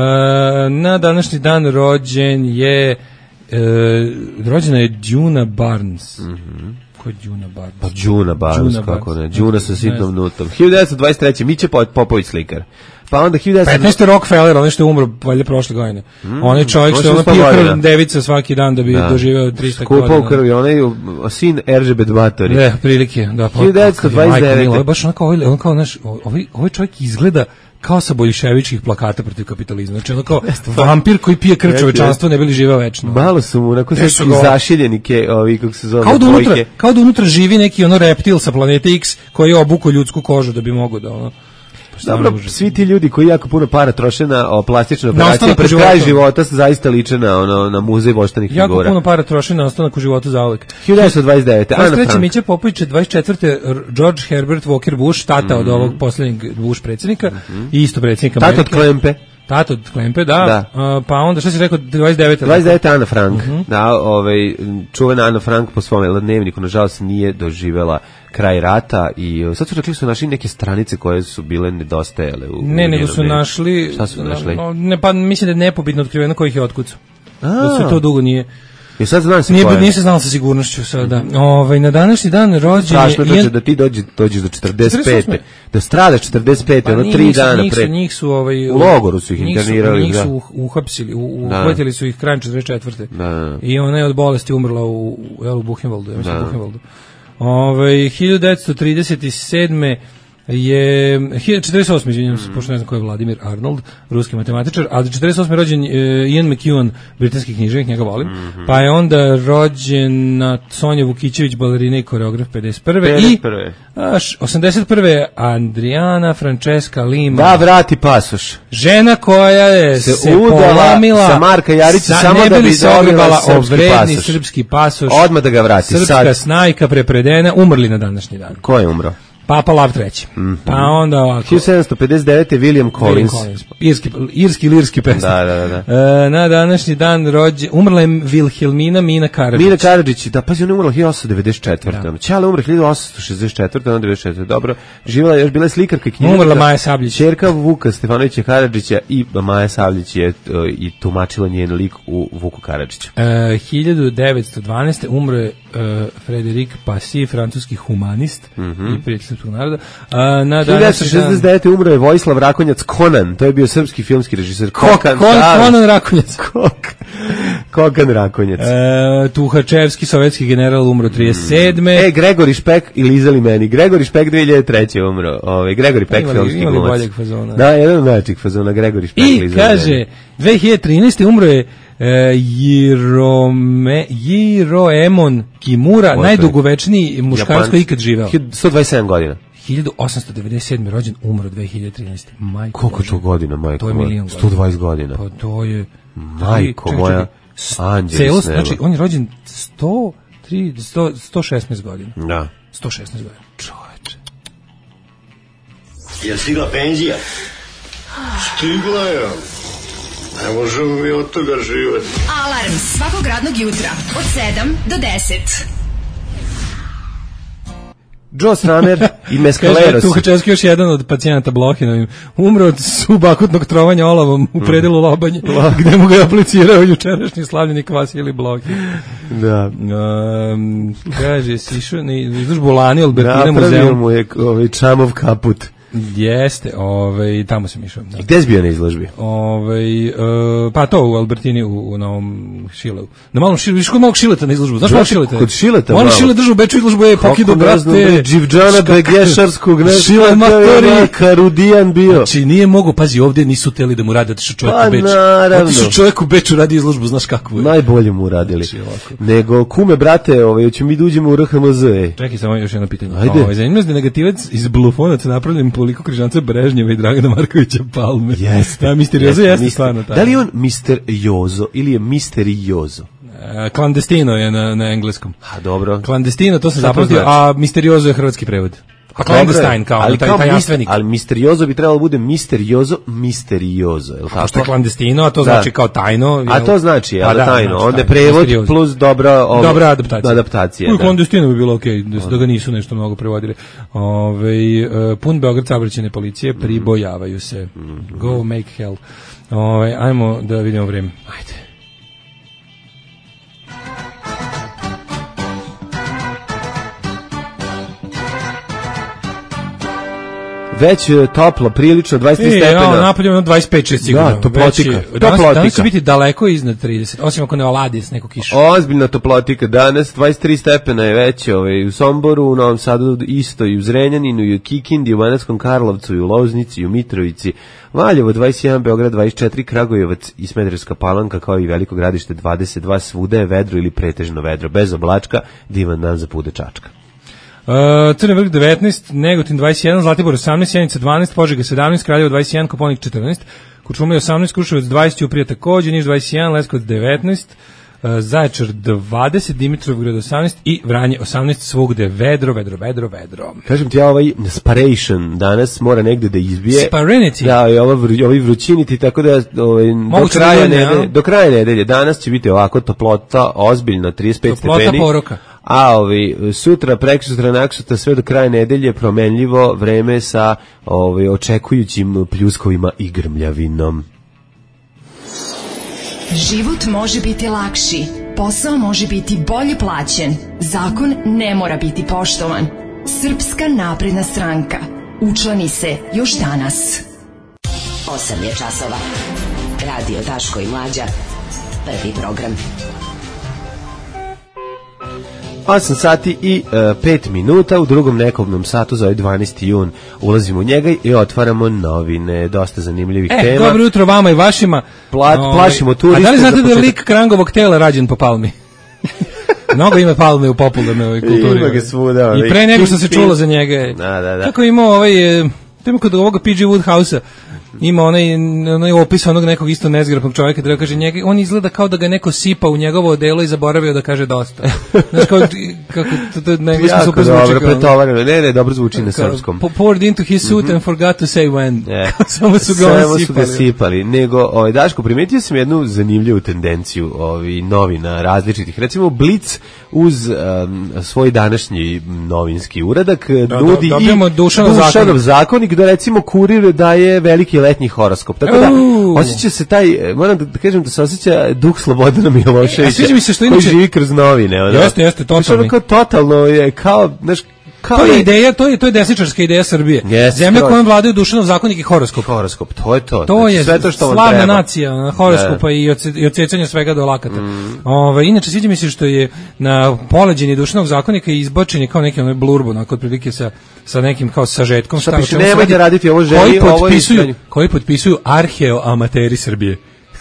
[SPEAKER 5] E, na današnji dan rođen je e, rođena je Djuna Barnes.
[SPEAKER 6] Mhm.
[SPEAKER 5] Ko je Djuna Barnes?
[SPEAKER 6] Pa Djuna Barnes, Djuna kako Barnes. Ne, Djuna sa sitnom nutom. hiljadu devetsto dvadeset treće Miće Popović slikar. Pa onda hiljadu devetsto
[SPEAKER 5] petnaesti. Rockefeller, onaj što je umro valjda prošle godine. Mm, onaj čovjek što je ono pio krv devica svaki dan da bi da. doživeo trista godina.
[SPEAKER 6] Skupao krv, onaj sin Eržebet Batori.
[SPEAKER 5] Ne, prilike, da. Pa,
[SPEAKER 6] hiljadu devetsto dvadeset devete.
[SPEAKER 5] Ovo je baš onako, ovaj, on kao naš, ovaj, ovaj čovjek izgleda kao sa bolševičkih plakata protiv kapitalizma. Znači, ono kao vampir koji pije krv čovečanstva ne bi li živeo večno.
[SPEAKER 6] Malo su mu, onako sve zašiljeni ke, ovi, kako se zove,
[SPEAKER 5] kao da unutra, kao da unutra živi neki ono reptil sa planete X koji je obuko ljudsku kožu da bi mogao da ono...
[SPEAKER 6] Dobro, svi ti ljudi koji jako puno para troše na o, plastične operacije pred kraj života zaista liče na, ono, na muzej voštanih figura.
[SPEAKER 5] Jako puno para troše na ostanak u životu zauvek.
[SPEAKER 6] hiljadu devetsto dvadeset devete. Ana Frank.
[SPEAKER 5] Mića Popović, dvadeset četvrte. George Herbert Walker Bush, tata mm-hmm. od ovog posljednjeg Bush predsjednika mm-hmm. i isto predsjednika
[SPEAKER 6] Amerike. Tata od Klempe.
[SPEAKER 5] Tata od Klempe, da.
[SPEAKER 6] da.
[SPEAKER 5] Uh, pa onda, šta si rekao, dvadeset devete.
[SPEAKER 6] dvadeset devete. Ana Frank. Mm-hmm. Da, ovaj, čuvena Ana Frank po svom dnevniku, nažalost, nije doživela kraj rata i sad su rekli su našli neke stranice koje su bile nedostajale u
[SPEAKER 5] ne, nego su našli
[SPEAKER 6] šta su našli?
[SPEAKER 5] No, ne, pa mislim da je nepobitno otkriveno kojih je otkucao. Da se to dugo nije.
[SPEAKER 6] I sad znam se
[SPEAKER 5] nije, nije se znalo sa sigurnošću sada. Mm-hmm. Ovaj na današnji dan rođen je
[SPEAKER 6] strašno je da ti dođe dođeš do četrdeset pete. Da stradaš četrdeset pete, pa ono tri dana
[SPEAKER 5] njih
[SPEAKER 6] pre.
[SPEAKER 5] Su, njih su ovaj
[SPEAKER 6] u logoru su ih internirali,
[SPEAKER 5] njih su, njih su uhapsili, uhvatili su ih krajem četrdeset četvrte.
[SPEAKER 6] Da.
[SPEAKER 5] I ona je od bolesti umrla u u Buchenwaldu, ja mislim Buchenwaldu. Ovaj hiljadu devetsto trideset sedme je četrdeset osme izvinjavam se, pošto ne znam ko je Vladimir Arnold, ruski matematičar, ali četrdeset osme rođen uh, Ian McEwan, britanski književnik, njega volim. Mm-hmm. Pa je onda rođena Sonja Vukićević, balerina i koreograf pedeset prve.
[SPEAKER 6] pedeset prve.
[SPEAKER 5] I až, osamdeset prve. Adriana Francesca Lima.
[SPEAKER 6] Da vrati pasoš.
[SPEAKER 5] Žena koja je se, se polamila
[SPEAKER 6] sa Marka Jarića samo da bi
[SPEAKER 5] dobila obredni srpski pasoš.
[SPEAKER 6] Odmah da ga vrati.
[SPEAKER 5] Srpska
[SPEAKER 6] sad.
[SPEAKER 5] snajka prepredena, umrli na današnji dan.
[SPEAKER 6] Ko je umro?
[SPEAKER 5] Papa Lav treći. Mm-hmm. Pa onda ovako.
[SPEAKER 6] hiljadu sedamsto pedeset devete. William Collins.
[SPEAKER 5] William Collins. Irski, irski lirski pesnik.
[SPEAKER 6] Da, da, da.
[SPEAKER 5] E, na današnji dan rođe, umrla je Vilhelmina Mina Karadžić.
[SPEAKER 6] Mina Karadžić, da, pazi, ona je umrla hiljadu osamsto devedeset četvrte. Da. Čale umre hiljadu osamsto šezdeset četvrte. Ona devedeset četvrte. Dobro. Živjela je, još bila je slikarka i književnica.
[SPEAKER 5] Umrla Maja Sabljić.
[SPEAKER 6] Ćerka Vuka Stefanovića Karadžića i Maja Sabljić je uh, i tumačila njen lik u Vuku Karadžića.
[SPEAKER 5] E, hiljadu devetsto dvanaeste. umro je uh, Frédéric Passy, francuski humanist mm-hmm. i prijatelj srpskog naroda. A, na
[SPEAKER 6] hiljadu devetsto šezdeset devete. umro je Vojislav Rakonjac Conan, to je bio srpski filmski režiser.
[SPEAKER 5] Kokan, Conan Rakonjac.
[SPEAKER 6] Kok, Kokan Rakonjac.
[SPEAKER 5] E, Tuhačevski, sovjetski general, umro trideset sedme.
[SPEAKER 6] E, Gregori Špek i Lizali meni. Gregori Špek dve hiljade treće. umro. Ove, Gregori Špek, filmski
[SPEAKER 5] glumac.
[SPEAKER 6] Imali
[SPEAKER 5] boljeg fazona.
[SPEAKER 6] Da, jedan od najjačih fazona, Gregori Špek i
[SPEAKER 5] Lizali kaže, meni. dve hiljade trinaeste. umro je E, Jirome, Jiroemon Kimura, Oje, najdugovečniji muškarac koji ikad živeo.
[SPEAKER 6] sto dvadeset sedam godina.
[SPEAKER 5] hiljadu osamsto devedeset sedme. rođen, umro dve hiljade trinaeste. Majko
[SPEAKER 6] koliko to godina, majko?
[SPEAKER 5] To je milion godina.
[SPEAKER 6] sto dvadeset godina.
[SPEAKER 5] Pa to je...
[SPEAKER 6] Majko čekaj, moja, anđeli s neba.
[SPEAKER 5] Znači, on je rođen sto tri, sto, sto šesnaest godina.
[SPEAKER 6] Da.
[SPEAKER 5] sto šesnaest godina. Čoveče.
[SPEAKER 8] Je stigla penzija?
[SPEAKER 7] Stigla je. Ne možemo mi od toga živati.
[SPEAKER 3] Alarm svakog radnog jutra od sedam do deset.
[SPEAKER 6] Joe Stramer i Mescaleros.
[SPEAKER 5] Tuhačevski još jedan od pacijenata Blohinovim. Umro od subakutnog trovanja olavom u predelu Lobanje, gde mu ga je aplicirao jučerašnji slavljenik Vasilij Blohin.
[SPEAKER 6] Da.
[SPEAKER 5] Um, kaže, si išao na izložbu Lani Albertina muzeum.
[SPEAKER 6] Napravio mu je ovaj Čamov kaput.
[SPEAKER 5] Jeste, ovaj, tamo sam išao. Da.
[SPEAKER 6] Gde si bio na izložbi?
[SPEAKER 5] Ovaj, uh, pa to u Albertini, u, u Novom Šilevu. Na malom Šilevu, viš kod malog Šileta na izložbu. Znaš malog Šileta?
[SPEAKER 6] Kod Šileta,
[SPEAKER 5] Oni Šilet držu u Beču izložbu, je pokidu, brate.
[SPEAKER 6] Dživđana Begešarskog, ne
[SPEAKER 5] Šile matori.
[SPEAKER 6] Karudijan bio.
[SPEAKER 5] Znači, nije mogo, pazi, ovdje nisu teli da mu radi, otišu čovjek
[SPEAKER 6] pa,
[SPEAKER 5] u Beču.
[SPEAKER 6] Naravno.
[SPEAKER 5] Otišu čovjek u Beču, radi izložbu, znaš kako je.
[SPEAKER 6] Najbolje mu radili.
[SPEAKER 5] Znači,
[SPEAKER 6] nego, kume, brate, ovaj, ćemo mi da uđemo u R H M Z.
[SPEAKER 5] Čekaj, samo još jedno pitanje.
[SPEAKER 6] Ajde.
[SPEAKER 5] Ovaj, zanimljivo je negativac iz Blufonaca napravljen po liku Križanca Brežnjeva i Dragana Markovića Palme.
[SPEAKER 6] Jeste.
[SPEAKER 5] Da, misteriozo jeste, jeste stvarno tako.
[SPEAKER 6] Da li je on mister Jozo ili je misteriozo?
[SPEAKER 5] E, Klandestino je na, na engleskom.
[SPEAKER 6] A dobro.
[SPEAKER 5] Klandestino, to sam zapamtio, znači? A misteriozo je hrvatski prevod. A clandestine kao,
[SPEAKER 6] ali
[SPEAKER 5] taj,
[SPEAKER 6] kao
[SPEAKER 5] taj jasvenik.
[SPEAKER 6] Ali misteriozo bi trebalo bude misteriozo, misteriozo, je li tako?
[SPEAKER 5] Što je clandestino, a to znači da. Kao tajno. Jel?
[SPEAKER 6] A to znači, jel, da, tajno.
[SPEAKER 5] Znači,
[SPEAKER 6] onda je prevod plus dobra, ov,
[SPEAKER 5] dobra adaptacija.
[SPEAKER 6] adaptacija
[SPEAKER 5] da. Klandestino bi bilo okej, okay, da, da ga nisu nešto mnogo prevodili. Ove, uh, pun Beograd saobraćajne policije, pribojavaju se. Mm-hmm. Go make hell. Ove, ajmo da vidimo vreme. Ajde.
[SPEAKER 6] već uh, toplo, prilično, dvadeset tri
[SPEAKER 5] e,
[SPEAKER 6] stepena.
[SPEAKER 5] Ja, napolje ono dvadeset pet šest sigurno.
[SPEAKER 6] Da, toplotika.
[SPEAKER 5] Već,
[SPEAKER 6] toplotika.
[SPEAKER 5] Danas, danas će biti daleko iznad trideset, osim ako ne oladi s neku kišu.
[SPEAKER 6] Ozbiljna toplotika. Danas dvadeset tri stepena je već ovaj, u Somboru, u Novom Sadu isto, i u Zrenjaninu, i u Kikindi, u Banatskom Karlovcu, i u Loznici, i u Mitrovici, Valjevo dvadeset jedan, Beograd dvadeset četiri, Kragujevac i Smederevska Palanka, kao i Veliko Gradište dvadeset dva, svuda je vedro ili pretežno vedro, bez oblačka, divan dan za pude čačka.
[SPEAKER 5] Uh, Crni Vrh devetnaest, Negotin dvadeset jedan, Zlatibor osamnaest, Sjenica dvanaest, Požega sedamnaest, Kraljevo dvadeset jedan, Koponik četrnaest, Kuršumlija osamnaest, Kruševac dvadeset, Ćuprija takođe, Niš dvadeset jedan, Leskovac devetnaest, uh, Zaječar dvadeset, Dimitrovgrad osamnaest i Vranje osamnaest, svugde vedro, vedro, vedro, vedro.
[SPEAKER 6] Kažem ti, ja ovaj Sparation danas mora negde da izbije.
[SPEAKER 5] Sparinity?
[SPEAKER 6] Da, i ovaj, vr, ovaj vrućiniti, tako da ovaj, do, kraja
[SPEAKER 5] da ne,
[SPEAKER 6] nedelje, do kraja nedelje. Danas će biti ovako toplota, ozbiljna, trideset pet
[SPEAKER 5] toplota
[SPEAKER 6] stepeni.
[SPEAKER 5] Toplota poroka.
[SPEAKER 6] A ovi, sutra, preksutra, naksutra, sve do kraja nedelje promenljivo vreme sa ovi, očekujućim pljuskovima i grmljavinom.
[SPEAKER 3] Život može biti lakši, posao može biti bolje plaćen, zakon ne mora biti poštovan. Srpska napredna stranka. Učlani se još danas.
[SPEAKER 8] osam je časova. Radio Daško i Mlađa. Prvi program.
[SPEAKER 6] osam sati i pet minuta, u drugom nekobnom satu za ovaj dvanaesti jun ulazimo u njega i otvaramo novine, dosta zanimljivih
[SPEAKER 5] e,
[SPEAKER 6] tema.
[SPEAKER 5] Dobro jutro vama i vašima.
[SPEAKER 6] Pla,
[SPEAKER 5] no,
[SPEAKER 6] plašimo turiste.
[SPEAKER 5] A da li znate da je lik Krangovog tela rađen po Palmi? Mnogo ima Palme u popularnoj kulturi.
[SPEAKER 6] Ima ga svuda.
[SPEAKER 5] I pre nego što se čulo za njega.
[SPEAKER 6] Da, da, da.
[SPEAKER 5] Kako je imao ovaj, to ima kod ovoga P G Woodhouse-a, ima onaj, onaj opis onog nekog isto nezgrapnog čovjeka, da kaže njega, on izgleda kao da ga neko sipa u njegovo odelo i zaboravio da kaže dosta. Znaš, kao, kako, to, to na engleskom super zvuči.
[SPEAKER 6] Dobro, pretovareno, ne, ne, dobro zvuči na srpskom.
[SPEAKER 5] Poured into his suit mm-hmm. and forgot to say when.
[SPEAKER 6] Yeah.
[SPEAKER 5] Samo su ga
[SPEAKER 6] Samo
[SPEAKER 5] sipali.
[SPEAKER 6] su ga sipali. Nego, ovaj, Daško, primetio sam jednu zanimljivu tendenciju ovaj, novina različitih. Recimo, Blic uz um, svoj današnji novinski uradak
[SPEAKER 5] da,
[SPEAKER 6] nudi
[SPEAKER 5] da,
[SPEAKER 6] i
[SPEAKER 5] Dušanov,
[SPEAKER 6] Dušanov
[SPEAKER 5] zakonik.
[SPEAKER 6] zakonik, da recimo Kurir daje veliki letnji horoskop. Tako da, osjeća se taj, moram da kažem da se osjeća duh Slobodana Miloševića,
[SPEAKER 5] e, mi se što
[SPEAKER 6] koji
[SPEAKER 5] inače
[SPEAKER 6] živi kroz novine. Ono.
[SPEAKER 5] Jeste, jeste, totalno.
[SPEAKER 6] Kao, totalno je, kao, znaš, kao
[SPEAKER 5] to je
[SPEAKER 6] je
[SPEAKER 5] ideja, to je to je desničarska ideja Srbije.
[SPEAKER 6] Yes,
[SPEAKER 5] Zemlja
[SPEAKER 6] to...
[SPEAKER 5] kojom vladaju Dušanov zakonik i horoskop.
[SPEAKER 6] Horoskop, to je to.
[SPEAKER 5] To
[SPEAKER 6] znači,
[SPEAKER 5] je
[SPEAKER 6] sve to što
[SPEAKER 5] slavna
[SPEAKER 6] treba.
[SPEAKER 5] nacija horoskopa i i odsecanja svega do lakata. Mm. Ove, inače sviđa mi se što je na poleđini Dušanovog zakonika izbačen je kao neki onaj blurbo, onako otprilike sa sa nekim kao sažetkom
[SPEAKER 6] šta piše, nemojte raditi ovo ženi,
[SPEAKER 5] koji
[SPEAKER 6] ovo
[SPEAKER 5] potpisuju, koji potpisuju arheoamateri Srbije.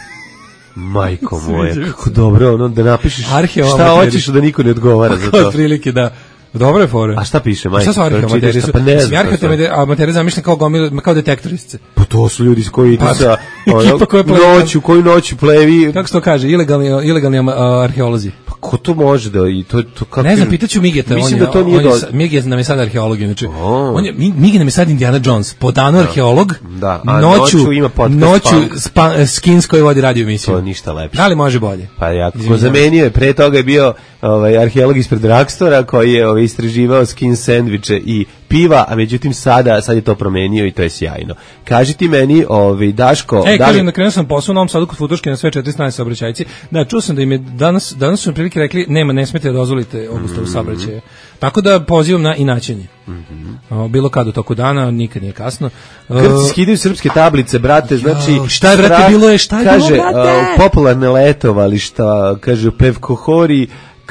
[SPEAKER 6] Majko moja, kako dobro, ono da napišeš šta hoćeš da niko ne odgovara za to.
[SPEAKER 5] Otprilike da. Dobre fore.
[SPEAKER 6] A šta piše, majko?
[SPEAKER 5] Šta su arheoamateri?
[SPEAKER 6] Pa ne znam.
[SPEAKER 5] Arheoamateri zamišljeni kao gomil, kao detektorisce.
[SPEAKER 6] Pa to su ljudi koji idu
[SPEAKER 5] pa,
[SPEAKER 6] sa ono, noću, koju noću plevi.
[SPEAKER 5] Kako se to kaže? Ilegalni, ilegalni uh, arheolozi.
[SPEAKER 6] Pa ko to može da i to to kako?
[SPEAKER 5] Ne znam, pitaću Migeta,
[SPEAKER 6] mislim
[SPEAKER 5] on,
[SPEAKER 6] da to nije
[SPEAKER 5] on
[SPEAKER 6] do...
[SPEAKER 5] je, Miget nam je sad arheolog, znači. Oh. On je Miget nam je sad Indiana Jones, po danu da. arheolog.
[SPEAKER 6] Da, a
[SPEAKER 5] noću,
[SPEAKER 6] noću ima podcast
[SPEAKER 5] noću spa, skins koji vodi radio emisiju.
[SPEAKER 6] To ništa lepše.
[SPEAKER 5] Da li može bolje?
[SPEAKER 6] Pa ja ko zamenio je, pre toga je bio ovaj arheolog ispred Dragstora koji je ovaj istraživao skin sendviče i piva, a međutim sada sad je to promenio i to je sjajno. Kaži ti meni, ovaj Daško,
[SPEAKER 5] e,
[SPEAKER 6] da li...
[SPEAKER 5] kažem da krenuo sam posao u Novom Sadu kod Futoške na sve četiri strane saobraćajci. Da, čuo sam da im je danas danas su mi prilike rekli nema, ne smete da dozvolite obustavu saobraćaja. Tako da pozivam na inaćenje. Mm-hmm. O, bilo kad u toku dana, nikad nije kasno.
[SPEAKER 6] Grci skidaju srpske tablice, brate, znači...
[SPEAKER 5] Jo, šta je, brate, bilo je, šta je
[SPEAKER 6] kaže,
[SPEAKER 5] bilo, brate?
[SPEAKER 6] Uh, popularne letovališta, kaže, Pevkohori,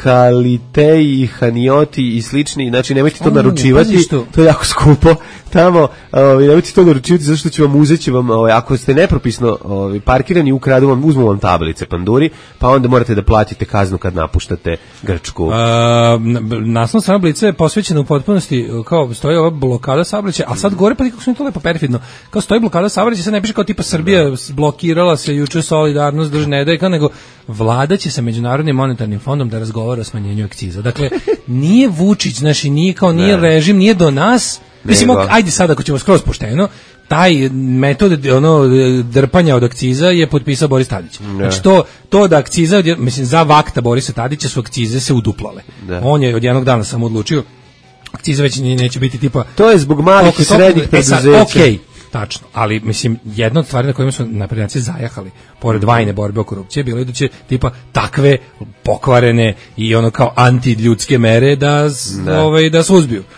[SPEAKER 6] Kaliteji, Hanioti i slični, znači nemojte to o, naručivati, to je jako skupo tamo, ovaj nemojte to naručivati zato što će vam uzeći vam, ovaj ako ste nepropisno ovaj parkirani, ukradu vam, uzmu vam tablice panduri, pa onda morate da platite kaznu kad napuštate Grčku.
[SPEAKER 5] A, naslov tablice je posvećena u potpunosti, kao stoji ova blokada saobraćaja, a sad gore pa kako su to lepo perfidno. Kao stoji blokada saobraćaja, sad ne piše kao tipa Srbija blokirala se juče solidarnost drž ne daje, kao nego vlada će sa Međunarodnim monetarnim fondom da razgovara o smanjenju akciza. Dakle, nije Vučić, znači nije kao nije ne. režim, nije do nas. Mislim, ok, ajde sad ako ćemo skroz pošteno, taj metod ono drpanja od akciza je potpisao Boris Tadić. Ne. Znači to, to da akciza, mislim, za vakta Borisa Tadića su akcize se uduplale. Ne. On je od jednog dana samo odlučio, akciza već neće biti tipa...
[SPEAKER 6] To je zbog malih i srednjih preduzeća.
[SPEAKER 5] Okej, tačno, ali mislim, jedna od stvari na kojima su naprednjaci zajahali, pored vajne borbe o korupciji, bilo je da će tipa takve pokvarene i ono kao antiljudske mere da, ovaj, da se uzbiju.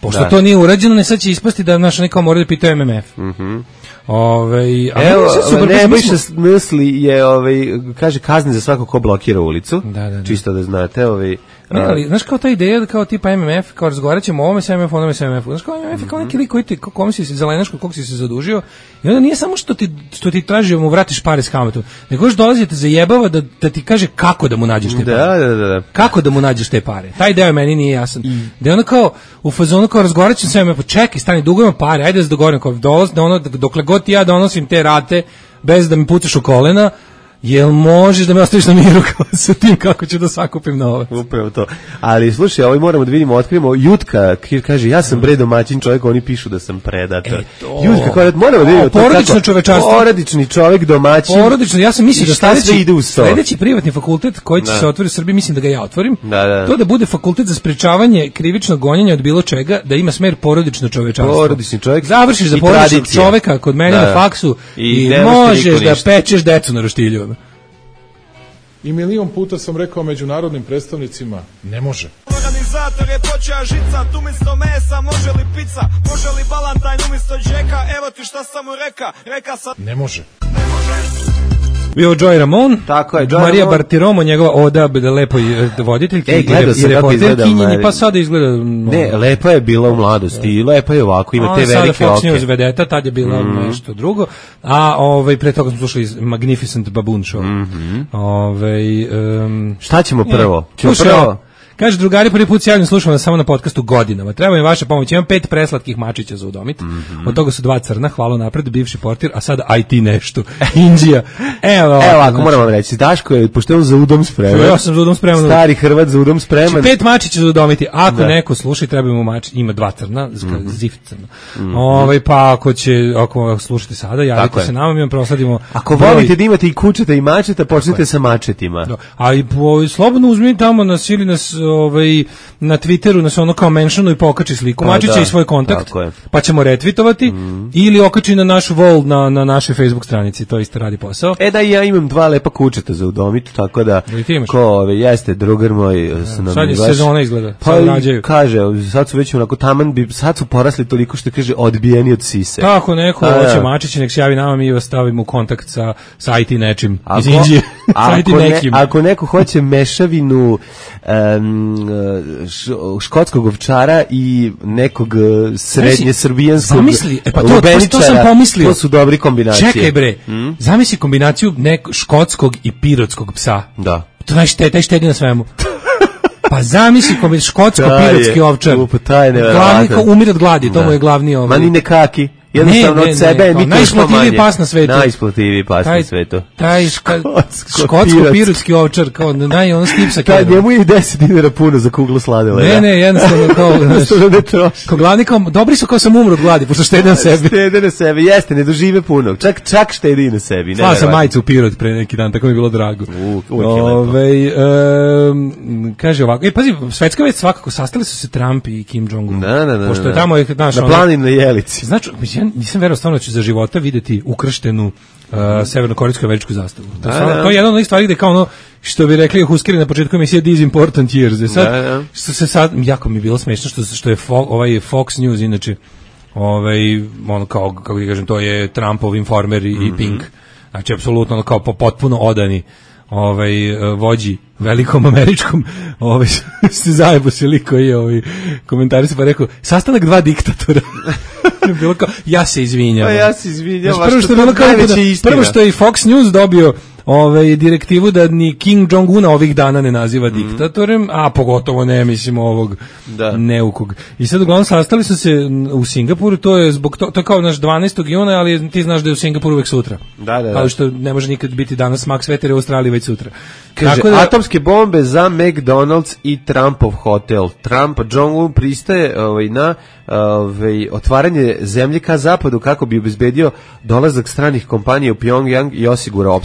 [SPEAKER 5] Pošto
[SPEAKER 6] da.
[SPEAKER 5] to nije urađeno, ne sad će ispasti da naša neka mora da pitaju M M F.
[SPEAKER 6] Mhm. Mm
[SPEAKER 5] Ovaj, a
[SPEAKER 6] evo,
[SPEAKER 5] super,
[SPEAKER 6] Nebojša smo... misli je, ovaj, kaže, kazni za svako ko blokira ulicu,
[SPEAKER 5] da, da, da.
[SPEAKER 6] čisto da znate, ovaj,
[SPEAKER 5] ne, ali, znaš kao ta ideja da kao tipa M M F, kao razgovarat ćemo o ovome sa M M F, onome sa M M F, znaš kao M M F je kao neki lik koji ti, kom si se zelenaško, kog si se zadužio, i onda nije samo što ti, što ti traži da mu vratiš pare s kamatom, nego još dolazi te zajebava da, da ti kaže kako da mu nađeš te
[SPEAKER 6] da,
[SPEAKER 5] pare.
[SPEAKER 6] Da, da, da.
[SPEAKER 5] Kako da mu nađeš te pare. Taj deo meni nije jasan. Mm. Da je ono kao, u fazonu kao razgovarat ćemo sa M M F, čekaj, stani, dugujemo pare, ajde da se dogovorim, kao dolaz, da ono, dokle god ti ja donosim te rate, bez da mi pucaš u kolena, jel možeš da me ostaviš na miru kao sa tim kako ću da sakupim novac?
[SPEAKER 6] Upravo to. Ali slušaj, ovaj moramo da vidimo, otkrijemo Jutka kaže ja sam bre domaćin čovjek, oni pišu da sam predator. E Jutka kaže moramo da vidimo to
[SPEAKER 5] porodično čovečarstvo.
[SPEAKER 6] Porodični čovjek domaćin.
[SPEAKER 5] Porodično, ja sam mislio da sledeći
[SPEAKER 6] ide uz to.
[SPEAKER 5] Sledeći privatni fakultet koji će da. se otvoriti u Srbiji, mislim da ga ja otvorim.
[SPEAKER 6] Da, da.
[SPEAKER 5] To da bude fakultet za sprečavanje krivičnog gonjenja od bilo čega, da ima smer porodično čovečarstvo.
[SPEAKER 6] Porodični čovjek.
[SPEAKER 5] Završiš za porodičnog čovjeka kod mene
[SPEAKER 6] da.
[SPEAKER 5] na faksu i,
[SPEAKER 6] i
[SPEAKER 5] možeš da pečeš decu na roštilju.
[SPEAKER 9] I milion puta sam rekao međunarodnim predstavnicima, ne može.
[SPEAKER 10] Organizator je počeo žicat, umjesto mesa može li pizza, može li balantajn umjesto džeka, evo ti šta sam mu reka, reka sad...
[SPEAKER 9] Ne može.
[SPEAKER 10] Ne može.
[SPEAKER 5] Bio Joy Ramon,
[SPEAKER 6] tako je, Joy
[SPEAKER 5] Marija
[SPEAKER 6] Ramon.
[SPEAKER 5] Bartiromo, njegova oda lepoj voditeljki
[SPEAKER 6] e,
[SPEAKER 5] i, i reporterkinji, pa sada izgleda... No,
[SPEAKER 6] ne, lepa je bila u mladosti i lepa je ovako, ima te velike oke.
[SPEAKER 5] Fox News vedeta, tad je bila mm. nešto drugo, a ovaj, pre toga smo slušali Magnificent Baboon Show.
[SPEAKER 6] Mm -hmm.
[SPEAKER 5] Ovaj, um,
[SPEAKER 6] šta ćemo prvo?
[SPEAKER 5] Ćemo prvo? Kaže, drugari, prvi put se javljam, slušam vas samo na podcastu godinama. Treba mi vaša pomoć. Imam pet preslatkih mačića za udomit. Mm -hmm. Od toga su dva crna, hvala napred, bivši portir, a sada I T nešto. Indija. Evo, ovako,
[SPEAKER 6] Evo, ako
[SPEAKER 5] znači,
[SPEAKER 6] moram vam reći, Daško je, pošto je on za udom spreman.
[SPEAKER 5] Ja sam za udom spreman.
[SPEAKER 6] Stari Hrvat za udom spreman.
[SPEAKER 5] Znači, pet mačića za udomiti. Ako da. neko sluša, treba mu mačić, ima dva crna, mm -hmm. zif crna. Mm -hmm. Ovaj, pa ako će, ako slušate sada, javite se nama, mi vam prosladimo.
[SPEAKER 6] Ako broj... volite da imate i kućeta i mačeta, počnite sa mačetima.
[SPEAKER 5] Da. A i po, slobodno uzmi tamo nas ili nas, ovaj, na Twitteru nas ono kao menšanu i pokači sliku mačića i svoj kontakt, pa ćemo retvitovati mm. ili okači na naš wall na, na našoj Facebook stranici, to isto radi posao.
[SPEAKER 6] E da, ja imam dva lepa kućeta za udomit, tako da ko ove, jeste, drugar moj
[SPEAKER 5] ja, sad je baš, sezona izgleda,
[SPEAKER 6] pa kaže, sad su već onako taman, bi, sad su porasli toliko što kaže odbijeni od sise.
[SPEAKER 5] Tako neko A, hoće mačiće, nek se javi nama, mi vas stavimo u kontakt sa, sa I T nečim ako, iz Indije.
[SPEAKER 6] Ako, ne, ako neko hoće mešavinu um, škotskog ovčara i nekog srednje srbijanskog
[SPEAKER 5] zamisli, e pa to, to sam pomislio.
[SPEAKER 6] To su dobri kombinacije.
[SPEAKER 5] Čekaj bre, hmm? zamisli kombinaciju nek škotskog i pirotskog psa.
[SPEAKER 6] Da.
[SPEAKER 5] To najšte, taj štedi na svemu. Pa zamisli kombinaciju škotsko-pirotski ovčar.
[SPEAKER 6] Upa, taj je
[SPEAKER 5] glavni kao umir od gladi, to
[SPEAKER 6] da.
[SPEAKER 5] mu je glavni ovaj.
[SPEAKER 6] Ma ni nekaki. Jednostavno od sebe mi
[SPEAKER 5] najisplativiji pas na svetu.
[SPEAKER 6] Najisplativiji pas na svetu.
[SPEAKER 5] Taj škotsko-pirotski ovčar, kao naj on stipsa.
[SPEAKER 6] Taj njemu je i deset dinara puno za kuglu sladoleda.
[SPEAKER 5] Ne, ne, jednostavno kao kao glavni kao dobri su kao sam umro od gladi, pošto štede na sebi.
[SPEAKER 6] Štede na sebi, jeste, ne dožive puno. Čak čak štedi na sebi.
[SPEAKER 5] Slao sam majicu u Pirot pre neki dan, tako mi je bilo drago. Ovaj kaže ovako, e pazi, svetska vest svakako, sastali su se Trump i Kim Jong-un.
[SPEAKER 6] Da, da, da.
[SPEAKER 5] Pošto je tamo naš
[SPEAKER 6] na planini na Jelici.
[SPEAKER 5] Znači, ja nisam verovao stvarno da ću za života videti ukrštenu uh, severnokorejsku američku zastavu. To, da, stvarno, da. to je jedna od onih stvari gde kao ono, što bi rekli Huskeri na početku emisije These Important Years. Sad, da, da. Što se sad, jako mi je bilo smešno što, što je fo, ovaj Fox News, inače, ovaj, ono kao, kako da kažem, to je Trumpov Informer i, mm -hmm. i Pink. Znači, apsolutno ono kao potpuno odani ovaj vođi velikom američkom, ovaj se zajebo se liko i ovaj komentari se pa rekao sastanak dva diktatora. Bilo kao ja se izvinjavam.
[SPEAKER 6] Pa ja se izvinjavam.
[SPEAKER 5] Znači, prvo što je bilo kao da, prvo što je i Fox News dobio ovaj direktivu da ni Kim Jong-una ovih dana ne naziva mm. diktatorem, a pogotovo ne mislim ovog
[SPEAKER 6] da.
[SPEAKER 5] neukog. I sad uglavnom sastali su se u Singapuru, to je zbog to, to je kao naš dvanaestog juna, ali ti znaš da je u Singapuru uvek sutra.
[SPEAKER 6] Da, da, da.
[SPEAKER 5] Kao što ne može nikad biti danas smak sveta, jer je u Australiji već sutra.
[SPEAKER 6] Kaže, da, atomske bombe za McDonald's i Trumpov hotel. Trump Jong-un pristaje ovaj, na ovaj, otvaranje zemlje ka zapadu kako bi obezbedio dolazak stranih kompanija u Pyongyang i osigurao opstanak
[SPEAKER 5] ja
[SPEAKER 6] na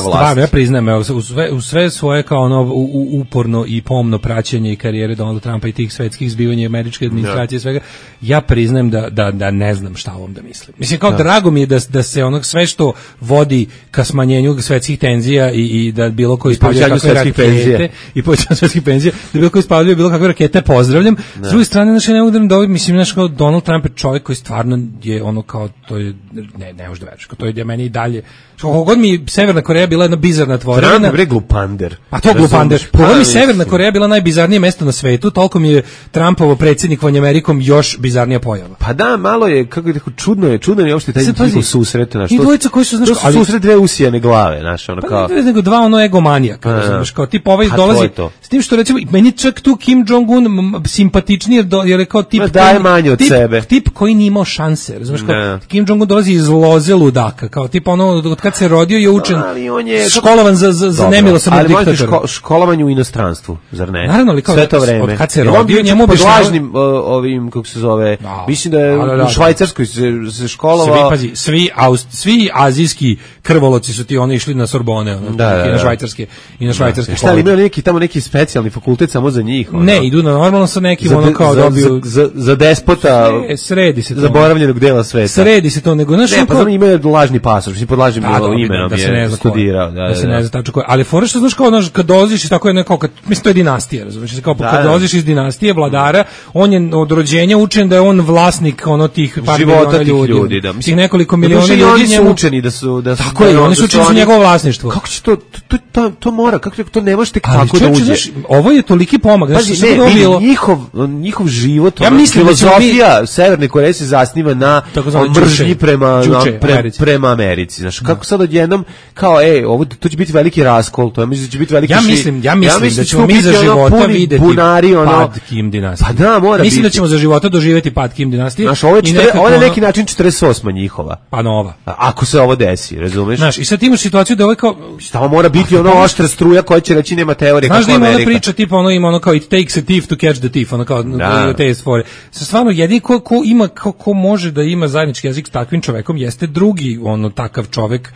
[SPEAKER 6] vlast.
[SPEAKER 5] Stvarno, ja priznajem, evo, u sve, u sve svoje kao ono u, u, uporno i pomno praćenje i karijere Donalda Trumpa i tih svetskih zbivanja američke administracije i svega, ja priznajem da, da, da ne znam šta ovom da mislim. Mislim, kao
[SPEAKER 6] da.
[SPEAKER 5] drago mi je da, da se onog sve što vodi ka smanjenju svetskih tenzija i, i da bilo koji spavljaju kakve rakete i povećanju svetskih penzija, da bilo koji spavljaju bilo kakve rakete, pozdravljam. Da. S druge strane, znači, ne mogu da mislim, znači, kao Donald Trump je čovjek koji stvarno je ono kao, to je, ne, ne možeš da veriš, to je meni i dalje. Kako god mi Severna Koreja bila jedna bizarna tvorevina.
[SPEAKER 6] Trump je glupander.
[SPEAKER 5] Pa to glupander. Kako mi Severna Koreja bila najbizarnije mesto na svetu, toliko mi je Trumpovo predsjednikovanje Amerikom još bizarnija pojava.
[SPEAKER 6] Pa da, malo je, kako je tako, čudno je, čudno je uopšte taj njihov susret. Naš,
[SPEAKER 5] I dvojica koji su, znaš,
[SPEAKER 6] to su ali, susret dve usijane glave, znaš, ono kao...
[SPEAKER 5] Pa ne nego dva ono egomanijaka, znaš, kao tip ovaj dolazi, s tim što recimo, meni čak tu Kim Jong-un simpatičniji, jer je kao tip...
[SPEAKER 6] Ma daje manje od
[SPEAKER 5] tip,
[SPEAKER 6] sebe.
[SPEAKER 5] Tip koji nije imao šanse, znaš, kao Kim Jong-un dolazi iz loze ludaka, kao tip ono, od kad se rodio je učen,
[SPEAKER 6] on je
[SPEAKER 5] školovan za, za, za nemilosrdnog diktatora.
[SPEAKER 6] Ško, školovan u inostranstvu, zar ne?
[SPEAKER 5] Naravno, ali kao
[SPEAKER 6] sve to vreme.
[SPEAKER 5] Od kad se rodio, njemu objašnjava...
[SPEAKER 6] Lažnim, ovim, kako se zove, da, mislim da je da, da, da, u Švajcarskoj se, se školovao...
[SPEAKER 5] Svi, pazi, svi, aust, svi azijski krvoloci su ti oni išli na Sorbone, ono, da, da, i na švajcarske, i na švajcarske
[SPEAKER 6] da. Šta li imaju neki, tamo neki specijalni fakultet samo za njih? Ono?
[SPEAKER 5] Ne, idu na normalno sa nekim, za, ono kao
[SPEAKER 6] za,
[SPEAKER 5] dobiju...
[SPEAKER 6] Za, za, za despota...
[SPEAKER 5] Ne, sredi se to.
[SPEAKER 6] Zaboravljenog dela sveta.
[SPEAKER 5] Sredi se to, nego... Znaš,
[SPEAKER 6] ne, pa znam imaju lažni pasoš, mislim pod lažnim da, imenom
[SPEAKER 5] da, da
[SPEAKER 6] je studirao.
[SPEAKER 5] Da, da se ne zna tačno ko je. Ali fora što znaš kao, znaš, kad dolaziš i tako je neko, kad, mislim, to je dinastija, razumiješ, kao da, kad dolaziš iz dinastije vladara, on je od rođenja učen da je on vlasnik ono tih par
[SPEAKER 6] života tih
[SPEAKER 5] ljudi,
[SPEAKER 6] ljudi da.
[SPEAKER 5] Tih nekoliko miliona ljudi,
[SPEAKER 6] oni su učeni da su da su
[SPEAKER 5] tako je, oni su učeni su njegovo vlasništvo.
[SPEAKER 6] Kako će to to to, to mora, kako to ne možete kako da uđe.
[SPEAKER 5] Ovo je toliki pomak, znači
[SPEAKER 6] sve bilo njihov njihov život,
[SPEAKER 5] ja mislim
[SPEAKER 6] filozofija Severne Koreje se zasniva na mržnji prema prema Americi. Znači kako sad odjednom kao ej, ovo to će biti veliki raskol, to ja mislim da će biti veliki
[SPEAKER 5] ja mislim, ja mislim, ja mislim da ćemo mi za života videti
[SPEAKER 6] bunari, ono,
[SPEAKER 5] pad Kim dinastije.
[SPEAKER 6] Pa da, mora
[SPEAKER 5] mislim
[SPEAKER 6] biti.
[SPEAKER 5] da ćemo za života doživjeti pad Kim dinastije.
[SPEAKER 6] Znaš, ovo je, četiri, ovo je neki način četrdeset osma njihova.
[SPEAKER 5] Pa nova.
[SPEAKER 6] Ako se ovo desi, razumeš?
[SPEAKER 5] Znaš, i sad imaš situaciju da ovo kao...
[SPEAKER 6] Tamo mora biti ono oštra struja koja će reći nema teorije kako Amerika.
[SPEAKER 5] Znaš da ima ona priča, tipa ono ima ono kao it takes a thief to catch the thief, ono kao da. Te stvore. Stvarno, jedini ko, ko ima, ko, ko može da ima zajednički jezik s takvim čovekom jeste drugi, ono, takav čovek,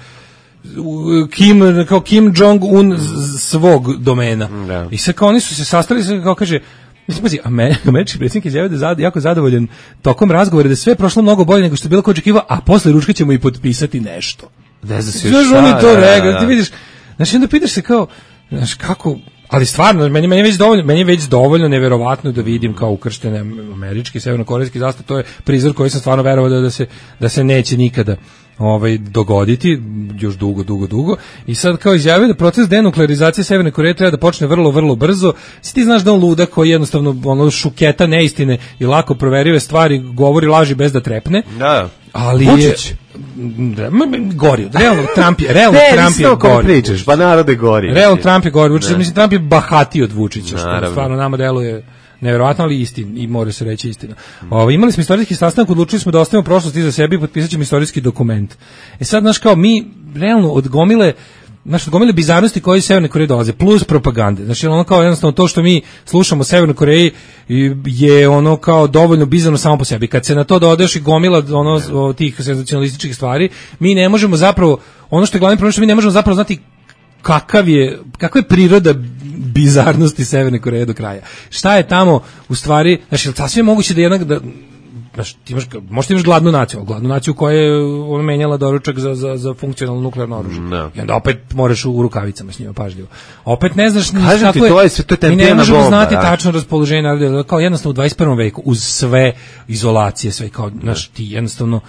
[SPEAKER 5] Kim, kao Kim Jong-un svog domena. Da. I sad kao oni su se sastali, sad kao kaže, mislim, pazi, američki predsjednik izjavio da je zad, jako zadovoljan tokom razgovora, da je sve prošlo mnogo bolje nego što je bilo ko očekivao, a posle ručka ćemo i potpisati nešto.
[SPEAKER 6] Ne znam se
[SPEAKER 5] još šta. Oni to rekli, ti vidiš, znači onda pitaš se kao, znaš, kako, ali stvarno, meni, meni, je već dovoljno, meni je već dovoljno neverovatno da vidim kao ukrštene američki, severnokorejski zastav, to je prizor koji sam stvarno verovao da, da, se, da se neće nikada ovaj dogoditi još dugo dugo dugo i sad kao izjavio da proces denuklearizacije Severne Koreje treba da počne vrlo vrlo brzo. Si ti znaš da on ludak koji jednostavno ono šuketa neistine i lako proverive stvari, govori laži bez da trepne.
[SPEAKER 6] Da.
[SPEAKER 5] Ali
[SPEAKER 6] Vučić.
[SPEAKER 5] Da, gori. Realno Trump je, realno
[SPEAKER 6] ne,
[SPEAKER 5] Trump je gori.
[SPEAKER 6] Pričaš, pa narode gori.
[SPEAKER 5] Realno Trump je gori. Vučić, mislim Trump je bahatiji od Vučića, što stvarno nama deluje neverovatno, ali istin, i mora se reći istina. Ovo, imali smo istorijski sastanak, odlučili smo da ostavimo prošlost iza sebe i potpisat ćemo istorijski dokument. E sad, znaš, kao mi realno od gomile, znaš, od gomile bizarnosti koje iz Severne Koreje dolaze, plus propagande. Znači, ono kao jednostavno to što mi slušamo o Severnoj Koreji je ono kao dovoljno bizarno samo po sebi. Kad se na to dodeš i gomila ono, o tih senzacionalističkih stvari, mi ne možemo zapravo, ono što je glavni problem, što mi ne možemo zapravo znati kakav je, kakva je priroda bizarnosti Severne Koreje do kraja. Šta je tamo u stvari, znači sasvim moguće da jednak da znaš, ti imaš, možda imaš gladnu naciju, gladnu naciju koja je ono menjala doručak za, za, za funkcionalno nuklearno oružje. No. I onda opet moraš u rukavicama s njima pažljivo. Opet ne znaš ni kako je,
[SPEAKER 6] to je, sve, to je
[SPEAKER 5] mi ne možemo
[SPEAKER 6] bomba,
[SPEAKER 5] znati
[SPEAKER 6] ja.
[SPEAKER 5] tačno raspoloženje naroda, kao jednostavno u dvadeset prvom veku, uz sve izolacije, sve kao, znaš, ti jednostavno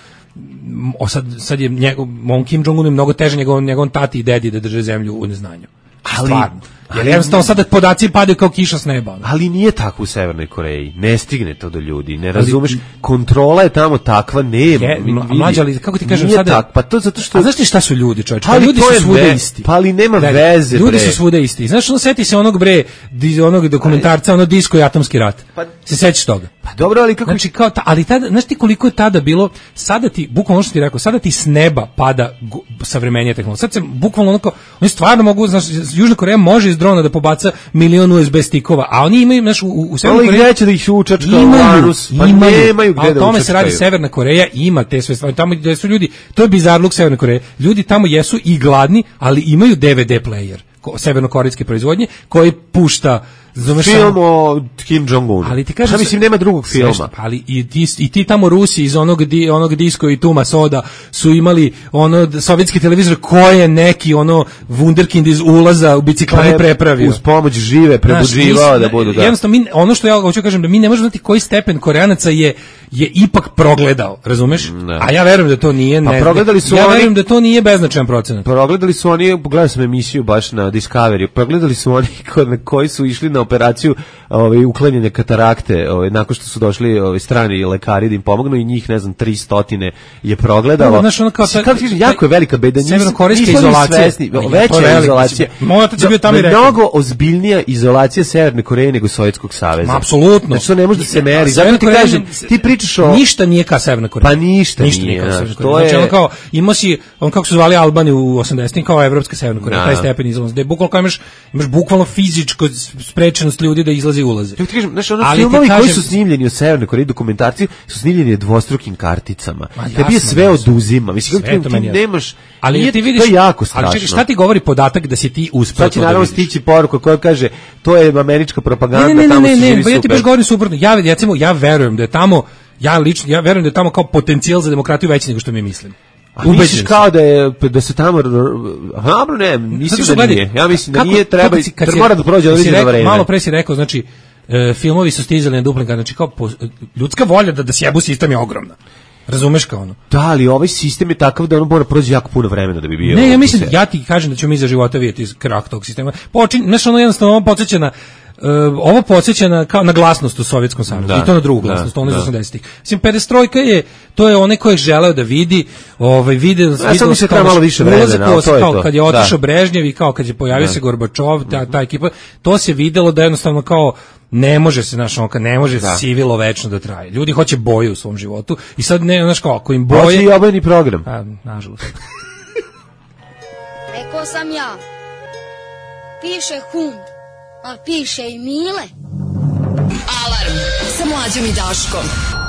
[SPEAKER 5] o sad, sad je njegov, on Kim Jong-un je mnogo teže njegovom njegov tati i dedi da drže zemlju u neznanju.
[SPEAKER 6] Ali,
[SPEAKER 5] stvarno. Jer jednostavno sada podaci padaju kao kiša s neba.
[SPEAKER 6] Ali nije tako u Severnoj Koreji. Ne stigne to do ljudi. Ne razumeš, kontrola je tamo takva, nema.
[SPEAKER 5] Je, mlađa, ali kako ti kažem
[SPEAKER 6] nije
[SPEAKER 5] sada?
[SPEAKER 6] Tak, pa to zato što...
[SPEAKER 5] A znaš ti šta su ljudi, čovječ? Pa
[SPEAKER 6] ali
[SPEAKER 5] ljudi su svuda ve... isti.
[SPEAKER 6] Pa ali nema
[SPEAKER 5] da,
[SPEAKER 6] veze,
[SPEAKER 5] ljudi
[SPEAKER 6] bre.
[SPEAKER 5] Ljudi su svuda isti. Znaš, ono seti se onog bre, onog dokumentarca, ono Disko i atomski rat. Pa, se sećaš toga?
[SPEAKER 6] Pa dobro, ali kako...
[SPEAKER 5] Znači, kao ta, ali tada, znaš ti koliko je tada bilo, sada ti, bukvalno ono što ti rekao, sada ti s neba pada savremenija tehnologija. Sad se bukvalno onako, oni stvarno mogu, znaš, Južna Koreja može drona da pobaca milion U S B stikova, a oni imaju, znaš, u, u Severnoj Koreji...
[SPEAKER 6] Ali gde će da ih učačka
[SPEAKER 5] imaju,
[SPEAKER 6] Larus? Pa
[SPEAKER 5] imaju,
[SPEAKER 6] nemaju gde
[SPEAKER 5] a o
[SPEAKER 6] da
[SPEAKER 5] tome
[SPEAKER 6] učačkaju.
[SPEAKER 5] se radi. Severna Koreja ima te sve stvari, tamo gde su ljudi, to je bizarluk Severne Koreje, ljudi tamo jesu i gladni, ali imaju D V D player severnokorejske proizvodnje koji pušta
[SPEAKER 6] film o Kim Jong-un.
[SPEAKER 5] Ali ti kažem,
[SPEAKER 6] ja mislim nema drugog filma.
[SPEAKER 5] Što, ali i ti, i ti tamo Rusi iz onog di, onog disko i Tuma Soda su imali ono sovjetski televizor koji je neki ono wunderkind iz ulaza u biciklani prepravio.
[SPEAKER 6] Uz pomoć žive prebuđivao da budu da.
[SPEAKER 5] Jednostavno mi, ono što ja hoću kažem da mi ne možemo znati koji stepen Koreanaca je je ipak progledao, razumeš? Ne. A ja verujem da to nije, ne.
[SPEAKER 6] Pa progledali su
[SPEAKER 5] ja
[SPEAKER 6] oni,
[SPEAKER 5] verujem da to nije beznačajan procenat.
[SPEAKER 6] Progledali su oni, gledao sam emisiju baš na Discovery. Progledali su oni koji su išli na operaciju ovaj uklanjanja katarakte, ovaj nakon što su došli ovaj strani lekari da im pomognu i njih ne znam tristo je progledalo.
[SPEAKER 5] Znaš, ono kao ta,
[SPEAKER 6] kako ti jako je velika beda,
[SPEAKER 5] severnokorejska izolacija,
[SPEAKER 6] veća je izolacija.
[SPEAKER 5] Moj otac je bio tamo i rekao.
[SPEAKER 6] Mnogo ozbiljnija izolacija Severne Koreje nego Sovjetskog saveza.
[SPEAKER 5] Apsolutno.
[SPEAKER 6] Znači to ne može da se meri. Zato ti kažem, ti pričaš o
[SPEAKER 5] ništa nije kao Severna Koreja.
[SPEAKER 6] Pa ništa,
[SPEAKER 5] ništa
[SPEAKER 6] nije.
[SPEAKER 5] Nije
[SPEAKER 6] Znaš,
[SPEAKER 5] to je znači, ono kao imao si on kako su zvali Albaniju u osamdesetim kao evropska Severna Koreja, taj stepen izolacije. Da bukvalno imaš imaš bukvalno fizičku sprečenost ljudi da izlaze i ulaze.
[SPEAKER 6] Ja ti kažem, znači ono filmovi kažem, koji su snimljeni u Severnoj Koreji, dokumentarci su snimljeni dvostrukim karticama. Tebi je sve oduzima. Mislim kako ti nemaš,
[SPEAKER 5] ali ti vidiš,
[SPEAKER 6] to je jako strašno.
[SPEAKER 5] Ali čekaj, šta ti govori podatak da si ti uspeo?
[SPEAKER 6] Sad će naravno stići poruka koja kaže to je američka propaganda,
[SPEAKER 5] ne, ne,
[SPEAKER 6] tamo
[SPEAKER 5] ne,
[SPEAKER 6] su
[SPEAKER 5] ne,
[SPEAKER 6] živi
[SPEAKER 5] ne,
[SPEAKER 6] super.
[SPEAKER 5] Ja ti baš govorim suprotno. Ja recimo ja verujem da je tamo ja lično ja verujem da je tamo kao potencijal za demokratiju veći nego što mi mislimo.
[SPEAKER 6] A misliš kao da je da se tamo dobro ne, mislim da nije. Ja mislim da nije, treba kad mora da prođe određeno vreme.
[SPEAKER 5] Malo pre si rekao, znači e, filmovi su stizali na duplinka, znači kao po, ljudska volja da da sjebu sistem je ogromna. Razumeš kao ono?
[SPEAKER 6] Da, ali ovaj sistem je takav da on mora proći jako puno vremena da bi bio.
[SPEAKER 5] Ne, ja mislim, ja ti kažem da ćemo mi za života vidjeti krah tog sistema. Počin, znači ono jednostavno ovo podsjeća na Uh, ovo podsjeća na, kao na glasnost u Sovjetskom savezu i to na drugu glasnost, ono iz osamdesetih. Mislim, perestrojka je, to je onaj koji je želeo da vidi, ovaj, vidi,
[SPEAKER 6] ja sam se treba malo više vremena,
[SPEAKER 5] kao, to je kao to. Kad je otišao Brežnjev i kao kad je pojavio da. se Gorbačov, ta, ta ekipa, to se videlo da jednostavno kao ne može se, znaš, onka, ne može da. civilo večno da traje. Ljudi hoće boju u svom životu i sad ne, znaš kao, ako im boje...
[SPEAKER 6] Hoće i obojni program.
[SPEAKER 5] A, nažalost.
[SPEAKER 11] Rekao sam ja, piše hund. A piše i Mile.
[SPEAKER 3] Alarm sa Mlađom i Daškom.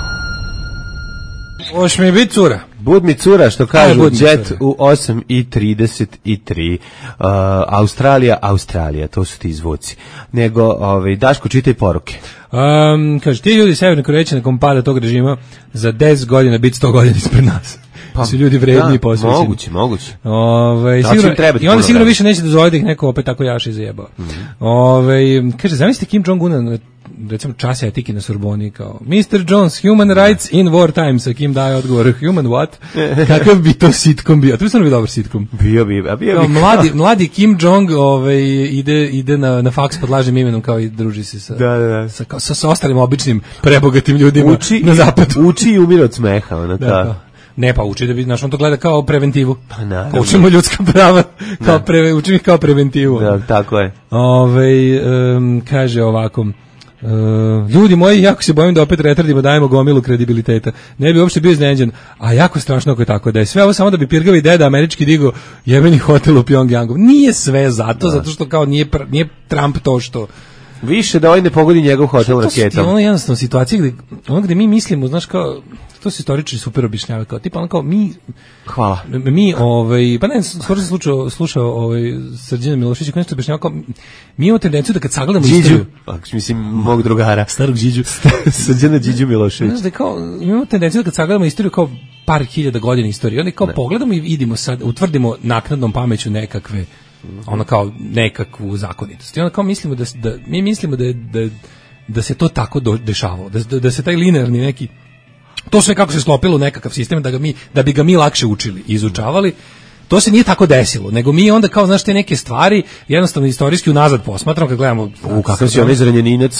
[SPEAKER 5] Hoš mi biti cura?
[SPEAKER 6] Bud mi cura, što kažu Jet u osam i trideset tri. Uh, Australija, Australija, to su ti zvuci. Nego, ovaj, Daško, čitaj poruke.
[SPEAKER 5] Um, kaže, ti ljudi Severne Koreje nakon pada tog režima za deset godina biti sto godina ispred nas. Pa, su ljudi vredni da, i posvećeni.
[SPEAKER 6] Moguće, moguće.
[SPEAKER 5] Ove, sigurno, i onda sigurno više neće dozvoliti da ih neko opet tako jaše zajebao. Mm -hmm. Ove, kaže, zamislite Kim Jong-una, recimo čas etike na Sorboni, kao mister Jones, human rights in war times, a Kim daje odgovor, human what? Kakav bi to sitcom bio? To bi stvarno bio dobar sitcom.
[SPEAKER 6] Bio bi, a bio
[SPEAKER 5] kao,
[SPEAKER 6] bi.
[SPEAKER 5] Mladi, mladi Kim Jong ove, ide, ide na, na faks pod lažnim imenom, kao i druži se sa,
[SPEAKER 6] da, da, da.
[SPEAKER 5] sa, kao, sa, sa ostalim običnim prebogatim ljudima
[SPEAKER 6] uči,
[SPEAKER 5] na zapadu.
[SPEAKER 6] Uči i umire od smeha, ona ta. Da,
[SPEAKER 5] ne, pa uči da bi, znaš, on to gleda kao preventivu.
[SPEAKER 6] Pa naravno.
[SPEAKER 5] Učimo ljudska prava, kao pre, učimo ih kao preventivu.
[SPEAKER 6] Da, tako je.
[SPEAKER 5] Ove, um, kaže ovako, uh, ljudi moji, jako se bojim da opet retardima dajemo gomilu kredibiliteta. Ne bi uopšte bio iznenađen, a jako strašno ako je tako da je sve ovo samo da bi pirgavi deda američki digo jebeni hotel u Pjongjangu. Nije sve zato, da. zato što kao nije, nije Trump to što...
[SPEAKER 6] Više da ovaj ne pogodi njegov hotel raketom.
[SPEAKER 5] Ono je jednostavno situacija gde, ono gde mi mislimo, znaš kao, to se istoričari super objašnjavaju, kao tipa ono kao mi...
[SPEAKER 6] Hvala.
[SPEAKER 5] Mi, ovaj, pa ne, skoro sam slušao, slušao ovaj, Srđana Miloševića, koji se objašnjavao kao, mi imamo tendenciju da kad sagledamo
[SPEAKER 6] Điđu.
[SPEAKER 5] istoriju...
[SPEAKER 6] Mislim, mog drugara.
[SPEAKER 5] Starog Điđu.
[SPEAKER 6] Srđana Điđu Milošević.
[SPEAKER 5] Znaš da kao, mi imamo tendenciju da kad sagledamo istoriju kao par hiljada godina istorije, onda kao ne. pogledamo i vidimo sad, utvrdimo naknadnom pameću nekakve ono kao nekakvu zakonitost. I onda kao mislimo da, da mi mislimo da, da, da se to tako do, dešavalo, da, da se taj linearni neki to sve kako se sklopilo u nekakav sistem da ga mi da bi ga mi lakše učili, izučavali. To se nije tako desilo, nego mi onda kao znaš te neke stvari jednostavno istorijski unazad posmatramo kad gledamo
[SPEAKER 6] u kakav si onaj zranjeninac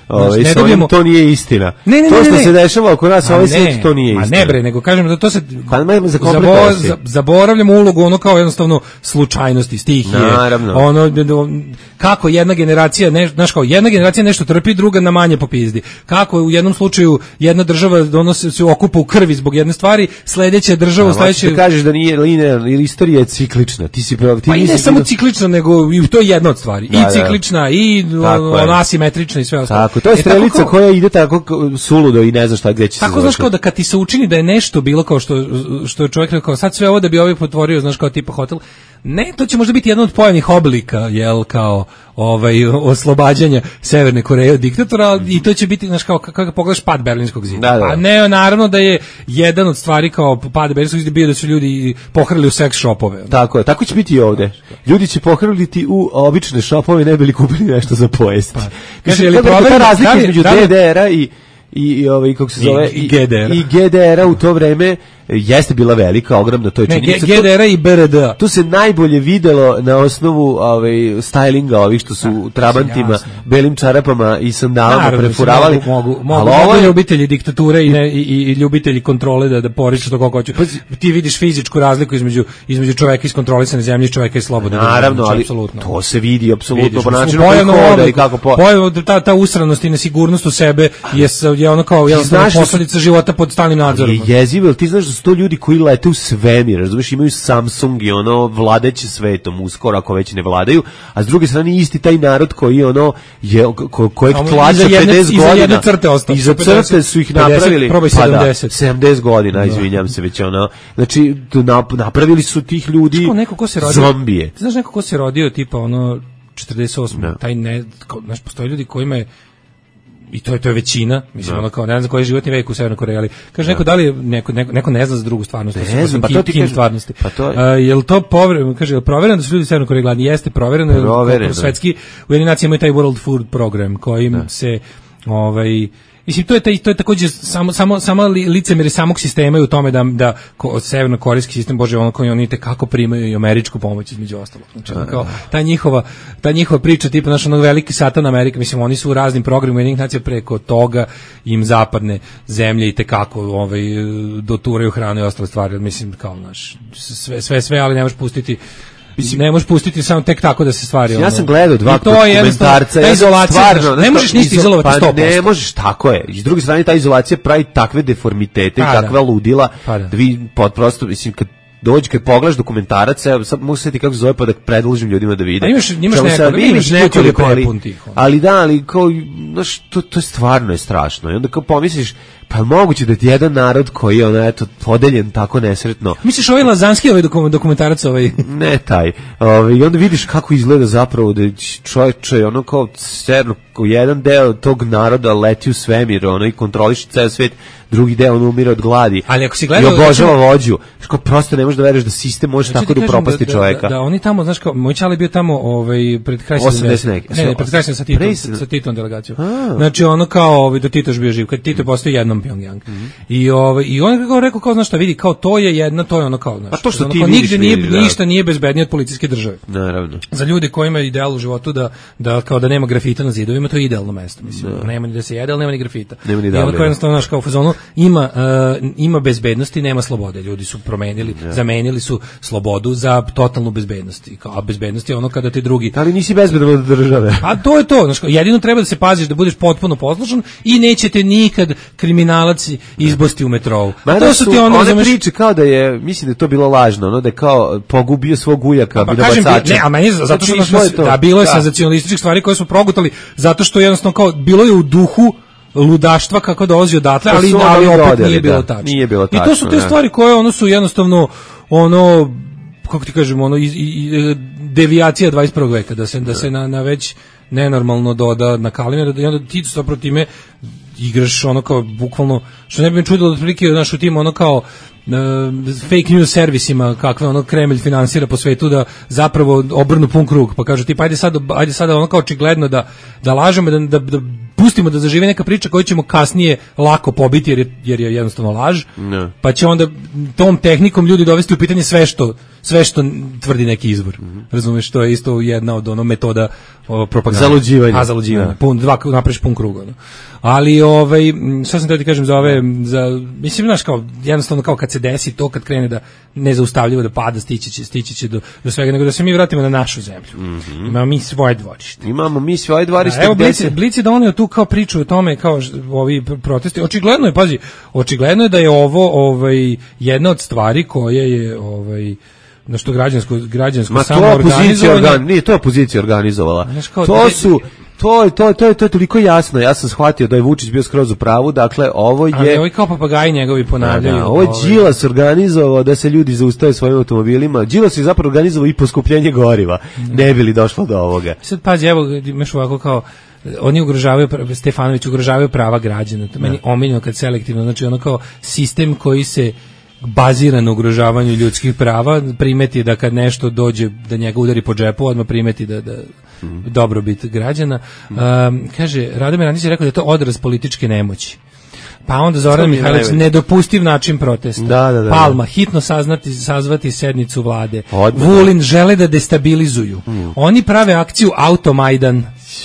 [SPEAKER 6] Ovaj ne dobijemo, to nije istina.
[SPEAKER 5] Ne, ne,
[SPEAKER 6] to što
[SPEAKER 5] ne, ne.
[SPEAKER 6] se dešava oko nas ovaj svijet to nije istina.
[SPEAKER 5] A ne bre, nego kažem da to se
[SPEAKER 6] pa nema za
[SPEAKER 5] zabo, zaboravljamo ulogu ono kao jednostavno slučajnosti, stihije.
[SPEAKER 6] Naravno.
[SPEAKER 5] Ono kako jedna generacija, ne, znaš kao jedna generacija nešto trpi, druga na manje popizdi. Kako u jednom slučaju jedna država donosi se okupa u krvi zbog jedne stvari, sledeća država, sledeća
[SPEAKER 6] da kažeš da nije linearna ili istorija je ciklična. Ti si pravi, ti
[SPEAKER 5] pa i ne samo ciklična, nego i to je jedna od stvari. Da, I ciklična, da. I ono asimetrična i sve ostalo.
[SPEAKER 6] Tako, to je strelica e, tako, koja ide tako suludo i ne zna šta gde će se
[SPEAKER 5] tako, znaš kao da kad ti se učini da je nešto bilo kao što, što je čovjek rekao, sad sve ovo da bi ovaj potvorio, znaš kao tipa hotel, ne, to će možda biti jedan od pojavnih oblika, jel, kao ovaj, oslobađanja Severne Koreje od diktatora, i to će biti, znaš, kao kako pogledaš pad Berlinskog zida.
[SPEAKER 6] Da, da.
[SPEAKER 5] A ne, naravno da je jedan od stvari kao pad Berlinskog zida bio da su ljudi pohrlili u seks shopove.
[SPEAKER 6] Tako je, tako će biti i ovde. Ljudi će pohrliti u obične shopove, ne bi li kupili nešto za pojesti. Pa,
[SPEAKER 5] kaže, je li provereno
[SPEAKER 6] razlika između D D R-a i i i ovaj kako se zove
[SPEAKER 5] i, i G D R
[SPEAKER 6] i G D R u to vreme jeste bila velika, ogromna, to je činjenica.
[SPEAKER 5] G D R i B R D.
[SPEAKER 6] Tu se najbolje videlo na osnovu ovaj stylinga, ovih što su u trabantima, belim čarapama i sandalama prefuravali.
[SPEAKER 5] Mogu, mogu, mogu, mogu ljubitelji diktature i, ne, i, i ljubitelji kontrole da, da poriču što kako hoću. Ti vidiš fizičku razliku između, između čoveka iskontrolisane zemlje i čoveka iz slobodne.
[SPEAKER 6] Naravno, ali
[SPEAKER 5] apsolutno.
[SPEAKER 6] To se vidi apsolutno po načinu
[SPEAKER 5] koji
[SPEAKER 6] hoda i kako po...
[SPEAKER 5] Pojava, ta, ta usranost i nesigurnost u sebe je, je ono kao jednostavno posledica života pod stalnim nadzorom.
[SPEAKER 6] Je jezivo, ti znaš da su to ljudi koji lete u svemir, razumiješ, imaju Samsung i ono vladaće svetom uskoro, ako već ne vladaju, a s druge strane isti taj narod koji ono je ko, kojeg tlača pedeset godina.
[SPEAKER 5] Iza jedne crte ostao.
[SPEAKER 6] Iza crte su ih napravili.
[SPEAKER 5] Probaj sedamdeset.
[SPEAKER 6] Pa da, sedamdeset godina, izvinjam se već ono. Znači, napravili su tih ljudi
[SPEAKER 5] neko ko se rodio,
[SPEAKER 6] zombije.
[SPEAKER 5] Ti znaš neko ko se rodio tipa ono četrdeset osam. No. Taj ne, kao, znaš, postoje ljudi kojima je i to je to je većina, mislim, ono kao ne znam koji je životni vek u Severnoj Koreji, ali kaže neko da li neko, neko neko ne zna za drugu stvarnost,
[SPEAKER 6] ne znam, pa to ti
[SPEAKER 5] kim stvarnosti.
[SPEAKER 6] Pa to je.
[SPEAKER 5] A, jel to povereno, kaže, jel provereno da su ljudi u Severnoj Koreji gladni? Jeste provereno, jer svetski Ujedinjene nacije imaju taj World Food Program kojim da. se ovaj mislim, to je taj, to je također samo samo samo licemjerje samog sistema i u tome da da ko, severnokorejski sistem, bože, ono koji oni te kako primaju i američku pomoć između ostalog. Znači, ono kao ta njihova ta njihova priča tipa naš onog veliki satan Amerika, mislim, oni su u raznim programima Ujedinjenih nacija, preko toga im zapadne zemlje i te kako ovaj doturaju hranu i ostale stvari, mislim, kao naš sve sve sve, ali ne možeš pustiti Mislim, ne možeš pustiti samo tek tako da se stvari.
[SPEAKER 6] Ja sam gledao dva dokumentarca,
[SPEAKER 5] ja stvarno, ne možeš ništa izolovati sto posto.
[SPEAKER 6] Pa ne možeš, tako je. I s druge strane ta izolacija pravi takve deformitete i takva ludila da vi prosto, mislim, kad dođi, kad pogledaš dokumentarac, sad mogu se ti kako se zove, pa da predložim ljudima da vide.
[SPEAKER 5] A imaš, imaš neko, imaš nekoliko prepun tih.
[SPEAKER 6] Ali da, ali kao, znaš, to, to je stvarno je strašno. I onda kao pomisliš, pa moguće da ti jedan narod koji je, ono, eto, podeljen tako nesretno.
[SPEAKER 5] Misliš ovaj Lazanski, ovaj dokumentarac, ovaj?
[SPEAKER 6] Ne taj. Ovaj, i onda vidiš kako izgleda zapravo da čovječe, ono kao, serno, jedan deo tog naroda leti u svemir, ono, i kontroliš ceo svet, drugi deo on umire od gladi.
[SPEAKER 5] Ali ako si gledao,
[SPEAKER 6] i obožava vođu. Što prosto ne možeš da veruješ da sistem može tako da upropasti
[SPEAKER 5] da,
[SPEAKER 6] čoveka.
[SPEAKER 5] Da, da, oni tamo, znaš kao, moj čale bio tamo ovaj pred kraj sedamdesetih. Ne, ne, pred kraj sa Titom, sa Titom delegacijom. A. Znači ono kao ovaj do Tito još bio živ, kad Tito postao jednom Pyongyang. Mm -hmm. I ovaj i on kako rekao, kao znaš šta, vidi, kao to je jedna, to je ono kao, znaš.
[SPEAKER 6] A to što
[SPEAKER 5] ono,
[SPEAKER 6] ti
[SPEAKER 5] kao,
[SPEAKER 6] vidiš,
[SPEAKER 5] nigde nije da. Ništa nije bezbednije od policijske države.
[SPEAKER 6] Naravno.
[SPEAKER 5] Za ljude koji imaju ideal u životu da da kao da nema grafita na zidovima, to je idealno mesto, mislim. Da. Nema ni da se jede, ali nema ni grafita.
[SPEAKER 6] Nema ni
[SPEAKER 5] I ono kao jednostavno naš kao u fazonu ima uh, ima bezbednosti, nema slobode. Ljudi su promenili, ja. zamenili su slobodu za totalnu bezbednost. A bezbednost je ono kada ti drugi...
[SPEAKER 6] Ali nisi bezbedan od države.
[SPEAKER 5] A to je to. Znači, jedino treba da se paziš da budeš potpuno poslušan i nećete nikad kriminalac izbosti u metrou.
[SPEAKER 6] Ma to su ti ono, one zamiš... priče kao da je, mislim da je to bilo lažno, ono da je kao pogubio svog ujaka,
[SPEAKER 5] pa,
[SPEAKER 6] bi bacača.
[SPEAKER 5] Ne, a meni zato što znači, nas, da bilo je da. senzacionalističkih stvari koje smo progutali, zato što jednostavno kao bilo je u duhu ludaštva kako dolazi odatle, ali, ali opet dodeli, nije bilo tačno.
[SPEAKER 6] Nije bilo tačno.
[SPEAKER 5] I to su te da. stvari koje ono su jednostavno ono, kako ti kažemo, ono i, i, devijacija dvadeset prvog veka, da se da, da se na, na već nenormalno doda na kalimir, da onda ti zapravo time igraš ono kao bukvalno, što ne bi me čudilo da otprilike naš u tim ono kao uh, fake news servisima kakve ono Kremlj finansira po svetu, da zapravo obrnu pun krug, pa kažu ti pa ajde sad, ajde sada ono kao očigledno da, da lažemo, da, da, da pustimo da zažive neka priča koju ćemo kasnije lako pobiti jer je, jer je jednostavno laž,
[SPEAKER 6] no.
[SPEAKER 5] pa će onda tom tehnikom ljudi dovesti u pitanje sve što sve što tvrdi neki izvor. Mm-hmm. Razumeš, to je isto jedna od ono metoda o, propagande.
[SPEAKER 6] Zaluđivanja.
[SPEAKER 5] A, zaluđivanja.
[SPEAKER 6] Ja.
[SPEAKER 5] Pun, dva, napraviš pun krug. No. Ali, ovaj, šta sam teo ti kažem za ove, za, mislim, znaš, kao, jednostavno kao kad se desi to, kad krene da nezaustavljivo da pada, stići će, stići će do, do svega, nego da se mi vratimo na našu zemlju. Mm-hmm. Imamo mi svoje dvorište.
[SPEAKER 6] Imamo mi svoje dvorište.
[SPEAKER 5] Da, evo, Blic, Blic je donio tu kao priču o tome, kao ž, ovi protesti. Očigledno je, pazi, očigledno je da je ovo ovaj, jedna od stvari koje je ovaj, na što građansko građansko
[SPEAKER 6] Ma
[SPEAKER 5] samo
[SPEAKER 6] to opozicija
[SPEAKER 5] organizovanje.
[SPEAKER 6] organ, nije to opozicija organizovala.
[SPEAKER 5] Znaš, kao,
[SPEAKER 6] to
[SPEAKER 5] da,
[SPEAKER 6] su to je to to je to je toliko jasno. Ja sam shvatio da je Vučić bio skroz u pravu. Dakle, ovo je
[SPEAKER 5] Ali ovi kao papagaji njegovi ponavljaju.
[SPEAKER 6] Da, ovo je Đilas organizovao da se ljudi zaustave svojim automobilima. Đilas je zapravo organizovao i poskupljenje goriva. Ne bi li došlo do ovoga.
[SPEAKER 5] Sad pazi, evo imaš ovako kao oni ugrožavaju, Stefanović ugrožavaju prava građana. To meni omiljeno kad selektivno, znači ono kao sistem koji se bazira na ugrožavanju ljudskih prava, primeti da kad nešto dođe da njega udari po džepu, odmah primeti da, da mm. dobrobit građana. Mm. Um, kaže, Radomir Antić je rekao da je to odraz političke nemoći. Pa onda Zoran Mihajlović, nedopustiv način protesta.
[SPEAKER 6] Da, da, da,
[SPEAKER 5] Palma, hitno saznati, sazvati sednicu vlade.
[SPEAKER 6] Odmah.
[SPEAKER 5] Vulin, žele da destabilizuju. Mm. Oni prave akciju Automajdan,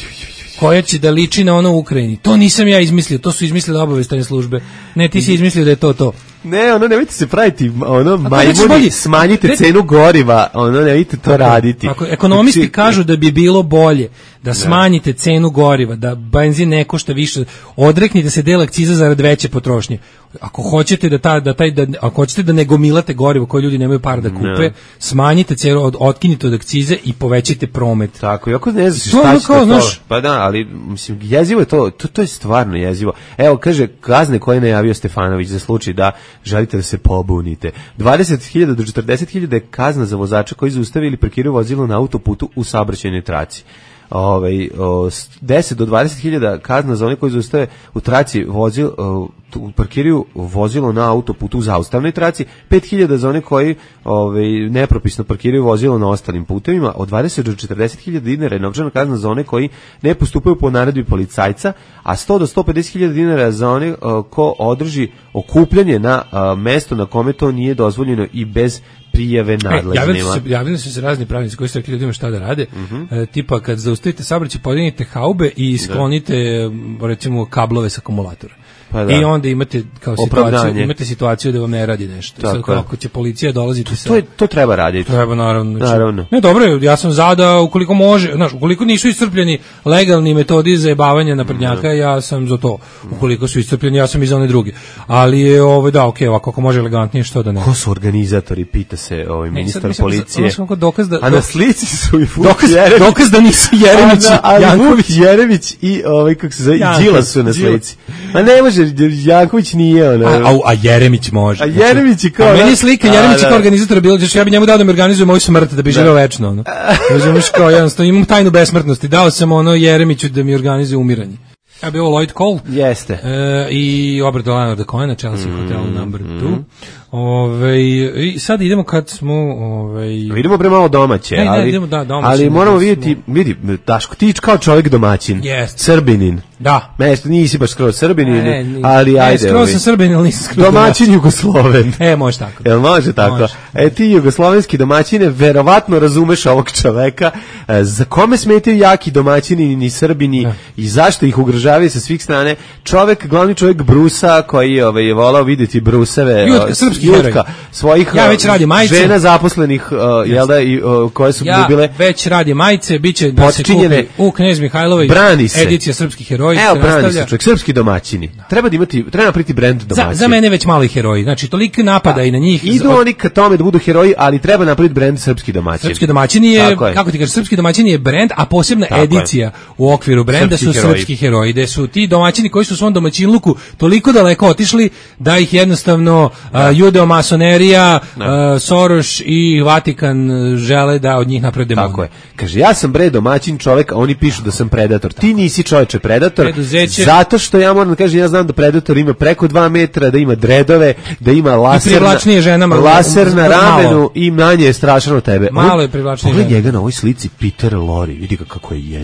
[SPEAKER 5] koja će da liči na ono u Ukrajini. To nisam ja izmislio, to su izmislile obaveštajne službe. Ne, ti si izmislio da je to to.
[SPEAKER 6] Ne, ono nemojte se praviti, ono majmuni, smanjite ne, cenu goriva, ono nemojte to tako, raditi.
[SPEAKER 5] Ako ekonomisti znači, kažu da bi bilo bolje da smanjite cenu goriva, da benzin ne košta više, odreknite se dela akciza zarad veće potrošnje. Ako hoćete da ta da taj da ako hoćete da ne gomilate gorivo koje ljudi nemaju para da kupe, ne. Smanjite cenu, od otkinite od akcize i povećajte promet.
[SPEAKER 6] Tako, ako ne znaš šta će to. Znaš, pa da, ali mislim jezivo je to, to, to je stvarno jezivo. Evo kaže kazne koje je najavio Stefanović za slučaj da želite da se pobunite. dvadeset hiljada do četrdeset hiljada je kazna za vozača koji zaustavi ili parkiraju vozilo na autoputu u saobraćajnoj traci. Ovaj deset do dvadeset hiljada kazna za one koji zaustave u traci vozil parkiraju vozilo na autoputu u zaustavnoj traci, pet hiljada za one koji ovaj nepropisno parkiraju vozilo na ostalim putevima, od dvadeset do četrdeset hiljada dinara je novčana kazna za one koji ne postupaju po naredbi policajca, a sto do sto pedeset hiljada dinara za one uh, ko održi okupljanje na uh, mesto na kome to nije dozvoljeno i bez prijave nadležnima.
[SPEAKER 5] E, javili su se, javili su se razni pravnici koji su rekli ljudima šta da rade. Mm-hmm. E, tipa kad zaustavite saobraćaj, podignite haube i sklonite da. recimo kablove sa akumulatora. Pa da. I onda imate kao situaciju, imate situaciju da vam ne radi nešto. Sad kako će policija dolaziti
[SPEAKER 6] to,
[SPEAKER 5] sa
[SPEAKER 6] to, je, to treba raditi.
[SPEAKER 5] Treba naravno. Znači,
[SPEAKER 6] naravno.
[SPEAKER 5] Ne, dobro je, ja sam za da ukoliko može, znaš, ukoliko nisu iscrpljeni legalni metodi za jebavanje naprednjaka, mm. ja sam za to. Ukoliko su iscrpljeni, ja sam i za one druge. Ali je ovo da, okej, okay, ovako ako može elegantnije, što da ne.
[SPEAKER 6] Ko su organizatori, pita se ovaj ministar ne, policije.
[SPEAKER 5] Da, dokaz da,
[SPEAKER 6] a na slici su i
[SPEAKER 5] dokaz, dokaz da nisu Jeremić
[SPEAKER 6] i Janković, Jeremić i ovaj kako se zove, Đilas su na slici. A ne može Janković nije ona.
[SPEAKER 5] A, a, a Jeremić može.
[SPEAKER 6] A Jeremić je kao.
[SPEAKER 5] A meni je slika Jeremić kao organizator bilo, znači ja bih njemu dao da mi organizuje moju smrt da bi živeo večno, ono. Razumeš kao jednostavno imam tajnu besmrtnosti. Dao sam ono Jeremiću da mi organizuje umiranje. Ja bio Lloyd Cole.
[SPEAKER 6] Jeste.
[SPEAKER 5] E, i Robert Delano da Cohen, Chelsea mm, Hotel number two. Mm. Ove, i sad idemo kad smo ovaj
[SPEAKER 6] idemo prema malo domaće,
[SPEAKER 5] ne,
[SPEAKER 6] ali
[SPEAKER 5] ne, idemo, da, domaće,
[SPEAKER 6] ali moramo vidjeti, vidi, Daško, ti kao čovjek domaćin,
[SPEAKER 5] yes.
[SPEAKER 6] Srbinin.
[SPEAKER 5] Da.
[SPEAKER 6] Mesto nisi baš skroz Srbinin, ne, ne, ali ne, ajde.
[SPEAKER 5] Skroz sam Srbin, ali nisam skroz
[SPEAKER 6] domaćin Jugosloven.
[SPEAKER 5] E, može tako.
[SPEAKER 6] Jel može tako? Može. E, ti jugoslovenski domaćine verovatno razumeš ovog čoveka, e, za kome smetaju jaki domaćini ni Srbini ne. I zašto ih ugrožavaju sa svih strane. Čovek, glavni čovjek Brusa koji je ovaj, volao vidjeti Bruseve,
[SPEAKER 5] Jutka, srpski heroj.
[SPEAKER 6] Svojih
[SPEAKER 5] ja već radim majice.
[SPEAKER 6] Žena zaposlenih, uh, jel da, i, uh, koje su
[SPEAKER 5] ja
[SPEAKER 6] bile...
[SPEAKER 5] Ja već radim majice, bit će da se kupi u Knez Mihajlović edicija Srpski heroji.
[SPEAKER 6] Evo, brani se čovjek, srpski domaćini. Treba da imati, treba napraviti brend domaćini.
[SPEAKER 5] Za, za mene već mali heroji, znači toliko napada i na njih.
[SPEAKER 6] Idu oni ka tome da budu heroji, ali treba napraviti brend srpski domaćini.
[SPEAKER 5] Srpski domaćini je, je, kako ti kažeš, srpski domaćini je brend, a posebna tako edicija je. U okviru brenda srpski su heroji. Srpski heroji, gde su ti domaćini koji su u svom domaćinluku toliko daleko otišli da ih jednostavno da. uh, judeomasonerija, uh, Soros i Vatikan žele da od njih naprave demone.
[SPEAKER 6] Tako je. Kaže, ja sam bre domaćin čovek, a oni pišu da sam predator. Ti nisi čoveče predator,
[SPEAKER 5] Preduzeće.
[SPEAKER 6] Zato što ja moram da kažem, ja znam da predator ima preko dva metra, da ima dredove, da ima laser na,
[SPEAKER 5] ženama,
[SPEAKER 6] laser na ramenu malo. I manje je strašno od tebe.
[SPEAKER 5] Malo je privlačnije.
[SPEAKER 6] Pogledaj njega na ovoj slici, Peter Lorre, vidi ga kako je jeziv.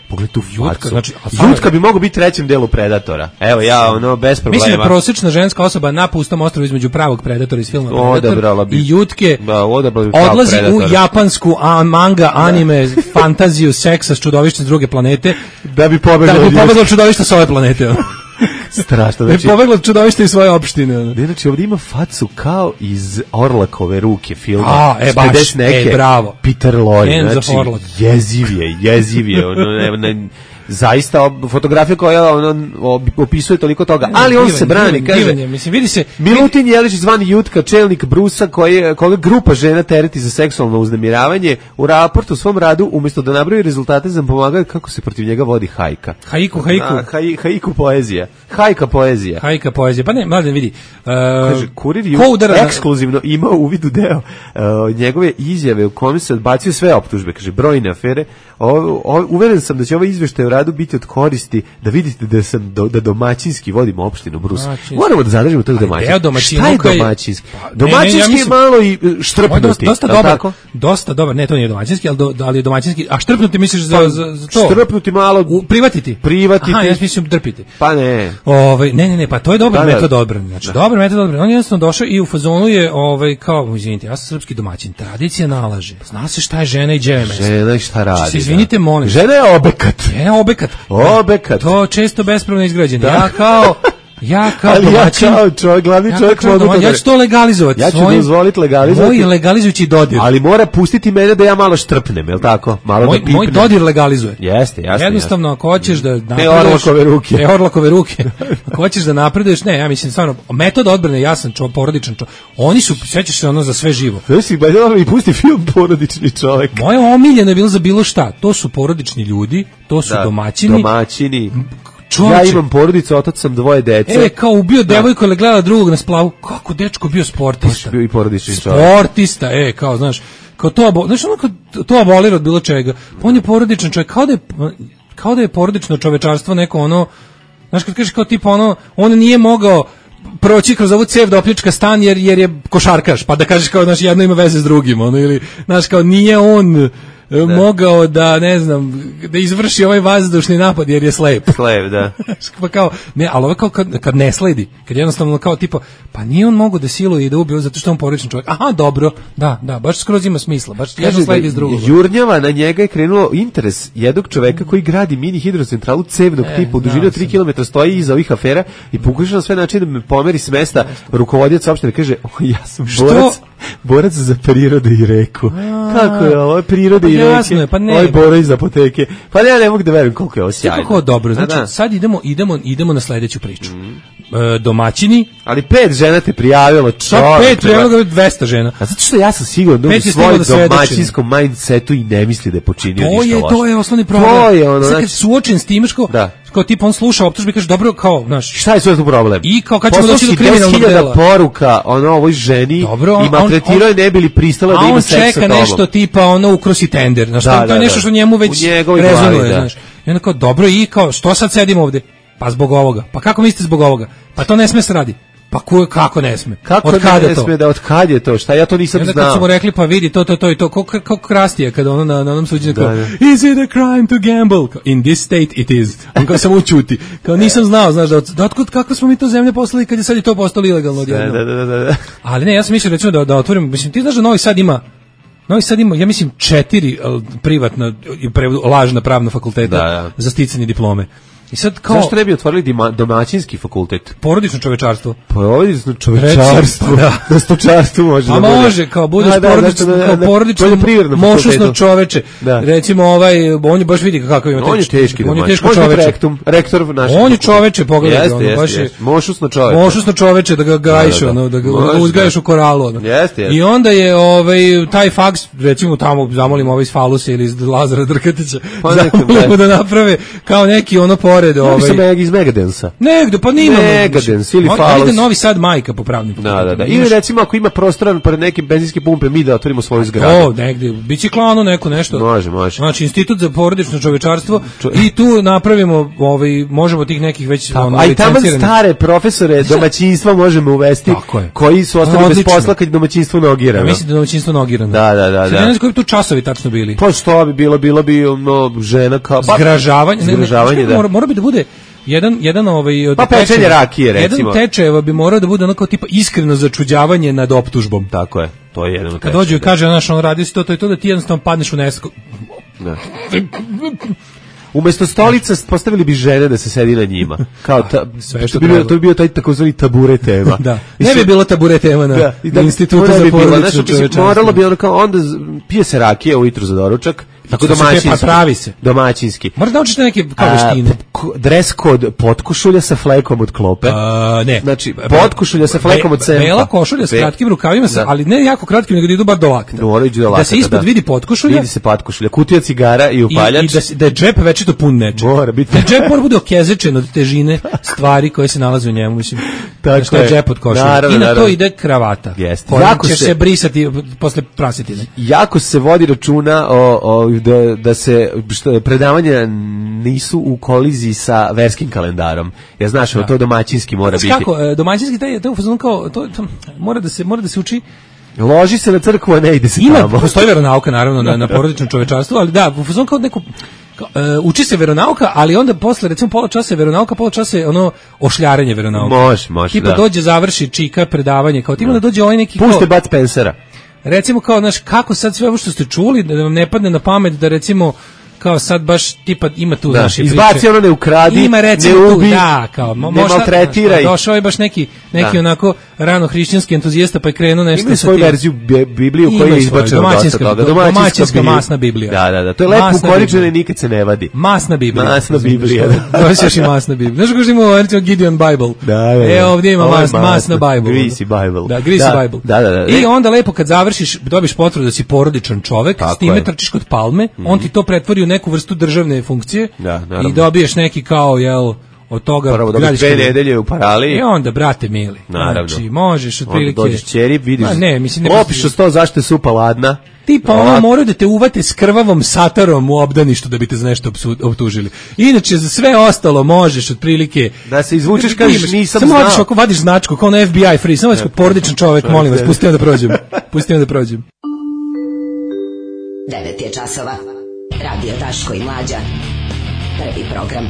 [SPEAKER 6] Pogledaj tu
[SPEAKER 5] Jutka,
[SPEAKER 6] facu.
[SPEAKER 5] znači, a samo-
[SPEAKER 6] Jutka bi mogao biti trećem delu Predatora. Evo ja, ono, bez problema.
[SPEAKER 5] Mislim da je prosječna ženska osoba na pustom ostrvu između pravog Predatora iz filma
[SPEAKER 6] Odabrala
[SPEAKER 5] Predator
[SPEAKER 6] bi.
[SPEAKER 5] i Jutke
[SPEAKER 6] Da, odabrala bi pravog
[SPEAKER 5] odlazi u
[SPEAKER 6] Predatora.
[SPEAKER 5] japansku a, manga, anime, fantaziju, seksa s čudovištem s druge planete
[SPEAKER 6] Da bi pobegla
[SPEAKER 5] da
[SPEAKER 6] od
[SPEAKER 5] bi
[SPEAKER 6] Jutke.
[SPEAKER 5] pobegla od čudovišta s ove planete. ono.
[SPEAKER 6] Strašno.
[SPEAKER 5] Da bi
[SPEAKER 6] Znači,
[SPEAKER 5] pobegla od čudovišta iz svoje opštine. ono.
[SPEAKER 6] ne, znači ovdje ima facu kao iz Orlakove ruke filma.
[SPEAKER 5] A, e,
[SPEAKER 6] s
[SPEAKER 5] baš,
[SPEAKER 6] pedeset neke.
[SPEAKER 5] e, bravo.
[SPEAKER 6] Peter Lorre,
[SPEAKER 5] Enzo
[SPEAKER 6] znači
[SPEAKER 5] Orlak.
[SPEAKER 6] jeziv je, jeziv je. Ono, ne, ne, zaista ob- fotografija koja ono, ob- opisuje toliko toga, ali on
[SPEAKER 5] Divan,
[SPEAKER 6] se brani,
[SPEAKER 5] divan,
[SPEAKER 6] kaže.
[SPEAKER 5] divan je, mislim, vidi se,
[SPEAKER 6] Milutin Jelić zvani Jutka, čelnik Brusa, koji, koga grupa žena tereti za seksualno uznemiravanje, u raportu u svom radu, umjesto da nabroji rezultate, nam pomagaju kako se protiv njega vodi hajka.
[SPEAKER 5] Haiku, haiku.
[SPEAKER 6] Da, haj, haiku poezija. Hajka poezija.
[SPEAKER 5] Hajka poezija. Pa ne, mladen vidi. Uh,
[SPEAKER 6] Kaže, kurir je
[SPEAKER 5] ko udara na-
[SPEAKER 6] ekskluzivno imao uvid u deo uh, njegove izjave u kome se odbacuju sve optužbe, kaže, brojne afere. O, o, uveren sam da će ovaj izveštaj o radu biti od koristi, da vidite da sam do, da domaćinski vodim opštinu Brus.
[SPEAKER 5] Domaćinski.
[SPEAKER 6] Moramo da zadržimo tog
[SPEAKER 5] Ali
[SPEAKER 6] domaćinski.
[SPEAKER 5] deo domaćinuka
[SPEAKER 6] Šta je
[SPEAKER 5] je-
[SPEAKER 6] domaćinski?
[SPEAKER 5] Pa, ne, ne,
[SPEAKER 6] domaćinski
[SPEAKER 5] ja mislim-
[SPEAKER 6] je malo i e,
[SPEAKER 5] Ovo je
[SPEAKER 6] štrpnuti.
[SPEAKER 5] dosta, dosta
[SPEAKER 6] je li
[SPEAKER 5] dobar,
[SPEAKER 6] tako?
[SPEAKER 5] dosta dobar, ne, to nije domaćinski, ali, do, ali je domaćinski, a štrpnuti misliš za,
[SPEAKER 6] Pa,
[SPEAKER 5] za, za to?
[SPEAKER 6] štrpnuti malo,
[SPEAKER 5] U, privatiti?
[SPEAKER 6] privatiti.
[SPEAKER 5] Aha, ja mislim drpiti.
[SPEAKER 6] Pa ne.
[SPEAKER 5] Ovaj ne ne ne, pa to je dobar
[SPEAKER 6] Da, da.
[SPEAKER 5] metod odbrane. Znači, dobar metod odbrane. On je jednostavno došao i u fazonu je ovaj kao, izvinite, ja sam srpski domaćin, tradicija nalaže. Zna se šta je žena i đeve meso.
[SPEAKER 6] Žena i šta radi.
[SPEAKER 5] Se izvinite,
[SPEAKER 6] da.
[SPEAKER 5] molim.
[SPEAKER 6] Žena je obekat.
[SPEAKER 5] Je obekat.
[SPEAKER 6] Obekat.
[SPEAKER 5] To često bespravno izgrađeno.
[SPEAKER 6] Da.
[SPEAKER 5] Ja kao ja kao
[SPEAKER 6] Ali ja
[SPEAKER 5] domaćin,
[SPEAKER 6] kao čovjek, glavni
[SPEAKER 5] ja kao
[SPEAKER 6] čovjek
[SPEAKER 5] čovjek
[SPEAKER 6] mogu
[SPEAKER 5] domaćin,
[SPEAKER 6] to
[SPEAKER 5] ja
[SPEAKER 6] da-
[SPEAKER 5] ću to legalizovati.
[SPEAKER 6] Ja ću
[SPEAKER 5] svojim-
[SPEAKER 6] dozvoliti legalizovati.
[SPEAKER 5] Moj legalizujući dodir.
[SPEAKER 6] Ali mora pustiti mene da ja malo štrpnem, je li tako? Malo
[SPEAKER 5] Moj,
[SPEAKER 6] da pipnem.
[SPEAKER 5] moj dodir legalizuje.
[SPEAKER 6] Jeste, jasno.
[SPEAKER 5] Jednostavno, ako hoćeš da napreduješ...
[SPEAKER 6] Orlakove ruke.
[SPEAKER 5] Ne, Orlakove ruke. Ako hoćeš da napreduješ, ne, ja mislim, stvarno, metod odbrane, ja sam čo, porodičan čo. Oni su, sećaš se ono za sve živo.
[SPEAKER 6] Sve si, ba i pusti film Porodični čovjek.
[SPEAKER 5] Moje omiljeno je bilo za bilo šta. To su porodični ljudi, to su
[SPEAKER 6] Da,
[SPEAKER 5] domaćini.
[SPEAKER 6] Domaćini.
[SPEAKER 5] Čovječe.
[SPEAKER 6] Ja imam porodicu, otac sam dvoje dece.
[SPEAKER 5] E, kao ubio devojku, ali gledala drugog na splavu. Kako dečko bio sportista.
[SPEAKER 6] Bio i porodični čovjek.
[SPEAKER 5] Sportista, e, kao, znaš, kao to, abo, znaš, ono kao to abolira od bilo čega. Pa on je porodičan čovjek, kao da je, kao da je porodično čovečarstvo neko ono, znaš, kad kažeš kao tipa ono, on nije mogao proći kroz ovu cev da opljačka stan jer, jer je košarkaš, pa da kažeš kao, znaš, jedno ima veze s drugim, ono, ili, znaš, kao nije on e, mogao da, ne znam, da izvrši ovaj vazdušni napad jer je slep.
[SPEAKER 6] Slep, da.
[SPEAKER 5] Pa kao, ne, ali ovo kao kad, kad ne sledi, kad jednostavno kao tipa, pa nije on mogao da siluje i da ubije zato što je on porodičan čovjek. Aha, dobro, da, da, baš skroz ima smisla, baš jedno
[SPEAKER 6] Kaže
[SPEAKER 5] sledi iz
[SPEAKER 6] da
[SPEAKER 5] drugog.
[SPEAKER 6] Jurnjava na njega je krenulo interes jednog čoveka koji gradi mini hidrocentralu cevnog
[SPEAKER 5] E,
[SPEAKER 6] tipa u dužini
[SPEAKER 5] da,
[SPEAKER 6] od tri
[SPEAKER 5] sam.
[SPEAKER 6] kilometra, stoji iza ovih afera i pokušava na sve načine da me pomeri s mesta. Rukovodioc opštine kaže, o, ja sam
[SPEAKER 5] Što?
[SPEAKER 6] borac, borac za prirodu i reku. Kako je ovo, priroda
[SPEAKER 5] Pa
[SPEAKER 6] i reke?
[SPEAKER 5] jasno je, pa ne.
[SPEAKER 6] Ovo je bora iz apoteke. Pa ne, ja ne mogu da verujem koliko je ovo sjajno.
[SPEAKER 5] Kako dobro, znači
[SPEAKER 6] Da, da.
[SPEAKER 5] sad idemo, idemo, idemo na sledeću priču. E, domaćini,
[SPEAKER 6] Ali pet žena te prijavilo,
[SPEAKER 5] čak
[SPEAKER 6] čovjek.
[SPEAKER 5] pet, prijavilo ga dvesta žena.
[SPEAKER 6] A zato što ja sam siguran da on u
[SPEAKER 5] Pet je stiglo
[SPEAKER 6] svojom
[SPEAKER 5] da svedoči.
[SPEAKER 6] domaćinskom mindsetu i ne misli da je počinio
[SPEAKER 5] To
[SPEAKER 6] ništa
[SPEAKER 5] je,
[SPEAKER 6] loše.
[SPEAKER 5] to je osnovni problem.
[SPEAKER 6] To je ono,
[SPEAKER 5] sad kad
[SPEAKER 6] znači-
[SPEAKER 5] si suočen s tim, što
[SPEAKER 6] Da.
[SPEAKER 5] kao tipa on sluša optužbe i kaže, dobro, kao, znaš,
[SPEAKER 6] Šta je sve tu problem?
[SPEAKER 5] I kao kad ćemo
[SPEAKER 6] Poslao
[SPEAKER 5] doći do
[SPEAKER 6] si
[SPEAKER 5] kriminalnog
[SPEAKER 6] deset hiljada
[SPEAKER 5] dela.
[SPEAKER 6] poruka ono ovoj ženi
[SPEAKER 5] Dobro,
[SPEAKER 6] i
[SPEAKER 5] on-
[SPEAKER 6] maltretirao je,
[SPEAKER 5] on-
[SPEAKER 6] ne bi li pristala da
[SPEAKER 5] a
[SPEAKER 6] ima
[SPEAKER 5] on
[SPEAKER 6] seks sa
[SPEAKER 5] čeka
[SPEAKER 6] tobom.
[SPEAKER 5] nešto tipa ono ukrosi tender, znaš,
[SPEAKER 6] Da,
[SPEAKER 5] to, to
[SPEAKER 6] da,
[SPEAKER 5] je nešto
[SPEAKER 6] da.
[SPEAKER 5] što njemu već
[SPEAKER 6] U njegovoj glavi,
[SPEAKER 5] rezonuje,
[SPEAKER 6] da.
[SPEAKER 5] znaš. I onda kao, dobro, i kao, što sad sedimo ovde? Pa zbog ovoga. Pa kako mislite zbog ovoga? Pa to ne sme se radi. Pa ko, kako ne sme?
[SPEAKER 6] Kako
[SPEAKER 5] od kada
[SPEAKER 6] ne
[SPEAKER 5] to?
[SPEAKER 6] sme da od kad je to? Šta ja to
[SPEAKER 5] I
[SPEAKER 6] nisam
[SPEAKER 5] onda kad
[SPEAKER 6] znao.
[SPEAKER 5] su mu rekli, pa vidi, to, to, to i to, kako kako krastije, kada ono na, na onom suđenju,
[SPEAKER 6] Da,
[SPEAKER 5] kao,
[SPEAKER 6] da.
[SPEAKER 5] is it a crime to gamble? Kao, in this state it is. On kao samo učuti. Kao nisam znao, znaš, da, od, da otkud, kako smo mi to zemlje poslali kad je sad i to postalo ilegalno
[SPEAKER 6] Da,
[SPEAKER 5] odjednom.
[SPEAKER 6] da, da, da, da.
[SPEAKER 5] Ali ne, ja sam mislio recimo da, da otvorim, mislim, ti znaš da Novi Sad ima, Novi Sad ima, ja mislim, četiri uh, privatna i pre- lažna pravna fakulteta
[SPEAKER 6] Da, da.
[SPEAKER 5] za sticanje diplome. I sad kao
[SPEAKER 6] Zašto ne bi otvorili dima- domaćinski fakultet?
[SPEAKER 5] porodično čovečarstvo.
[SPEAKER 6] Pa ovdje je čovečarstvo.
[SPEAKER 5] Recimo, da.
[SPEAKER 6] Na stočarstvu može
[SPEAKER 5] Pa
[SPEAKER 6] da bude.
[SPEAKER 5] može, kao budeš
[SPEAKER 6] A, da,
[SPEAKER 5] porodično,
[SPEAKER 6] da, da,
[SPEAKER 5] kao
[SPEAKER 6] da,
[SPEAKER 5] porodično,
[SPEAKER 6] poljoprivrednom
[SPEAKER 5] mošusno
[SPEAKER 6] fakultetu.
[SPEAKER 5] čoveče.
[SPEAKER 6] Da.
[SPEAKER 5] Recimo ovaj, on je baš vidi kakav ima.
[SPEAKER 6] On je
[SPEAKER 5] taj-
[SPEAKER 6] teški
[SPEAKER 5] on je
[SPEAKER 6] domaćin.
[SPEAKER 5] teško
[SPEAKER 6] Može biti
[SPEAKER 5] čoveče.
[SPEAKER 6] rektum, rektor našeg
[SPEAKER 5] On je
[SPEAKER 6] fakulteta.
[SPEAKER 5] čoveče, pogledaj,
[SPEAKER 6] Jeste,
[SPEAKER 5] ono,
[SPEAKER 6] jeste,
[SPEAKER 5] baš je-
[SPEAKER 6] jeste. Mošusno čoveče.
[SPEAKER 5] Mošusno čoveče da ga gajiš,
[SPEAKER 6] Da, da, da.
[SPEAKER 5] ono, da ga
[SPEAKER 6] Može,
[SPEAKER 5] uzgajaš
[SPEAKER 6] da.
[SPEAKER 5] u koralu. Ono.
[SPEAKER 6] Jeste, jeste.
[SPEAKER 5] I onda je ovaj, taj faks, recimo tamo, zamolimo ovaj iz Falusa ili iz Lazara Drkatića,
[SPEAKER 6] Pa nekom,
[SPEAKER 5] zamolimo
[SPEAKER 6] da.
[SPEAKER 5] da naprave kao neki ono porez pored
[SPEAKER 6] Ja
[SPEAKER 5] ovaj.
[SPEAKER 6] sam iz Megadensa.
[SPEAKER 5] Negde, pa nima.
[SPEAKER 6] Megadens ili Falus.
[SPEAKER 5] Ajde Novi Sad majka po pravnim
[SPEAKER 6] Da, da, da. Ili recimo ako ima prostora pored neke benzinske pumpe, mi da otvorimo svoju zgradu.
[SPEAKER 5] O, negde, biciklanu neko nešto.
[SPEAKER 6] Može, može.
[SPEAKER 5] Znači, institut za porodično čovečarstvo i tu napravimo, ovaj, možemo tih nekih već
[SPEAKER 6] Tako,
[SPEAKER 5] ono,
[SPEAKER 6] a i tamo
[SPEAKER 5] licencirane-
[SPEAKER 6] stare profesore domaćinstva možemo uvesti, koji su ostali bez
[SPEAKER 5] Odlično.
[SPEAKER 6] posla kad je domaćinstvo nogirano.
[SPEAKER 5] Ja mislim da domaćinstvo nogirano.
[SPEAKER 6] Da, da, da.
[SPEAKER 5] Sad
[SPEAKER 6] da.
[SPEAKER 5] ne znam koji bi tu časovi tačno bili.
[SPEAKER 6] Pa što bi bilo, bilo bi ono, žena kao... Pa,
[SPEAKER 5] Zgražavanje, ne, ne,
[SPEAKER 6] zgražavanje,
[SPEAKER 5] šta
[SPEAKER 6] da.
[SPEAKER 5] Mora, mora bi da bude jedan jedan ovaj od
[SPEAKER 6] Pa pečenje
[SPEAKER 5] tečajeva-
[SPEAKER 6] rakije, recimo.
[SPEAKER 5] Jedan tečajeva bi morao da bude onako tipa iskreno začuđavanje nad optužbom.
[SPEAKER 6] Tako je, to je jedan od
[SPEAKER 5] Kad dođe i kaže, znaš, on radi si to, to i to, da ti jednostavno padneš u nesku.
[SPEAKER 6] Da. Umesto stolica postavili bi žene da se sedi na njima. Kao ta,
[SPEAKER 5] Sve što
[SPEAKER 6] to, bi bio,
[SPEAKER 5] treba.
[SPEAKER 6] to bi bio taj takozvani tabure tema.
[SPEAKER 5] Da.
[SPEAKER 6] I
[SPEAKER 5] Ne
[SPEAKER 6] sve-
[SPEAKER 5] bi bilo tabure tema na,
[SPEAKER 6] Da, i da,
[SPEAKER 5] na institutu
[SPEAKER 6] to ne
[SPEAKER 5] za
[SPEAKER 6] bi bilo,
[SPEAKER 5] porodično
[SPEAKER 6] znaš, mislim,
[SPEAKER 5] čovečanstvo.
[SPEAKER 6] moralo bi ono kao, onda z- pije se rakije ujutru za doručak, tako
[SPEAKER 5] to se
[SPEAKER 6] domaćinski.
[SPEAKER 5] pe- pa pravi se.
[SPEAKER 6] Domaćinski.
[SPEAKER 5] Moraš da naučiš neke kao
[SPEAKER 6] A,
[SPEAKER 5] veštine.
[SPEAKER 6] ko- dres kod potkošulja sa flekom od klope.
[SPEAKER 5] A, ne.
[SPEAKER 6] Znači, potkošulja sa flekom od
[SPEAKER 5] Be-
[SPEAKER 6] cempa.
[SPEAKER 5] Bela košulja s
[SPEAKER 6] Be-
[SPEAKER 5] kratkim rukavima, sa,
[SPEAKER 6] Da.
[SPEAKER 5] ali ne jako kratkim, nego da idu bar do lakta.
[SPEAKER 6] Mora ići do
[SPEAKER 5] Da
[SPEAKER 6] lakata,
[SPEAKER 5] se ispod
[SPEAKER 6] da.
[SPEAKER 5] vidi potkošulja
[SPEAKER 6] Vidi se potkošulja, kutija cigara i
[SPEAKER 5] i,
[SPEAKER 6] upaljač.
[SPEAKER 5] i da, se- da je džep večito pun nečega.
[SPEAKER 6] Mora biti.
[SPEAKER 5] Da džep mora bude okezečen od težine stvari koje se nalaze u njemu, mislim.
[SPEAKER 6] Tako
[SPEAKER 5] Što je
[SPEAKER 6] je.
[SPEAKER 5] džep od košulja.
[SPEAKER 6] Naravno,
[SPEAKER 5] I na to
[SPEAKER 6] naravno.
[SPEAKER 5] ide kravata.
[SPEAKER 6] Jeste.
[SPEAKER 5] Kojom
[SPEAKER 6] Jako
[SPEAKER 5] ćeš
[SPEAKER 6] se-
[SPEAKER 5] se brisati posle prasetine.
[SPEAKER 6] Jako se vodi računa o, o, da, da se što, predavanja nisu u koliziji sa verskim kalendarom. Ja znaš,
[SPEAKER 5] Da.
[SPEAKER 6] to domaćinski mora
[SPEAKER 5] Znaš
[SPEAKER 6] biti.
[SPEAKER 5] kako, e, domaćinski taj, taj u fazonu kao, to, to, mora da se, mora da se uči.
[SPEAKER 6] Loži se na crkvu, a ne ide se
[SPEAKER 5] Ima,
[SPEAKER 6] tamo.
[SPEAKER 5] postoji veronauka naravno na, na porodičnom čovečanstvu, ali da, u fazonu kao neko, kao, e, uči se veronauka, ali onda posle, recimo pola časa je veronauka, pola časa je ono ošljarenje veronauka.
[SPEAKER 6] Može, može,
[SPEAKER 5] Tipa
[SPEAKER 6] da.
[SPEAKER 5] dođe, završi čika predavanje, kao tipa da dođe ovaj neki
[SPEAKER 6] Pušte
[SPEAKER 5] kao,
[SPEAKER 6] Bud Spencera.
[SPEAKER 5] recimo kao, znaš, kako sad sve ovo što ste čuli, da vam ne padne na pamet da recimo kao sad baš tipa ima tu
[SPEAKER 6] Da,
[SPEAKER 5] naš
[SPEAKER 6] izbaci ono, ne ukradi,
[SPEAKER 5] ima recimo
[SPEAKER 6] ne
[SPEAKER 5] tu,
[SPEAKER 6] ubi,
[SPEAKER 5] da, kao mo-
[SPEAKER 6] ne
[SPEAKER 5] možda-
[SPEAKER 6] maltretiraj.
[SPEAKER 5] došao je baš neki neki
[SPEAKER 6] Da.
[SPEAKER 5] onako rano hrišćanski entuzijasta pa je krenuo nešto
[SPEAKER 6] Imaju
[SPEAKER 5] sa
[SPEAKER 6] svoju
[SPEAKER 5] tim-
[SPEAKER 6] verziju Bi- Biblije u kojoj
[SPEAKER 5] Imaju
[SPEAKER 6] je
[SPEAKER 5] svoju,
[SPEAKER 6] izbačeno dosta
[SPEAKER 5] domaćinska-
[SPEAKER 6] toga.
[SPEAKER 5] do- domaćinska
[SPEAKER 6] Biblija.
[SPEAKER 5] masna Biblija.
[SPEAKER 6] Da, da, da. To je lepo
[SPEAKER 5] Masna
[SPEAKER 6] ukoričeno
[SPEAKER 5] Biblija.
[SPEAKER 6] i nikad se ne vadi.
[SPEAKER 5] Masna Biblija.
[SPEAKER 6] Masna Biblija, da.
[SPEAKER 5] To je još i masna Biblija. Znaš kako što imamo recimo Gideon Bible?
[SPEAKER 6] Da, da, da.
[SPEAKER 5] E, ovdje ima
[SPEAKER 6] Ovo je
[SPEAKER 5] masna, masna Bible.
[SPEAKER 6] Greasy Bible.
[SPEAKER 5] Da, Greasy
[SPEAKER 6] Da,
[SPEAKER 5] Bible.
[SPEAKER 6] da, da, da.
[SPEAKER 5] I onda lepo kad završiš, dobiš potvrdu da si porodičan čovek,
[SPEAKER 6] Tako
[SPEAKER 5] s time
[SPEAKER 6] je.
[SPEAKER 5] trčiš kod palme, on ti to pretvori u neku vrstu državne funkcije
[SPEAKER 6] Da, naravno.
[SPEAKER 5] i dobiješ neki kao, jel, od toga
[SPEAKER 6] Prvo dobiš
[SPEAKER 5] gradiš
[SPEAKER 6] dve
[SPEAKER 5] karijeru.
[SPEAKER 6] nedelje u parali.
[SPEAKER 5] I onda, brate mili,
[SPEAKER 6] Naravno.
[SPEAKER 5] znači, možeš
[SPEAKER 6] Onda
[SPEAKER 5] otprilike...
[SPEAKER 6] dođeš ćeri, vidiš,
[SPEAKER 5] Ma ne, mislim, ne
[SPEAKER 6] lopiš o sto zašto je supa ladna.
[SPEAKER 5] Tipa ono
[SPEAKER 6] Ovako.
[SPEAKER 5] moraju da te uvate s krvavom satarom u obdaništu da bi te za nešto opsu- optužili. Inače, za sve ostalo možeš otprilike...
[SPEAKER 6] Da se izvučeš, kažeš, nisam
[SPEAKER 5] samo
[SPEAKER 6] znao.
[SPEAKER 5] vadiš, ako vadiš značku, kao na F B I free, samo vadiš kao porodičan čovek, molim vas, pustite me da prođem. Pustite me da prođem.
[SPEAKER 8] devet je časova. Radio Daško i Mlađa. Prvi program.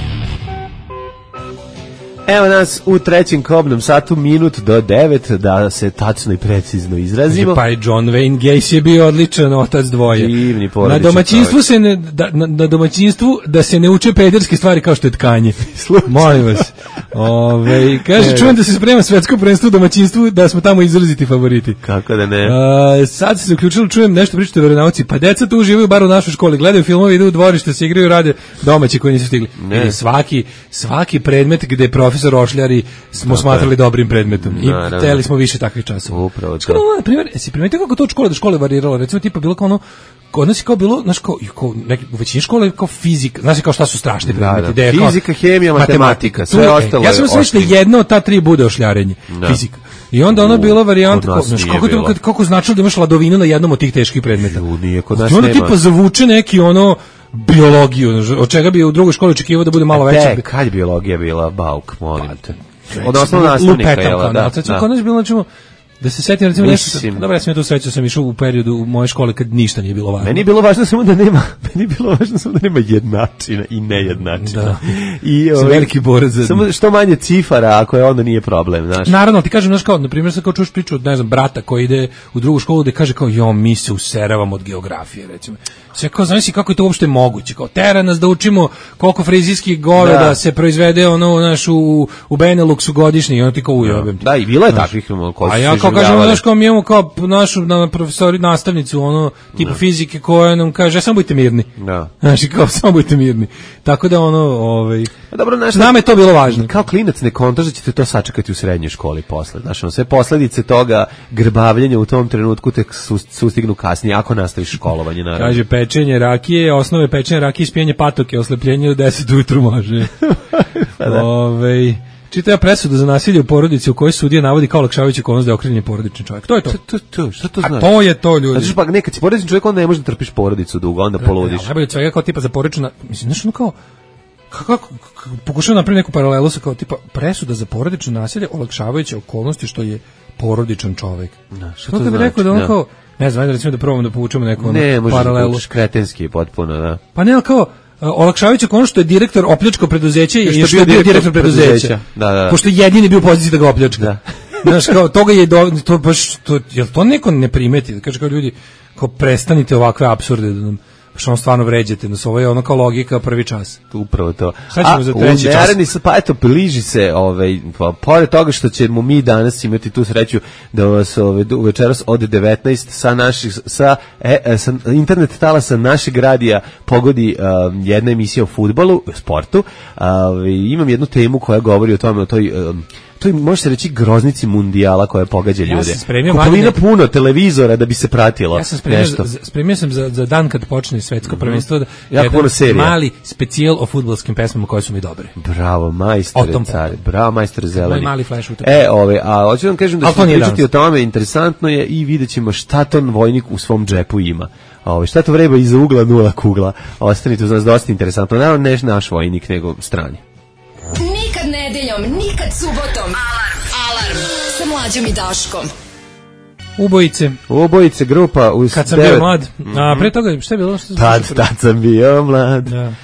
[SPEAKER 6] Evo nas u trećem kobnom satu, minut do devet, da se tačno i precizno izrazimo.
[SPEAKER 5] Pa i John Wayne Gacy je bio odličan otac dvoje.
[SPEAKER 6] Divni
[SPEAKER 5] Na
[SPEAKER 6] porodičan
[SPEAKER 5] domaćinstvu
[SPEAKER 6] čovjek.
[SPEAKER 5] se ne, da, na, na domaćinstvu da se ne uče pederske stvari kao što je tkanje. Molim vas. Ove, kaže,
[SPEAKER 6] Ne,
[SPEAKER 5] čujem
[SPEAKER 6] ne.
[SPEAKER 5] da se sprema svetsko prvenstvo u domaćinstvu, da smo tamo izraziti favoriti.
[SPEAKER 6] Kako da ne?
[SPEAKER 5] A, sad se uključilo, čujem nešto pričate o veronauci, pa deca tu uživaju bar u našoj školi, gledaju filmove, idu u dvorište, se igraju, rade domaći koji nisu stigli.
[SPEAKER 6] Ne.
[SPEAKER 5] Ili svaki, svaki predmet gde je profesor Ošljari smo
[SPEAKER 6] Tako
[SPEAKER 5] smatrali
[SPEAKER 6] je.
[SPEAKER 5] dobrim predmetom. I
[SPEAKER 6] Naravno.
[SPEAKER 5] hteli smo više takvih časova.
[SPEAKER 6] Upravo
[SPEAKER 5] Skoro,
[SPEAKER 6] to.
[SPEAKER 5] na primjer, jesi primetio kako to od škole do škole variralo? Recimo, tipa, bilo kao ono, kod nas je kao bilo, znaš, kao, i kao neki, u većini škole je kao fizika, znaš kao šta su strašni predmeti.
[SPEAKER 6] da.
[SPEAKER 5] gde je kao-
[SPEAKER 6] Fizika, hemija, matematika, sve
[SPEAKER 5] Tu je-
[SPEAKER 6] ostalo
[SPEAKER 5] Ja
[SPEAKER 6] je
[SPEAKER 5] sam mislio da
[SPEAKER 6] oštrije.
[SPEAKER 5] jedna od ta tri bude ošljarenje,
[SPEAKER 6] Da.
[SPEAKER 5] fizika. I onda ona
[SPEAKER 6] U,
[SPEAKER 5] bila varijanta,
[SPEAKER 6] kod nas
[SPEAKER 5] kao, znaš,
[SPEAKER 6] nije
[SPEAKER 5] kako, je to,
[SPEAKER 6] bilo.
[SPEAKER 5] kad- kako značilo da imaš ladovinu na jednom od tih teških predmeta.
[SPEAKER 6] U, nije, kod nas
[SPEAKER 5] I onda
[SPEAKER 6] nema.
[SPEAKER 5] tipa zavuče neki ono biologiju, znaš, od čega bi u drugoj školi očekivao da bude malo veća.
[SPEAKER 6] Te, kad je biologija bila, bauk, molim te.
[SPEAKER 5] Recimo,
[SPEAKER 6] Od osnovnog nastavnika,
[SPEAKER 5] lupetam
[SPEAKER 6] jel,
[SPEAKER 5] kao,
[SPEAKER 6] da,
[SPEAKER 5] da,
[SPEAKER 6] da.
[SPEAKER 5] Kod nas je bilo, znači, da se setim recimo
[SPEAKER 6] Mislim.
[SPEAKER 5] nešto. Dobro, ja sam ja tu sreću, sam išao u periodu u moje škole kad ništa nije bilo važno.
[SPEAKER 6] Meni je bilo važno samo da nema, meni je bilo važno samo da nema jednačina i nejednačina.
[SPEAKER 5] Da.
[SPEAKER 6] I
[SPEAKER 5] Sam
[SPEAKER 6] ovaj,
[SPEAKER 5] veliki borac za-
[SPEAKER 6] samo što manje cifara, ako je onda nije problem, znaš.
[SPEAKER 5] Naravno, ali ti kažem, znaš kao, na primjer, sad kao čuš priču od, ne znam, brata koji ide u drugu školu gde kaže kao, jo, mi se useravamo od geografije, recimo. Sve kao, znaš si kako je to uopšte moguće, kao, tera nas da učimo koliko frizijskih goveda
[SPEAKER 6] Da.
[SPEAKER 5] se proizvede, ono, znaš, u, u Beneluxu godišnji, i ono ti kao ujebem.
[SPEAKER 6] Da, i bilo je takvih ono, koji
[SPEAKER 5] A
[SPEAKER 6] su
[SPEAKER 5] ja
[SPEAKER 6] se
[SPEAKER 5] kao kažem,
[SPEAKER 6] življavali.
[SPEAKER 5] znaš, kao mi imamo kao našu na profesori, nastavnicu, ono, tipa fizike koja nam kaže, samo budite mirni.
[SPEAKER 6] Da.
[SPEAKER 5] Znači, kao, samo budite mirni. Tako da, ono, ovaj,
[SPEAKER 6] Pa dobro, znaš,
[SPEAKER 5] nama je to bilo važno.
[SPEAKER 6] kao klinac ne kontaš da ćete to sačekati u srednjoj školi posle. Znaš, ono, sve posledice toga grbavljenja u tom trenutku tek su, sustignu kasnije, ako nastaviš školovanje, naravno.
[SPEAKER 5] Kaže pečenje rakije, osnove pečenja rakije, ispijenje patoke, oslepljenje u deset ujutru može.
[SPEAKER 6] Pa da.
[SPEAKER 5] Ove, čita ja presudu za nasilje u porodici u kojoj sudija navodi kao olakšavajući okolnost da je okrivljeni porodični čovjek. To je to.
[SPEAKER 6] Šta to, to, šta to
[SPEAKER 5] A
[SPEAKER 6] znači?
[SPEAKER 5] to je to, ljudi.
[SPEAKER 6] Znači, pa nekad si porodični čovjek, onda ne možeš da trpiš porodicu dugo, onda poludiš.
[SPEAKER 5] Ja, najbolje od svega kao tipa za porodičnu, mislim, znaš, ono kao, kako, kako pokušavam napraviti neku paralelu sa kao tipa presuda za porodično nasilje olakšavajuće okolnosti što je porodičan čovjek.
[SPEAKER 6] Da, šta
[SPEAKER 5] to
[SPEAKER 6] to
[SPEAKER 5] bi
[SPEAKER 6] znači?
[SPEAKER 5] rekao da ono
[SPEAKER 6] Da.
[SPEAKER 5] kao, ne znam, ajde recimo da probamo da povučemo neku ono,
[SPEAKER 6] Ne, možeš da
[SPEAKER 5] paralelu.
[SPEAKER 6] povučeš kretenski potpuno, da.
[SPEAKER 5] Pa ne, ali kao, a, olakšavajuće okolnost što je direktor opljačkao preduzeće i
[SPEAKER 6] Što
[SPEAKER 5] što
[SPEAKER 6] je
[SPEAKER 5] je
[SPEAKER 6] bio
[SPEAKER 5] bio
[SPEAKER 6] direktor
[SPEAKER 5] direktor preduzeća.
[SPEAKER 6] preduzeća. Da, da, da.
[SPEAKER 5] Pošto je jedini bio u poziciji da ga opljačka.
[SPEAKER 6] Da.
[SPEAKER 5] Znaš, kao, toga je, do, to baš, to, jel to neko ne primeti? Da kaže kao ljudi, kao prestanite ovakve apsurde da nam, što on stvarno vređate nas, ovo je ono kao logika prvi čas.
[SPEAKER 6] Upravo to.
[SPEAKER 5] Sad ćemo
[SPEAKER 6] A,
[SPEAKER 5] za treći
[SPEAKER 6] u
[SPEAKER 5] čas.
[SPEAKER 6] naredni sad, pa eto, bliži se, ovaj, pa, pored toga što ćemo mi danas imati tu sreću da vas ovaj, do- večeras od devetnaest sa naših, sa, e, e, sa internet talasa našeg radija pogodi um, jedna emisija o fudbalu, sportu. Uh, imam jednu temu koja govori o tome, o toj um, to je, može se reći, groznici mundijala koja pogađa ljude.
[SPEAKER 5] Ja sam spremio
[SPEAKER 6] Kupovina
[SPEAKER 5] vanjine-
[SPEAKER 6] puno televizora da bi se pratilo.
[SPEAKER 5] Ja sam spremio,
[SPEAKER 6] nešto.
[SPEAKER 5] za, spremio sam za, za dan kad počne svetsko prvenstvo da
[SPEAKER 6] Jako puno serija.
[SPEAKER 5] mali specijal o fudbalskim pesmama koje su mi dobre.
[SPEAKER 6] Bravo,
[SPEAKER 5] O
[SPEAKER 6] majstore,
[SPEAKER 5] tom
[SPEAKER 6] care.
[SPEAKER 5] potom.
[SPEAKER 6] Bravo, majstore zeleni.
[SPEAKER 5] Moj mali flash utak.
[SPEAKER 6] E, ove, a hoću vam kažem da
[SPEAKER 5] Ali to
[SPEAKER 6] ćemo
[SPEAKER 5] nije
[SPEAKER 6] pričati
[SPEAKER 5] danas.
[SPEAKER 6] o tome, interesantno je i vidjet ćemo šta to vojnik u svom džepu ima. Ove, šta to vreba iza ugla nula kugla. Ostanite uz nas, dosta interesantno. Naravno, ne naš vojnik, nego strani.
[SPEAKER 3] Nikad nedeljom, nikad subotom. Alarm, alarm. Sa Mlađom i Daškom.
[SPEAKER 5] Ubojice,
[SPEAKER 6] Ubojice grupa uz
[SPEAKER 5] kad sam
[SPEAKER 6] devet-
[SPEAKER 5] bio mlad. A pre toga, šta je bilo? Što sam
[SPEAKER 6] Tad,
[SPEAKER 5] slušao?
[SPEAKER 6] tad sam bio mlad.
[SPEAKER 5] Da.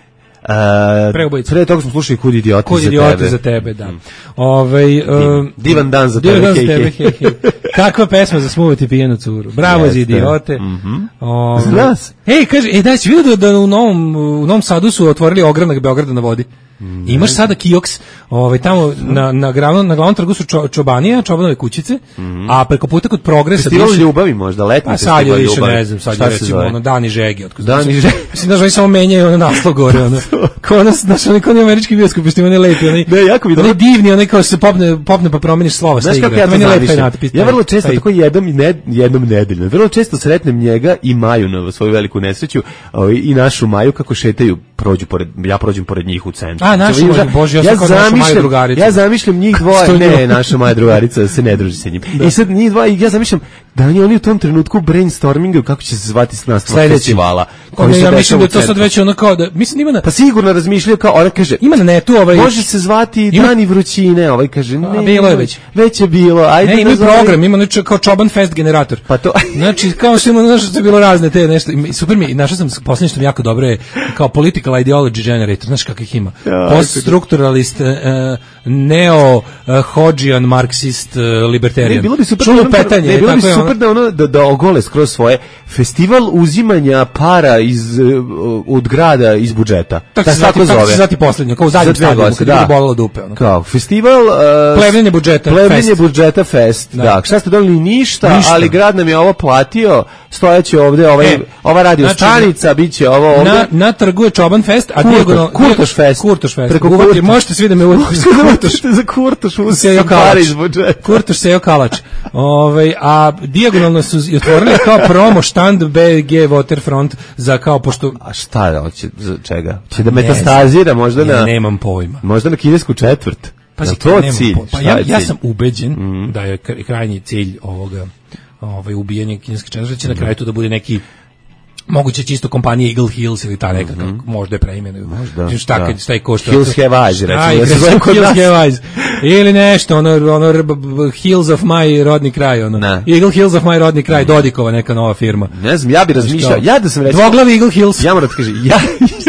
[SPEAKER 6] A,
[SPEAKER 5] Pre ubojice.
[SPEAKER 6] pre toga smo slušali Kud idioti
[SPEAKER 5] Kod
[SPEAKER 6] za
[SPEAKER 5] idioti
[SPEAKER 6] tebe.
[SPEAKER 5] za tebe, da. Ovaj um,
[SPEAKER 6] Divan dan za
[SPEAKER 5] divan
[SPEAKER 6] tebe,
[SPEAKER 5] dan za
[SPEAKER 6] hej,
[SPEAKER 5] tebe,
[SPEAKER 6] hej.
[SPEAKER 5] hej, hej. Kakva pesma za smuvati pijenu curu. Bravo za
[SPEAKER 6] Jeste.
[SPEAKER 5] idiote.
[SPEAKER 6] Mhm.
[SPEAKER 5] Ovaj,
[SPEAKER 6] Zna se.
[SPEAKER 5] Ej, kaže, ej, daj, si vidio da, da u Novom, u Novom Sadu su otvorili ogranak Beograda na vodi? Imaš sada kioks, ovaj tamo na na glavnom na glavnom trgu su čo, čobanija, čobanove kućice, a preko puta kod Progresa
[SPEAKER 6] Festival
[SPEAKER 5] bivši-
[SPEAKER 6] ljubavi možda, letnji
[SPEAKER 5] Pa sad je
[SPEAKER 6] festival
[SPEAKER 5] više,
[SPEAKER 6] ljubavi.
[SPEAKER 5] ne znam, sad
[SPEAKER 6] Šta
[SPEAKER 5] je
[SPEAKER 6] se
[SPEAKER 5] recimo
[SPEAKER 6] zove?
[SPEAKER 5] ono Dani Žegi. Otko,
[SPEAKER 6] Dani
[SPEAKER 5] znači,
[SPEAKER 6] Žegi.
[SPEAKER 5] Mislim da oni samo menjaju ono naslov gore, ono. Kao ono, znaš, oni kao oni američki bioskop, što oni lepi, oni,
[SPEAKER 6] Ne, jako mi
[SPEAKER 5] oni
[SPEAKER 6] dobro.
[SPEAKER 5] divni, oni kao se popne, popne pa promeniš slova,
[SPEAKER 6] Znaš
[SPEAKER 5] šta
[SPEAKER 6] kako
[SPEAKER 5] igra.
[SPEAKER 6] ja to
[SPEAKER 5] Meni je lepo taj
[SPEAKER 6] zamišljam?
[SPEAKER 5] natpis,
[SPEAKER 6] Ja
[SPEAKER 5] taj-
[SPEAKER 6] vrlo često,
[SPEAKER 5] taj-
[SPEAKER 6] tako jednom, i ne, jednom nedeljno, vrlo često sretnem njega i Maju na svoju veliku nesreću ovaj, i našu Maju kako šetaju, prođu pored, ja prođem pored njih u centru.
[SPEAKER 5] A, našu
[SPEAKER 6] Znači,
[SPEAKER 5] Maju, Bože, ja sam kao našu Maju
[SPEAKER 6] zamišljam-
[SPEAKER 5] drugaricu.
[SPEAKER 6] Ja zamišljam njih dvoje,
[SPEAKER 5] Što
[SPEAKER 6] ne,
[SPEAKER 5] nju?
[SPEAKER 6] naša Maja drugarica da se ne druži sa njim. I sad njih dva, i ja zamišljam da oni, oni u tom trenutku brainstormingu kako će se zvati s nastavnog
[SPEAKER 5] Sledeći.
[SPEAKER 6] festivala.
[SPEAKER 5] Ono,
[SPEAKER 6] se
[SPEAKER 5] ja
[SPEAKER 6] dešava
[SPEAKER 5] mislim da
[SPEAKER 6] u
[SPEAKER 5] je to sad
[SPEAKER 6] centru.
[SPEAKER 5] već ono kao da, mislim ima na,
[SPEAKER 6] Pa sigurno razmišljaju kao, ona kaže,
[SPEAKER 5] ima na netu ovaj,
[SPEAKER 6] može se zvati
[SPEAKER 5] Ima-
[SPEAKER 6] Dani vrućine, ovaj kaže, ne,
[SPEAKER 5] bilo je već.
[SPEAKER 6] Već je bilo, ajde.
[SPEAKER 5] ne, ima i
[SPEAKER 6] nazovi-
[SPEAKER 5] program, ima znači kao Čoban Fest generator.
[SPEAKER 6] Pa to,
[SPEAKER 5] Znači, kao što ima, znaš, što je bilo razne te nešto, i super mi, našao sam, posljednje što mi jako dobro je, kao political ideology generator, znaš kakvih ima.
[SPEAKER 6] Ja,
[SPEAKER 5] Poststrukturalist, uh, neo, uh, Hodžian, marksist, uh, libertarian.
[SPEAKER 6] Ne, bilo bi super,
[SPEAKER 5] Čulo
[SPEAKER 6] da ono-
[SPEAKER 5] petanje,
[SPEAKER 6] ne, bilo bi
[SPEAKER 5] tako je ono.
[SPEAKER 6] super da ono da, da ogole skroz svoje festival uzimanja para iz uh, od grada iz budžeta.
[SPEAKER 5] Tako
[SPEAKER 6] Da
[SPEAKER 5] se zvati, tako
[SPEAKER 6] zove.
[SPEAKER 5] se zvati poslednje, kao u
[SPEAKER 6] Za
[SPEAKER 5] zadnjem
[SPEAKER 6] dve
[SPEAKER 5] stadionu,
[SPEAKER 6] godine,
[SPEAKER 5] kad
[SPEAKER 6] da.
[SPEAKER 5] ljudi bolelo dupe. Ono.
[SPEAKER 6] Kao festival uh,
[SPEAKER 5] Plevljenje budžeta,
[SPEAKER 6] Plevljenje
[SPEAKER 5] fest.
[SPEAKER 6] budžeta fest.
[SPEAKER 5] Da.
[SPEAKER 6] Da. Šta ste doneli ništa,
[SPEAKER 5] Ništa.
[SPEAKER 6] ali grad nam je ovo platio. Stojeće ovde ovaj
[SPEAKER 5] E,
[SPEAKER 6] ova radio
[SPEAKER 5] znači,
[SPEAKER 6] stanica biće ovo ovde.
[SPEAKER 5] Na, na trgu je Čoban Fest, a
[SPEAKER 6] Kurtoš-
[SPEAKER 5] dijagonal...
[SPEAKER 6] Kurtoš Fest.
[SPEAKER 5] Kurtoš Fest.
[SPEAKER 6] Preko
[SPEAKER 5] Uvati-
[SPEAKER 6] Kurtoš.
[SPEAKER 5] Možete svi da me uvodite za Kurtoš.
[SPEAKER 6] za Kurtoš uz
[SPEAKER 5] Sejo
[SPEAKER 6] pare
[SPEAKER 5] Kalač.
[SPEAKER 6] iz budžeta.
[SPEAKER 5] Kurtoš Sejo Kalač. Ovaj, a dijagonalno su i otvorili kao promo štand B G Waterfront za kao, pošto...
[SPEAKER 6] A šta je, hoće, za čega? Će da
[SPEAKER 5] Ne
[SPEAKER 6] metastazira možda
[SPEAKER 5] Ja
[SPEAKER 6] na...
[SPEAKER 5] nemam pojma.
[SPEAKER 6] Možda na kinesku četvrt.
[SPEAKER 5] Pazi,
[SPEAKER 6] Jel to
[SPEAKER 5] nemam
[SPEAKER 6] cilj?
[SPEAKER 5] pojma. Pa
[SPEAKER 6] Šta
[SPEAKER 5] ja,
[SPEAKER 6] je
[SPEAKER 5] ja
[SPEAKER 6] cilj?
[SPEAKER 5] sam ubeđen da je kr- krajnji cilj ovoga ovaj, ubijanje kineske četvrti će na kraju to da bude neki moguće čisto kompanija Eagle Hills ili ta neka, kako možda je preimenuju.
[SPEAKER 6] Možda,
[SPEAKER 5] Šta,
[SPEAKER 6] da.
[SPEAKER 5] kad, šta je košta?
[SPEAKER 6] Hills Have Eyes, recimo,
[SPEAKER 5] Aj,
[SPEAKER 6] da se zove kod
[SPEAKER 5] Hills
[SPEAKER 6] nas.
[SPEAKER 5] Have Eyes. Ili nešto, ono, ono r- b- b- Hills of my rodni kraj, ono.
[SPEAKER 6] Ne.
[SPEAKER 5] Eagle Hills of my rodni kraj, Dodikova neka nova firma.
[SPEAKER 6] Ne znam, ja bi razmišljao,
[SPEAKER 5] Kao,
[SPEAKER 6] ja da sam recimo...
[SPEAKER 5] Dvoglavi Eagle Hills.
[SPEAKER 6] Ja moram da kažem, ja,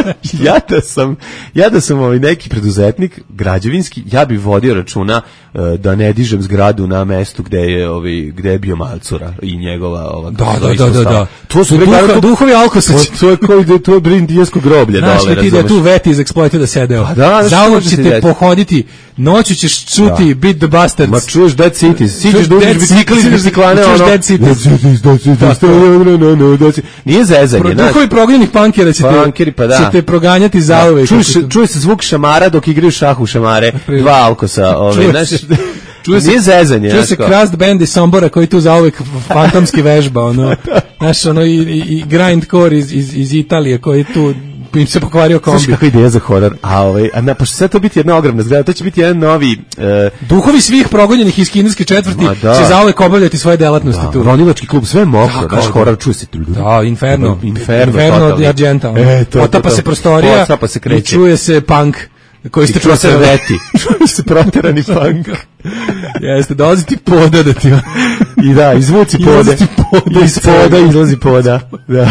[SPEAKER 6] ja da sam, ja da sam ovaj neki preduzetnik građevinski, ja bi vodio računa e, da ne dižem zgradu na mestu gde je ovaj gde je bio Malcura i njegova ova
[SPEAKER 5] Da,
[SPEAKER 6] kako
[SPEAKER 5] da,
[SPEAKER 6] se
[SPEAKER 5] da, da,
[SPEAKER 6] ispostava.
[SPEAKER 5] da.
[SPEAKER 6] To su
[SPEAKER 5] Duha-
[SPEAKER 6] bre, to-
[SPEAKER 5] duhovi Alkosaća.
[SPEAKER 6] To, to je koji da to je brindijesko groblje
[SPEAKER 5] Znaš
[SPEAKER 6] dole,
[SPEAKER 5] li ti da je tu
[SPEAKER 6] razumeš?
[SPEAKER 5] Veti iz Exploited sedeo?
[SPEAKER 6] Pa da, znaš što
[SPEAKER 5] Zauvek
[SPEAKER 6] može
[SPEAKER 5] će
[SPEAKER 6] se
[SPEAKER 5] te
[SPEAKER 6] desiti?
[SPEAKER 5] pohoditi, noću ćeš čuti
[SPEAKER 6] Da.
[SPEAKER 5] Beat the Bastards.
[SPEAKER 6] Ma čuješ Dead Cities, siđeš
[SPEAKER 5] Čuješ
[SPEAKER 6] da uđeš
[SPEAKER 5] Dead
[SPEAKER 6] bicikli iz
[SPEAKER 5] Cities,
[SPEAKER 6] biciklane,
[SPEAKER 5] čuješ
[SPEAKER 6] ono...
[SPEAKER 5] Dead Cities.
[SPEAKER 6] Dead Cities, Dead Cities,
[SPEAKER 5] Tako.
[SPEAKER 6] no, no, no, no, Dead Cities. Nije zezanje,
[SPEAKER 5] Pro,
[SPEAKER 6] znaš.
[SPEAKER 5] duhovi progonjenih punkera će te,
[SPEAKER 6] Punkeri, pa da.
[SPEAKER 5] će te proganjati zauvek.
[SPEAKER 6] Čuješ, čuje se zvuk šamara dok igraju šah u šamare.
[SPEAKER 5] Otprilike.
[SPEAKER 6] Dva alkosa, ove,
[SPEAKER 5] Čuje
[SPEAKER 6] znaš...
[SPEAKER 5] se. Čuje se,
[SPEAKER 6] nije zezanje.
[SPEAKER 5] Čuje se Crust Band iz Sombora koji tu zauvek fantomski vežba, ono, znaš, ono, i, i, i grindcore iz, iz, iz Italije koji tu im se pokvario kombi.
[SPEAKER 6] Znaš kakva ideja za horor? A, ovaj, a na, pošto sve to biti jedna ogromna zgrada, to će biti jedan novi... Uh,
[SPEAKER 5] Duhovi svih progonjenih iz kineske četvrti
[SPEAKER 6] da.
[SPEAKER 5] će zauvek obavljati svoje delatnosti
[SPEAKER 6] da,
[SPEAKER 5] tu.
[SPEAKER 6] Ronilački klub, sve mokro,
[SPEAKER 5] da,
[SPEAKER 6] naš horor čuje se...
[SPEAKER 5] Da, Inferno.
[SPEAKER 6] Inferno,
[SPEAKER 5] Inferno od Argenta.
[SPEAKER 6] E, to,
[SPEAKER 5] Otapa
[SPEAKER 6] to, to.
[SPEAKER 5] se prostorija
[SPEAKER 6] Otapa se kreće.
[SPEAKER 5] I čuje se punk koji ste
[SPEAKER 6] čuje se veti. Čuje se proterani punk.
[SPEAKER 5] Jeste, dolazi ti poda da ti...
[SPEAKER 6] I da, izvuci pode.
[SPEAKER 5] poda
[SPEAKER 6] iz poda izlazi poda. Da.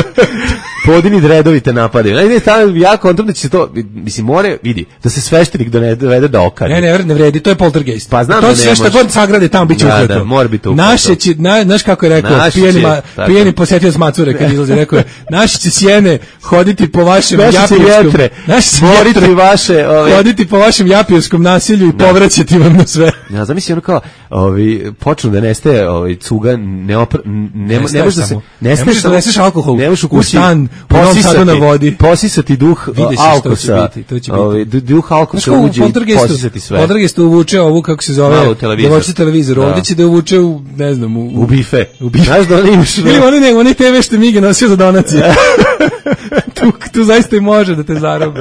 [SPEAKER 6] Podini dredovi te napadaju. Ne, ne, tamo ja kontam da će se to, mislim, more, vidi, da se sveštenik dovede da okadi.
[SPEAKER 5] Ne, ne, ne vredi, to je poltergeist.
[SPEAKER 6] Pa znam
[SPEAKER 5] to
[SPEAKER 6] da
[SPEAKER 5] sve što god sagrade tamo biće uključeno.
[SPEAKER 6] Da, da, mora biti uključeno.
[SPEAKER 5] Naše će, na, znaš kako je rekao,
[SPEAKER 6] Naši
[SPEAKER 5] pijeni,
[SPEAKER 6] će,
[SPEAKER 5] ma, pijeni posjetio s Macure kad izlazi, rekao je, naši će sjene hoditi po vašem
[SPEAKER 6] naši
[SPEAKER 5] japirskom,
[SPEAKER 6] će
[SPEAKER 5] naši će
[SPEAKER 6] moriti
[SPEAKER 5] vjetre,
[SPEAKER 6] vaše, ove...
[SPEAKER 5] hoditi po vašem japirskom nasilju i da. Povraćati vam na sve.
[SPEAKER 6] Ja, zamisli ono kao, ovi, počnu da nestaje ovaj, cuga, ne, opr, ne, ne, ne može da se...
[SPEAKER 5] Ne možeš da neseš alkohol
[SPEAKER 6] ne možeš u kući,
[SPEAKER 5] u stan, u Novom Sadu na vodi.
[SPEAKER 6] Posisati duh alkosa.
[SPEAKER 5] To će biti, to će biti.
[SPEAKER 6] Ovaj, duh alkosa uđe i posisati sve.
[SPEAKER 5] Poltergeist uvuče ovu, kako se zove,
[SPEAKER 6] televizor.
[SPEAKER 5] Dovoći televizor. Ovdje će da uvuče u, ne znam, u...
[SPEAKER 6] U bife.
[SPEAKER 5] U bife.
[SPEAKER 6] Znaš da oni imaš...
[SPEAKER 5] Ili oni ne, oni te vešte Mige nosio za donacije. tu, tu zaista i može da te zarobe.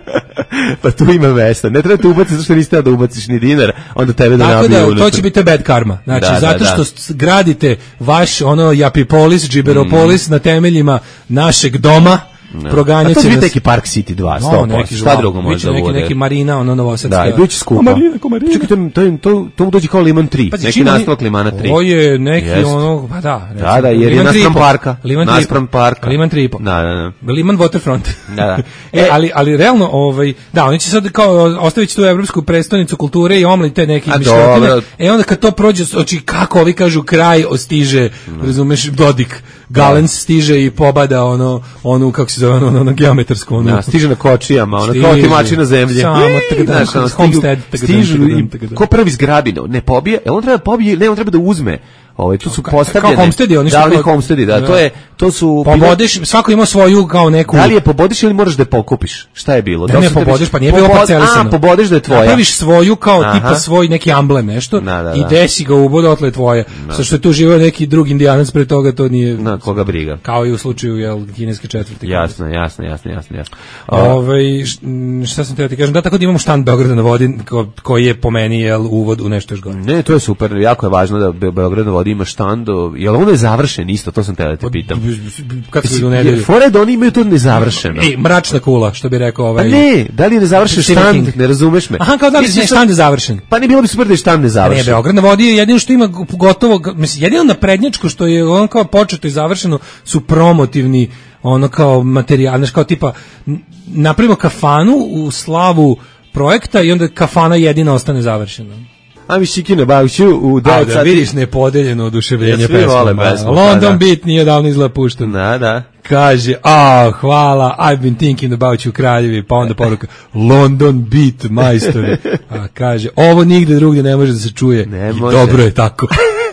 [SPEAKER 6] Pa tu ima mesta. Ne treba te ubaciti zato što niste da ubaciš ni dinar, onda tebe da nabiju.
[SPEAKER 5] Tako da, to će biti bad karma. Znači,
[SPEAKER 6] da,
[SPEAKER 5] zato
[SPEAKER 6] da,
[SPEAKER 5] što
[SPEAKER 6] da.
[SPEAKER 5] gradite vaš, ono, Japipolis, Džiberopolis mm. na temeljima našeg doma,
[SPEAKER 6] no.
[SPEAKER 5] proganjaće nas.
[SPEAKER 6] A to će biti neki Park City dva, sto posto. No, neki šta drugo može da
[SPEAKER 5] bude? Neki, neki Marina, ono Novosadska.
[SPEAKER 6] Da, i biće skupa.
[SPEAKER 5] Marina, ko Marina.
[SPEAKER 6] Čekaj, to, to, to mu dođe kao Liman tri, pa, neki nastavak Limana tri.
[SPEAKER 5] Ovo je neki Jest. ono, pa da. Recimo,
[SPEAKER 6] da, da, jer je naspram parka.
[SPEAKER 5] Liman
[SPEAKER 6] naspram parka.
[SPEAKER 5] Liman tri i po.
[SPEAKER 6] Da, da, da.
[SPEAKER 5] Liman Waterfront.
[SPEAKER 6] Da, da.
[SPEAKER 5] e, ali, ali realno, ovaj, da, oni će sad kao ostaviti tu evropsku prestonicu kulture i omli te neke izmišljotine. E onda kad to prođe, oči kako ovi kažu, kraj stiže, no. razumeš, Dodik. Galens stiže i pobada ono onu kako se zove ono, ono geometarsku ono.
[SPEAKER 6] Ja, stiže na kočijama, ono kao timači na zemlji.
[SPEAKER 5] Samo
[SPEAKER 6] znaš, ono,
[SPEAKER 5] Homestead,
[SPEAKER 6] stižu i ko prvi zgrabi, ne pobije, on treba pobije, ne on treba da uzme. Ovaj tu su postavljene.
[SPEAKER 5] Kao homestedi, oni
[SPEAKER 6] su davni homestedi, da, to je to su
[SPEAKER 5] pobodiš, svako ima svoju kao neku.
[SPEAKER 6] Da li je pobodiš ili moraš da je pokupiš? Šta je bilo?
[SPEAKER 5] Ne, ne pobodiš, pa nije bilo parcelisano.
[SPEAKER 6] A, pobodiš da je tvoja.
[SPEAKER 5] Napraviš svoju kao Aha. tipa svoj neki amblem nešto
[SPEAKER 6] da, da, da.
[SPEAKER 5] i desi ga u bodu otle tvoje. Sa što je tu živeo neki drugi Indijanac pre toga, to nije
[SPEAKER 6] na koga briga.
[SPEAKER 5] Kao i u slučaju jel kineske četvrti.
[SPEAKER 6] Jasno, jasno, jasno, jasno, jasno.
[SPEAKER 5] Ovaj šta sam teo ti kažem, da tako da imamo štand Beograda na vodi koji je po meni jel uvod u nešto još gore.
[SPEAKER 6] Ne, to je super, jako je važno da Beograd na vodi ima štand. Jel ono je završen isto, to sam te da te pitam.
[SPEAKER 5] Kako se u nedelju?
[SPEAKER 6] Fore da oni imaju to nezavršeno.
[SPEAKER 5] Ej, mračna kula, što bi rekao ovaj.
[SPEAKER 6] Pa ne, da li je nezavršen štand, ne razumeš me.
[SPEAKER 5] Aha, kao da li je štand završen.
[SPEAKER 6] Pa ne bilo bi super da je štand nezavršen.
[SPEAKER 5] Ne, Beograd na vodi je jedino što ima gotovo, mislim, jedino naprednjačko što je on kao početo i završeno su promotivni ono kao materijal, znači kao tipa napravimo kafanu u slavu projekta i onda kafana jedina ostane završena.
[SPEAKER 6] A mi Shikina Bauchu u
[SPEAKER 5] devet sati. Da vidiš nepodeljeno oduševljenje
[SPEAKER 6] ja,
[SPEAKER 5] pesma. London
[SPEAKER 6] da.
[SPEAKER 5] Beat nije davno izgleda pušten.
[SPEAKER 6] Da, da.
[SPEAKER 5] Kaže, a, oh, hvala, I've been thinking about you, kraljevi, pa onda poruka, London Beat, majstore. A kaže, ovo nigde drugdje ne može da se čuje.
[SPEAKER 6] Ne
[SPEAKER 5] I
[SPEAKER 6] može.
[SPEAKER 5] Dobro je tako.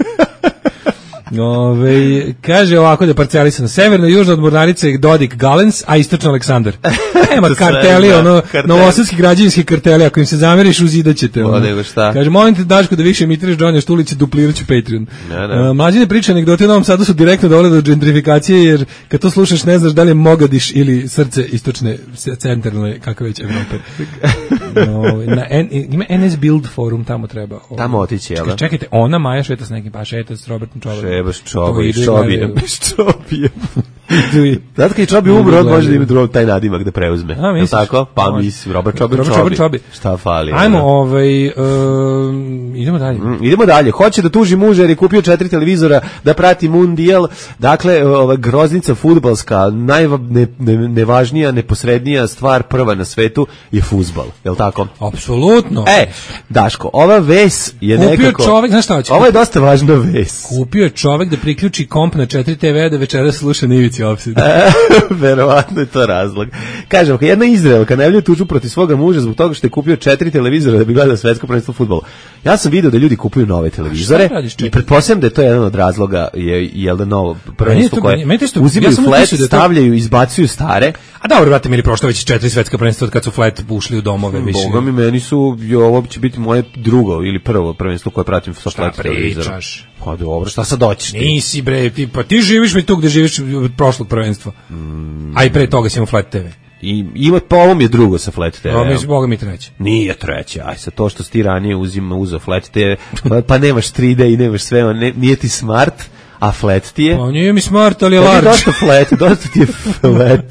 [SPEAKER 5] Ove, kaže ovako da je parcelisano severno, južno od Mornarice Dodik Galens, a istočno Aleksandar. Nema karteli, da, ono, novosadski građevinski karteli, ako im se zameriš, uzidaćete. Ono. Kaže, molim te Daško da više imitiraš Džonja Štulića, duplirat ću Patreon.
[SPEAKER 6] Da, da.
[SPEAKER 5] Uh, mlađine priče anegdote u Novom Sadu su direktno dovele do gentrifikacije, jer kad to slušaš ne znaš da li je Mogadiš ili srce istočne, centralne, kakve već Evrope. No, na N, ima N S Build forum, tamo treba. Ovo.
[SPEAKER 6] Tamo otići, jel da?
[SPEAKER 5] Čekajte, ona Maja šeta s nekim, pa šeta s Robertom Čobijem.
[SPEAKER 6] Baš čobi, čobijem, baš čobijem. Zato kad je Čobi
[SPEAKER 5] Idui.
[SPEAKER 6] umro, on može da ima drugo taj nadimak da preuzme.
[SPEAKER 5] A, misliš?
[SPEAKER 6] Tako? Pa mislim, Robert Čobi,
[SPEAKER 5] Robert Čobi, Čobi.
[SPEAKER 6] Šta fali?
[SPEAKER 5] Ajmo, ne? ovaj, um, idemo dalje.
[SPEAKER 6] Mm, idemo dalje. Hoće da tuži muža jer je kupio četiri televizora da prati Mundijal. Dakle, ova groznica fudbalska, najnevažnija, ne, neposrednija stvar prva na svetu je fudbal. Je li tako?
[SPEAKER 5] Apsolutno.
[SPEAKER 6] E, Daško, ova ves je
[SPEAKER 5] kupio
[SPEAKER 6] nekako...
[SPEAKER 5] Kupio čovek, znaš šta hoće?
[SPEAKER 6] Ovo je dosta važna ves.
[SPEAKER 5] Kupio je čovek da priključi komp na četiri te ve da večera sluša na ivici opside.
[SPEAKER 6] Verovatno je to razlog. Kažem, jedna Izraelka najavljuje tužbu protiv svoga muža zbog toga što je kupio četiri televizora da bi gledao svetsko prvenstvo fudbala. Ja sam video da ljudi kupuju nove televizore i pretpostavljam da je to jedan od razloga je jel da novo prvenstvo koje uzimaju ja flat, da to... stavljaju, izbacuju stare,
[SPEAKER 5] A dobro, brate, mili, prošlo već četiri svetska prvenstva od kad su Flat ušli u domove. Više.
[SPEAKER 6] Boga mi, meni su, jo, ovo će biti moje drugo ili prvo prvenstvo koje pratim sa Flat televizorom.
[SPEAKER 5] Šta pričaš?
[SPEAKER 6] Pa dobro, šta sad doćeš ti?
[SPEAKER 5] Nisi, bre, ti, pa ti živiš mi tu gde živiš od prošlog prvenstva. Mm. A i pre toga si imao Flat te ve.
[SPEAKER 6] I ima, pa ovom je drugo sa Flat te ve.
[SPEAKER 5] Ovo mi, Boga mi treće.
[SPEAKER 6] Nije treće, aj sa to što si ti ranije uzima, uzeo Flat te ve, pa, pa nemaš tri de i nemaš sve, ne, nije ti smart, a Flat ti je.
[SPEAKER 5] Pa nije mi smart, ali je large.
[SPEAKER 6] To je dosta Flat, dosta ti je Flat.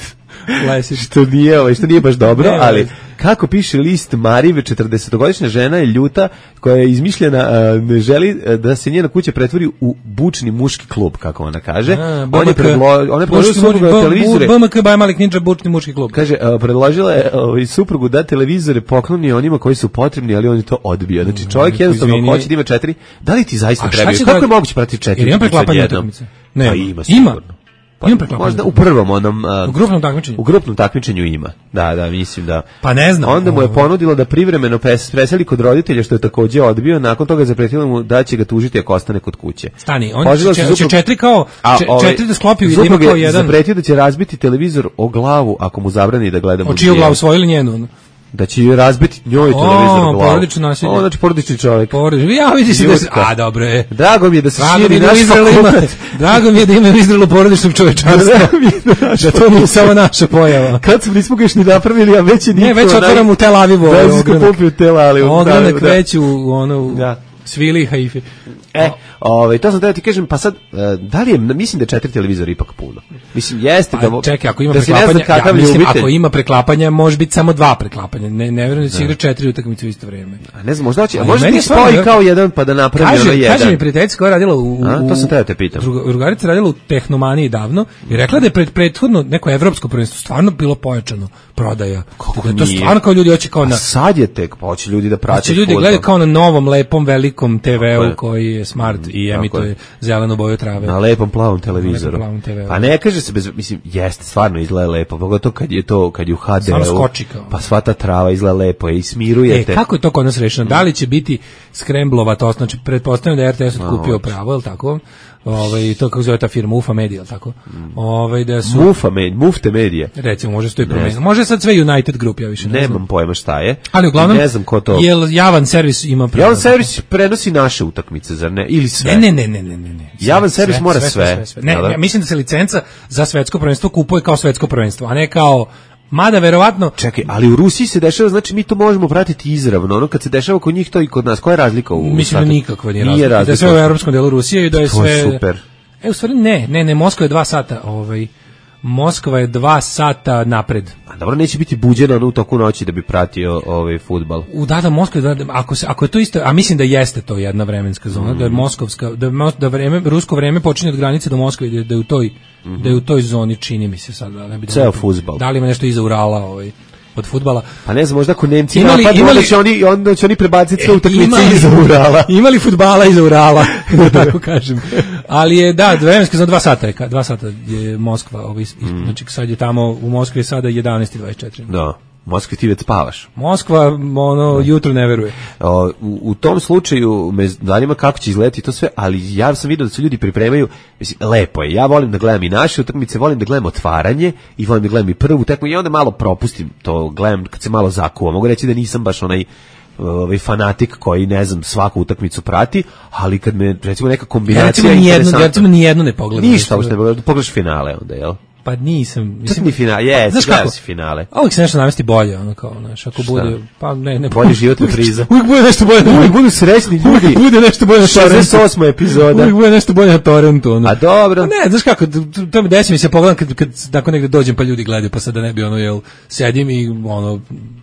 [SPEAKER 6] što nije, ovaj, što nije baš dobro, ne, ali kako piše list Marive, četrdesetogodišnja žena je ljuta koja je izmišljena, a, ne želi da se njena kuća pretvori u bučni muški klub, kako ona kaže. A, on je predložio, ona je predložila suprugu da televizore.
[SPEAKER 5] B M K Baj Malik Ninja bučni muški klub.
[SPEAKER 6] Kaže, a, predložila je ovaj, suprugu da televizore pokloni onima koji su potrebni, ali on je to odbio. Znači čovjek mm, jednostavno hoće da ima četiri. Da li ti zaista treba? Kako je moguće pratiti četiri?
[SPEAKER 5] Jer ima preklapanje utakmice. Ne,
[SPEAKER 6] pa ima.
[SPEAKER 5] Ima.
[SPEAKER 6] Pa, možda u prvom onom uh,
[SPEAKER 5] u grupnom takmičenju.
[SPEAKER 6] U grupnom takmičenju ima. Da, da, mislim da.
[SPEAKER 5] Pa ne znam.
[SPEAKER 6] Onda mu je ponudilo da privremeno preseli kod roditelja, što je takođe odbio, nakon toga zapretila mu da će ga tužiti ako ostane kod kuće.
[SPEAKER 5] Stani, on će, će, će četiri kao če, četiri da sklopi i da ima kao jedan.
[SPEAKER 6] Zapretio da će razbiti televizor o glavu ako mu zabrani da gleda muziku.
[SPEAKER 5] O čiju glavu, svoju ili njenu?
[SPEAKER 6] Da će joj razbiti njoj televizor u glavu.
[SPEAKER 5] Porodično nasilje.
[SPEAKER 6] O, znači porodični čovjek.
[SPEAKER 5] Porodično. Ja vidi se da se, a dobro je.
[SPEAKER 6] Drago mi je da se
[SPEAKER 5] Drago
[SPEAKER 6] širi
[SPEAKER 5] da
[SPEAKER 6] naš fakultet.
[SPEAKER 5] Drago mi je da ima u Izraelu porodičnog čovečanstva. Da to nije samo naša pojava.
[SPEAKER 6] Kad smo nismo ga još ni napravili, a već je niko.
[SPEAKER 5] Ne, već otvaram u Tel Avivu.
[SPEAKER 6] Benzinsko pumpi u Tel Avivu.
[SPEAKER 5] Ogranak već u ono... Svili i Haifi.
[SPEAKER 6] E, ovaj to sam da ti kažem, pa sad da li je, mislim da je četiri televizora ipak puno. Mislim jeste
[SPEAKER 5] pa,
[SPEAKER 6] da
[SPEAKER 5] čekaj, ako ima da preklapanja, ja, mislim, ako ima preklapanja, može biti samo dva preklapanja. Ne, ne vjerujem da se igra četiri utakmice u isto vrijeme.
[SPEAKER 6] A ne znam, možda hoće, a možda ti spoji kao jedan pa da napravi
[SPEAKER 5] kaže,
[SPEAKER 6] ono jedan.
[SPEAKER 5] Kaže mi prijateljica koja je radila u, u
[SPEAKER 6] a, to sam te te pitam.
[SPEAKER 5] Drugarica radila u Tehnomaniji davno i rekla da je pred prethodno neko evropsko prvenstvo stvarno bilo pojačano prodaja.
[SPEAKER 6] Kako
[SPEAKER 5] da to stvarno kao ljudi hoće kao na
[SPEAKER 6] a sad je tek, pa hoće ljudi da prate.
[SPEAKER 5] Hoće ljudi gledaju kao na novom lepom velikom te veu koji je smart mm, i emituje zelenu boju trave.
[SPEAKER 6] Na lepom plavom televizoru.
[SPEAKER 5] Plavom te veu.
[SPEAKER 6] Pa ne kaže se bez, mislim, jeste, stvarno izgleda lepo, pogotovo kad je to, kad je u ha de u, pa sva ta trava izgleda lepo i smirujete.
[SPEAKER 5] E, kako je to kod nas rešeno? Da li će biti skremblova to, znači, pretpostavljam da je er te es kupio pravo, je li tako? Ovaj to kako zove ta firma Ufa Media, al tako. Ovaj da su
[SPEAKER 6] Ufa Media, Mufte Media.
[SPEAKER 5] Recimo može to i promeniti. Može sad sve United Group, ja više ne
[SPEAKER 6] Nemam
[SPEAKER 5] znam.
[SPEAKER 6] pojma šta je.
[SPEAKER 5] Ali uglavnom
[SPEAKER 6] ne znam ko to.
[SPEAKER 5] Jel javan servis ima pravo?
[SPEAKER 6] Javan servis prenosi naše utakmice, zar ne? Ili sve?
[SPEAKER 5] Ne, ne, ne, ne, ne, ne.
[SPEAKER 6] Javan servis mora sve. sve, sve, sve.
[SPEAKER 5] Ne, ja mislim da se licenca za svetsko prvenstvo kupuje kao svetsko prvenstvo, a ne kao mada verovatno.
[SPEAKER 6] Čekaj, ali u Rusiji se dešava, znači mi to možemo pratiti izravno. Ono kad se dešava kod njih to i kod nas, koja je razlika u?
[SPEAKER 5] Mislim da nikakva nije razlika. razlika. Da je sve u evropskom delu Rusije i da je
[SPEAKER 6] to
[SPEAKER 5] sve
[SPEAKER 6] je super.
[SPEAKER 5] E, u stvari ne, ne, ne, Moskva je dva sata, ovaj, Moskva je dva sata napred.
[SPEAKER 6] A dobro, neće biti buđeno ono u toku noći da bi pratio ovaj fudbal.
[SPEAKER 5] U da, da, Moskva, da, ako, se, ako je to isto, a mislim da jeste to jedna vremenska zona, mm. da je moskovska, da, da vreme, rusko vreme počinje od granice do Moskve, da, da je u toj, mm. da je u toj zoni, čini mi se sad, da ne bi da
[SPEAKER 6] ceo fudbal.
[SPEAKER 5] Da li ima nešto iza Urala, ovaj, od fudbala.
[SPEAKER 6] Pa ne znam, možda ako Nemci imali, napad, imali, onda će oni, onda će oni prebaciti sve utakmice iza Urala.
[SPEAKER 5] Imali fudbala iza Urala, da tako kažem. Ali je, da, vremenski za dva sata je, dva sata je Moskva, ovaj, mm. znači sad je tamo, u Moskvi je sada jedanaest i dvadeset četiri.
[SPEAKER 6] Da. Moskvi ti već spavaš.
[SPEAKER 5] Moskva, ono, da. Jutro ne veruje.
[SPEAKER 6] O, u, u tom slučaju me zanima kako će izgledati to sve, ali ja sam vidio da se ljudi pripremaju, mislim, lepo je, ja volim da gledam i naše utakmice, volim da gledam otvaranje i volim da gledam i prvu tekmu i onda malo propustim to, gledam kad se malo zakuva. Mogu reći da nisam baš onaj ovaj fanatik koji ne znam svaku utakmicu prati, ali kad me recimo neka kombinacija
[SPEAKER 5] ja interesantna. Ja recimo ni jednu ne pogledam.
[SPEAKER 6] Ništa, uopšte ne pogledam, pogledaš finale onda, jel?
[SPEAKER 5] Pa nisam,
[SPEAKER 6] mislim ni finale, je, znaš kako si finale.
[SPEAKER 5] A uvijek se nešto navesti bolje, ono kao, znaš, ako šta? Bude, pa ne, ne
[SPEAKER 6] bolje životna priza.
[SPEAKER 5] Uvijek bude nešto bolje,
[SPEAKER 6] uvijek budu srećni ljudi.
[SPEAKER 5] Uvijek bude nešto bolje na Torrentu.
[SPEAKER 6] šezdeset osma epizoda.
[SPEAKER 5] Uvijek bude nešto bolje na Torrentu, ono.
[SPEAKER 6] A dobro.
[SPEAKER 5] Pa ne, znaš kako, to mi desi mi se pogledam kad kad tako negde dođem pa ljudi gledaju, pa sad da ne bi ono jel sedim i ono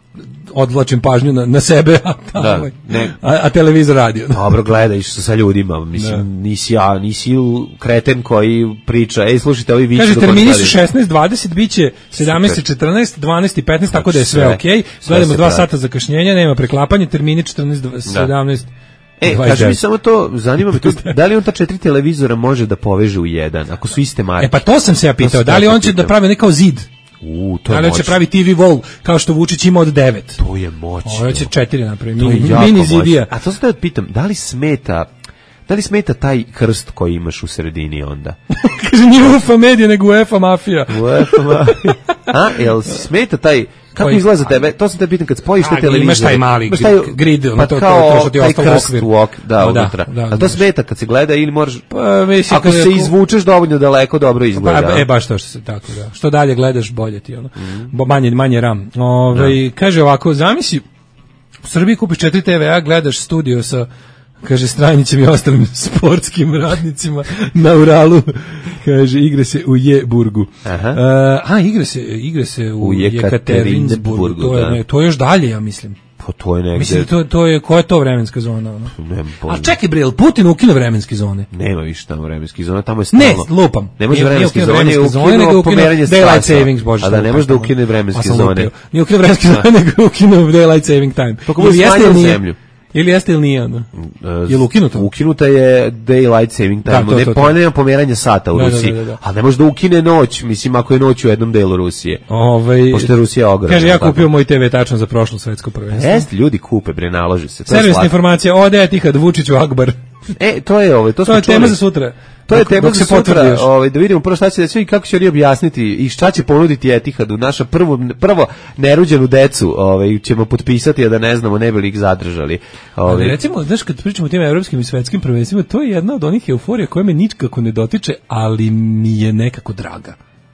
[SPEAKER 5] odvlačim pažnju na, na sebe, a,
[SPEAKER 6] da, ne.
[SPEAKER 5] a, a televizor radio.
[SPEAKER 6] Dobro, gledaj što sa ljudima, mislim, da. nisi ja, nisi kreten koji priča, ej, slušajte, ovi viču.
[SPEAKER 5] Kaže, termini su šesnaest dvadeset, bit će sedamnaest četrnaest, dvanaest i petnaest, tako da je sve, sve okej. Okay. Gledamo dva sata zakašnjenja, nema preklapanja, termini četrnaest sedamnaest.
[SPEAKER 6] E, kaži mi samo to, zanima me to, da li on ta četiri televizora može da poveže u jedan, ako su iste marke?
[SPEAKER 5] E, pa to sam se ja pitao, da li on će da pravi nekao zid?
[SPEAKER 6] U, to je
[SPEAKER 5] ali će pravi T V wall kao što Vučić ima od devet.
[SPEAKER 6] To je moćno.
[SPEAKER 5] Ovo će četiri napraviti. Mini, mini zidija.
[SPEAKER 6] A to se da pitam, da li smeta Da li smeta taj krst koji imaš u sredini onda?
[SPEAKER 5] Kaže, nije UEFA medija, nego UEFA mafija.
[SPEAKER 6] UEFA mafija. A, jel smeta taj... Kako koji, izgleda za tebe? To sam te pitan kad spojiš te televizore.
[SPEAKER 5] Imaš taj mali
[SPEAKER 6] taj,
[SPEAKER 5] grid,
[SPEAKER 6] pa
[SPEAKER 5] to,
[SPEAKER 6] kao
[SPEAKER 5] to, to što ti
[SPEAKER 6] taj
[SPEAKER 5] ostalo
[SPEAKER 6] krst u okvir. Da, no, unutra. Da, da, a to smeta kad se gleda ili možeš...
[SPEAKER 5] Pa, mislim,
[SPEAKER 6] ako se izvučeš dovoljno daleko, dobro izgleda.
[SPEAKER 5] Pa, e, baš to što se tako, da. Što dalje gledaš, bolje ti, ono. Mm. Manje, manje ram. Ove, kaže ovako, zamisli, u Srbiji kupiš četiri te ve a, gledaš studio sa... kaže Strajnićem i ostalim sportskim radnicima na Uralu, kaže igra se u Jeburgu. Aha. Uh, a igra se igra se u, u Jekaterinburgu, to je, to je još dalje, ja mislim.
[SPEAKER 6] Pa to je negde.
[SPEAKER 5] Mislim to to je koja je to vremenska zona, ono? A čekaj bre, Putin ukinuo vremenske zone.
[SPEAKER 6] Nema više tamo vremenskih zona, tamo je stalno.
[SPEAKER 5] Ne, lupam.
[SPEAKER 6] Ne može vremenske zone, zone nego pomeranje
[SPEAKER 5] daylight savings, bože.
[SPEAKER 6] A da ne može da ukine vremenske zone.
[SPEAKER 5] Nije ukinuo vremenske zone, nego ukinuo daylight saving time.
[SPEAKER 6] Pa kako jeste zemlju.
[SPEAKER 5] Ili jeste ili nije ono? Je li ukinuto?
[SPEAKER 6] Ukinuta je daylight saving time. Da, to, ne to, to. Ne pomeranje sata u da, Rusiji. Da, da, da. A ne može da ukine noć, mislim, ako je noć u jednom delu Rusije.
[SPEAKER 5] Ovaj,
[SPEAKER 6] pošto je Rusija ogromna.
[SPEAKER 5] Kaže, ja kupio tako. Moj te ve tačno za prošlo svetsko prvenstvo.
[SPEAKER 6] Jeste, ljudi kupe, bre, naloži se.
[SPEAKER 5] Servisna informacija, ode Etihad, Vučić u Akbar.
[SPEAKER 6] E, to je ovo, to,
[SPEAKER 5] to je tema za sutra.
[SPEAKER 6] To je tema za sutra, ovaj, da vidimo prvo šta će reći i kako će oni objasniti i šta će ponuditi Etihadu. Naša prvo, prvo nerođenu decu ovaj, ćemo potpisati, a da ne znamo, ne bi li ih zadržali. Ovaj.
[SPEAKER 5] Ali recimo, znaš, kad pričamo o tim evropskim i svetskim prvenstvima, to je jedna od onih euforija koja me nikako ne dotiče, ali mi je nekako draga.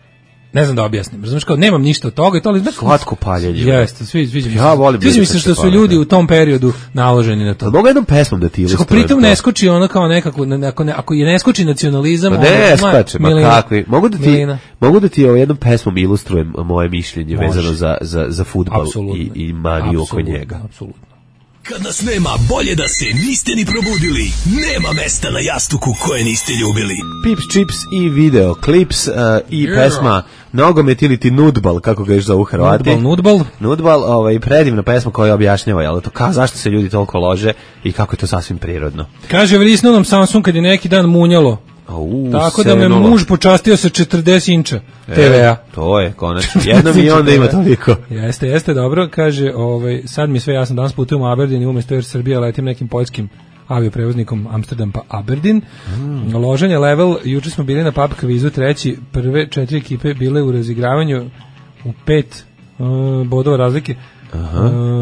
[SPEAKER 5] Ne znam da objasnim. Razumeš, kao nemam ništa od toga i to, ali znači
[SPEAKER 6] slatko paljenje.
[SPEAKER 5] Jeste, svi sviđa mi se.
[SPEAKER 6] Ja volim.
[SPEAKER 5] Sviđa mi se što su ljudi u tom periodu naloženi na to.
[SPEAKER 6] Mogu jednom pesmom da ti ilustrujem.
[SPEAKER 5] Pritom ne skoči ono kao nekako, ako ne, ako je ne skoči nacionalizam,
[SPEAKER 6] pa ne skače, ma kakvi. Mogu da ti Milina. Mogu da ti ovo jednom pesmom ilustrujem moje mišljenje može. Vezano za za za fudbal i i maniju oko njega.
[SPEAKER 5] Apsolutno.
[SPEAKER 7] Kad nas nema, bolje da se niste ni probudili. Nema mesta na jastuku koje niste ljubili.
[SPEAKER 6] Pips, Chips i video klips uh, i yeah. pesma Nogomet ili ti nudbal, kako ga još zovu Hrvati.
[SPEAKER 5] Nudbal, nudbal.
[SPEAKER 6] Nudbal, ovaj, predivna pesma koja objašnjava, jel to kao zašto se ljudi toliko lože i kako je to sasvim prirodno.
[SPEAKER 5] Kaže, vrisnuo nam Samsung kad je neki dan munjalo.
[SPEAKER 6] U,
[SPEAKER 5] tako da me muž počastio sa četrdeset inča te ve a.
[SPEAKER 6] E, to je, konačno. Jednom i onda ima toliko.
[SPEAKER 5] Jeste, jeste, dobro. Kaže, ovaj, sad mi sve jasno, danas putujem u Aberdeen i umjesto Air Srbija letim nekim poljskim avioprevoznikom Amsterdam pa Aberdeen. Mm. Loženje level, juče smo bili na pub kvizu, treći, prve četiri ekipe bile u razigravanju u pet uh, bodova razlike. Aha.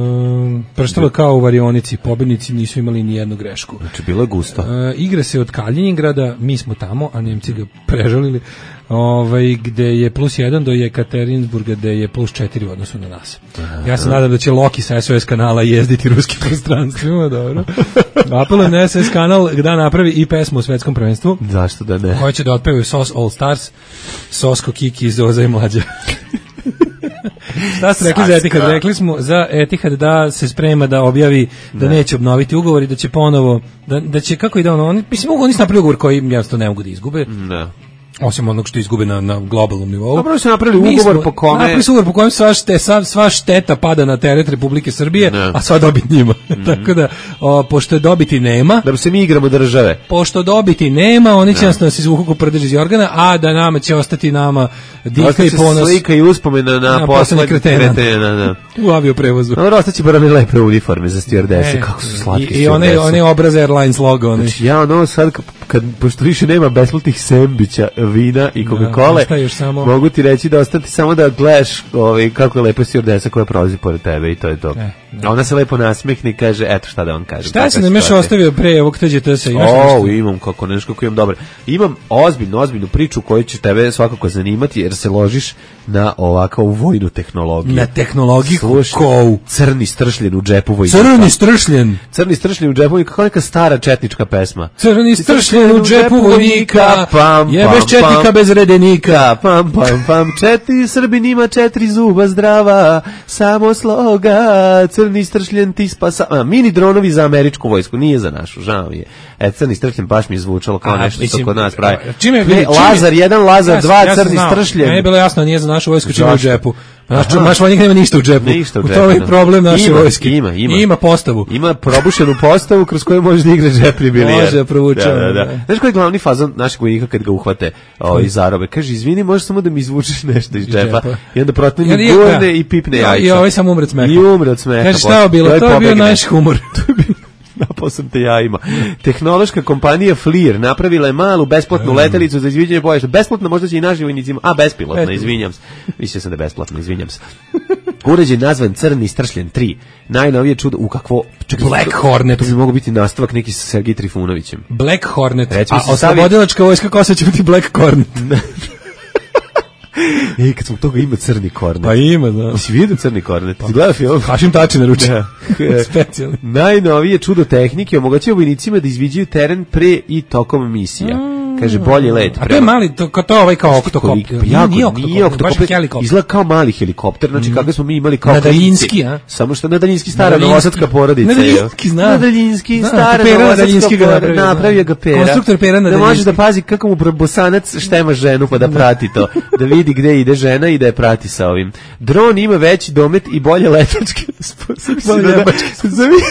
[SPEAKER 5] Um, prštalo kao u varionici, pobednici nisu imali ni jednu grešku.
[SPEAKER 6] Znači bilo je gusto.
[SPEAKER 5] Uh, igra se od Kaliningrada, mi smo tamo, a Nemci ga prežalili, ovaj, gde je plus jedan do Jekaterinburga, gde je plus četiri u odnosu na nas. Aha. Ja se nadam da će Loki sa es o es kanala jezditi ruskim prostranstvima, dobro. Apelujem na es o es kanal da napravi i pesmu u svetskom prvenstvu.
[SPEAKER 6] Zašto da ne?
[SPEAKER 5] Koja će da otpevaju Sos All Stars, Sosko, Kiki, Zoza i Mlađa. Šta ste rekli za Etihad? Rekli smo za Etihad da se sprema da objavi da ne. Neće obnoviti ugovor i da će ponovo da, da će, kako ide ono, oni, mislim, mogu oni napraviti ugovor koji jednostavno ne mogu da izgube.
[SPEAKER 6] Da.
[SPEAKER 5] Osim onog što izgube na, na globalnom nivou.
[SPEAKER 6] Dobro su napravili ugovor po kome...
[SPEAKER 5] Napravili su ugovor po kome sva, šte, sva, sva šteta pada na teret Republike Srbije, ne. A sva dobit njima. Mm-hmm. Tako da, o, pošto dobiti nema...
[SPEAKER 6] Da se mi igramo države.
[SPEAKER 5] Pošto dobiti nema, oni će nas nas izvuku ko prdež iz organa, a da nama će ostati nama diha i ponos...
[SPEAKER 6] slika i uspomena na, na poslednje kretena. kretena da.
[SPEAKER 5] U avioprevozu.
[SPEAKER 6] Dobro, ostaće bar one lepe uniforme za stewardese, kako su slatki.
[SPEAKER 5] I, i one, one obraz Airlines logo. One.
[SPEAKER 6] Znači, ja ono sad, kad, pošto više nema besplatnih sendviča, vina i Coca-Cola,
[SPEAKER 5] samo...
[SPEAKER 6] mogu ti reći da ostati samo da gledaš ovaj, kako je lepa stewardesa koja prolazi pored tebe i to je to. E, a ona se lepo nasmehne i kaže, eto šta da vam kažem.
[SPEAKER 5] Šta se nam još ostavio pre ovog T G T S-a?
[SPEAKER 6] O, imam kako nešto kako imam dobro. Imam ozbiljnu, ozbiljnu priču koju će tebe svakako zanimati jer se ložiš na ovakvu vojnu tehnologiju.
[SPEAKER 5] Na tehnologiju
[SPEAKER 6] koju? Crni stršljen u džepu vojnika.
[SPEAKER 5] Crni stršljen?
[SPEAKER 6] Crni stršljen u džepu vojnika, kako neka stara četnička pesma.
[SPEAKER 5] Crni stršljen u džepu vojnika, jebeš četnika bez redenika.
[SPEAKER 6] Pam, pam, pam, četiri, Srbin ima četiri zuba zdrava, samo sloga, crni stršljen ti spasa. A, mini dronovi za američku vojsku, nije za našu, žao mi je. E, crni stršljen baš mi je zvučalo kao a, nešto mislim, što kod nas pravi.
[SPEAKER 5] Čime,
[SPEAKER 6] ne, Lazar jedan, Lazar dva, ja crni stršljen.
[SPEAKER 5] Meni je bilo jasno, nije za našu vojsku, čime u džepu. Znači, naš vojnik nema ništa u džepu.
[SPEAKER 6] Ništa u džepu.
[SPEAKER 5] U tome je problem naše
[SPEAKER 6] ima,
[SPEAKER 5] vojske.
[SPEAKER 6] Ima, ima.
[SPEAKER 5] Ima postavu.
[SPEAKER 6] Ima probušenu postavu kroz koju može da igra džepni bilijer.
[SPEAKER 5] Može da provuče.
[SPEAKER 6] Da, da, da. Znaš koji je glavni fazon našeg vojnika kad ga uhvate o, iz zarobe? Kaže, izvini, možeš samo da mi izvučeš nešto iz džepa. I onda protivnik gurne i pipne jajca.
[SPEAKER 5] I ovaj sam umre od smeha.
[SPEAKER 6] I umre od smeha.
[SPEAKER 5] Kaže, šta je bilo? To je bio naš humor.
[SPEAKER 6] posam te ja ima. Tehnološka kompanija Flir napravila je malu besplatnu letelicu za izviđanje bojišta. Besplatna možda će i našim vojnicima. A, bespilotna, izvinjam se. Mislio sam da je besplatna, izvinjam se. Uređaj nazvan Crni stršljen tri. Najnovije čudo, u kakvo... Čekaj,
[SPEAKER 5] Black Hornet.
[SPEAKER 6] To bi mogo biti nastavak neki sa Sergej Trifunovićem.
[SPEAKER 5] Black Hornet.
[SPEAKER 6] Recimo,
[SPEAKER 5] a oslobodilačka vojska Kosova će biti Black Hornet.
[SPEAKER 6] Ej, kad sam toga ima Crni kornet.
[SPEAKER 5] Pa ima, da.
[SPEAKER 6] Si vidio Crni kornet? Ti gledao film?
[SPEAKER 5] Hašim Tači naruči. Specijalni.
[SPEAKER 6] Najnovije čudo tehnike omogućava vojnicima da izviđaju teren pre i tokom misija. Kaže, bolji let.
[SPEAKER 5] A to je mali, to, to ovaj kao oktokopter.
[SPEAKER 6] Pa jako, nije oktokopter, izgleda kao mali helikopter, znači mm. kako smo mi imali kao...
[SPEAKER 5] Na daljinski, a?
[SPEAKER 6] Samo što na daljinski stara novosadska porodica.
[SPEAKER 5] Na daljinski, zna.
[SPEAKER 6] Na daljinski, stara novosadska porodica. Napravio ga Pera.
[SPEAKER 5] Konstruktor Pera na daljinski.
[SPEAKER 6] Da može da pazi kako mu bosanac štema ženu pa da prati to. Da vidi gde ide žena i da je prati sa ovim. Dron ima veći domet i bolje letačke sposobnosti.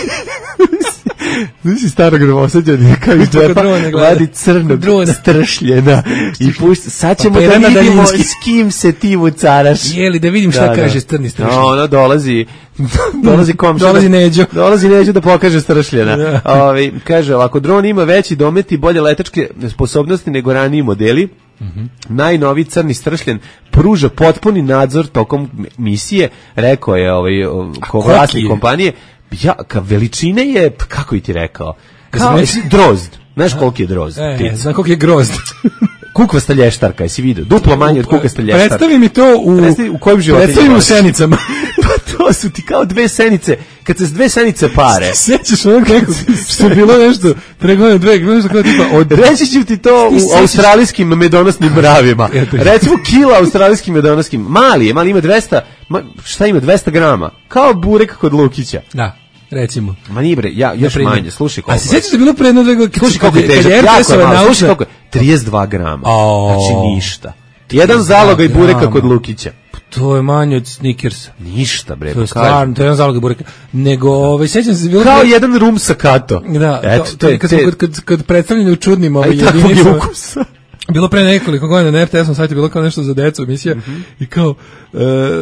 [SPEAKER 6] Znači starog novosađana kao iz džepa vladi crnog stršljena i pušta, sad ćemo da vidimo s kim se ti vucaraš.
[SPEAKER 5] Jeli, da vidim šta kaže crni stršljen.
[SPEAKER 6] No, ono dolazi dolazi komšija.
[SPEAKER 5] Dolazi Neđo.
[SPEAKER 6] Dolazi Neđo da pokaže stršljena. Ovi, kaže ovako, dron ima veći domet i bolje letačke sposobnosti nego raniji modeli. Mm-hmm. Najnoviji crni stršljen pruža potpuni nadzor tokom misije, rekao je ovaj ko vlasnik kompanije. Ja, ka veličine je, kako i ti rekao, kao drozd. Znaš koliki je drozd?
[SPEAKER 5] E, znam koliki je grozd.
[SPEAKER 6] Kukvasta lještarka, jesi vidio? Duplo manje od kukvasta lještarka.
[SPEAKER 5] Predstavi mi to u...
[SPEAKER 6] Predstavi u kojim životinjama.
[SPEAKER 5] Predstavi mi u senicama.
[SPEAKER 6] Pa to su ti kao dve senice. Kad se s dve senice pare.
[SPEAKER 5] Sećaš onog nekog što je bilo nešto, pre godine, dve, nešto kao tipa... Od...
[SPEAKER 6] Reći ću ti to ti u sećaš... australijskim medonosnim mravima. Recimo kila australijskim medonoskim. Mali je, mali ima dvesta, ma, šta ima, dvesta grama. Kao burek kod Lukića.
[SPEAKER 5] Da. Recimo.
[SPEAKER 6] Ma nije bre, ja još manje, slušaj koliko.
[SPEAKER 5] A se sećaš da je bilo pre jedno dve godine?
[SPEAKER 6] Slušaj koliko je težak, jako je malo, slušaj koliko je, trideset dva grama, znači ništa. Jedan zalogaj bureka kod Lukića.
[SPEAKER 5] To je manje od Snickersa.
[SPEAKER 6] Ništa bre,
[SPEAKER 5] to je stvarno, to je jedan zalogaj bureka. Nego, ovaj, sećam se... Bilo
[SPEAKER 6] kao
[SPEAKER 5] pre...
[SPEAKER 6] jedan rum sa kato.
[SPEAKER 5] Da,
[SPEAKER 6] eto,
[SPEAKER 5] to, to je, kad, te... kad, kad, kad predstavljeni u čudnim ovaj, jedinicama. Bilo pre nekoliko godina na er te esom sajtu bilo kao nešto za decu emisija mm-hmm. i kao, uh,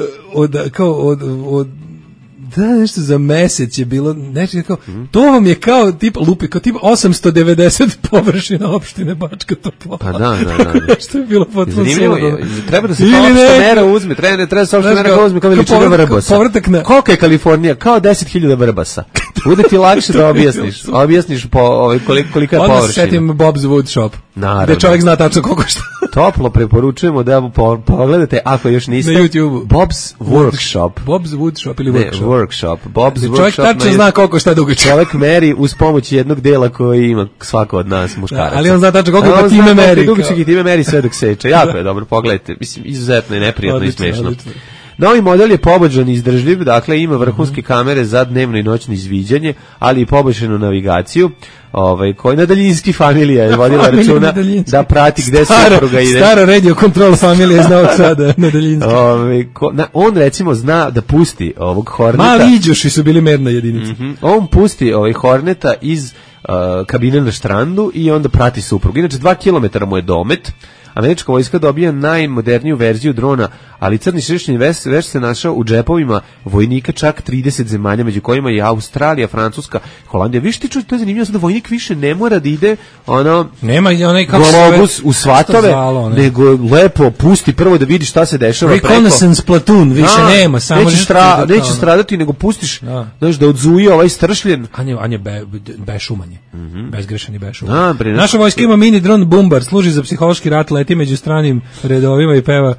[SPEAKER 5] od, kao od, od da, nešto za mesec je bilo, nešto kao, mm. to vam je kao tip lupi, kao tip osamsto devedeset površina opštine Bačka Topola.
[SPEAKER 6] Pa da, da, da.
[SPEAKER 5] Nešto je bilo potpuno
[SPEAKER 6] zanimljivo je, treba da se kao opšta mera uzme, treba, ne, treba se opšta mera kao uzme kao veličina vrbasa.
[SPEAKER 5] Povratak na...
[SPEAKER 6] Koliko je Kalifornija? Kao deset hiljada vrbasa. Bude ti lakše da objasniš, objasniš po, ovaj, koliko, kolika je površina.
[SPEAKER 5] Onda se setim Bob's Wood Shop.
[SPEAKER 6] Naravno.
[SPEAKER 5] Gde čovjek zna tačno koliko šta.
[SPEAKER 6] Toplo preporučujemo da pogledate, ako još niste,
[SPEAKER 5] na YouTube.
[SPEAKER 6] Bob's Workshop.
[SPEAKER 5] Bob's Wood Shop ili
[SPEAKER 6] ne,
[SPEAKER 5] Workshop.
[SPEAKER 6] Workshop. Bob's Workshop.
[SPEAKER 5] Čovjek tačno zna koliko šta dugačak.
[SPEAKER 6] Čovjek meri uz pomoć jednog dela koji ima svako od nas muškaraca.
[SPEAKER 5] Da, ali on zna tačno koliko pa time meri.
[SPEAKER 6] Dugačak i time meri sve dok seče. Jako je dobro, pogledajte. Mislim, izuzetno je neprijatno i smešno. Novi model je pobođan i izdržljiv, dakle ima vrhunske kamere za dnevno i noćno izviđanje, ali i poboljšanu navigaciju, ovaj, koji na daljinski familija je vodila računa da prati gde se supruga ide.
[SPEAKER 5] Stara radio control familija iz Novog Sada na daljinski.
[SPEAKER 6] Ovaj, ko, na, on recimo zna da pusti ovog Horneta.
[SPEAKER 5] Mali iđoši su bili merna jedinica.
[SPEAKER 6] Mm-hmm, on pusti ovaj Horneta iz uh, kabine na štrandu i onda prati suprugu. Inače dva kilometra mu je domet. Američka vojska dobija najmoderniju verziju drona, ali crni stršljeni veš, veš se našao u džepovima vojnika čak trideset zemalja, među kojima je Australija, Francuska, Holandija. Viš ti čuš, to je zanimljivo, da vojnik više ne mora da ide ono,
[SPEAKER 5] nema onaj kako
[SPEAKER 6] globus u svatove, zvalo, nego lepo pusti prvo da vidi šta se dešava preko.
[SPEAKER 5] Reconnaissance platoon, više da, nema, samo
[SPEAKER 6] neće, stra, da, neće stradati, nego pustiš, da, znaš, da odzuje ovaj stršljen.
[SPEAKER 5] A je, on je be, bešumanje,
[SPEAKER 6] mm-hmm.
[SPEAKER 5] bezgrešan i bešuman. Naša vojska ima mini dron Bumbar, služi za psihološki rat, leti među stranim redovima i peva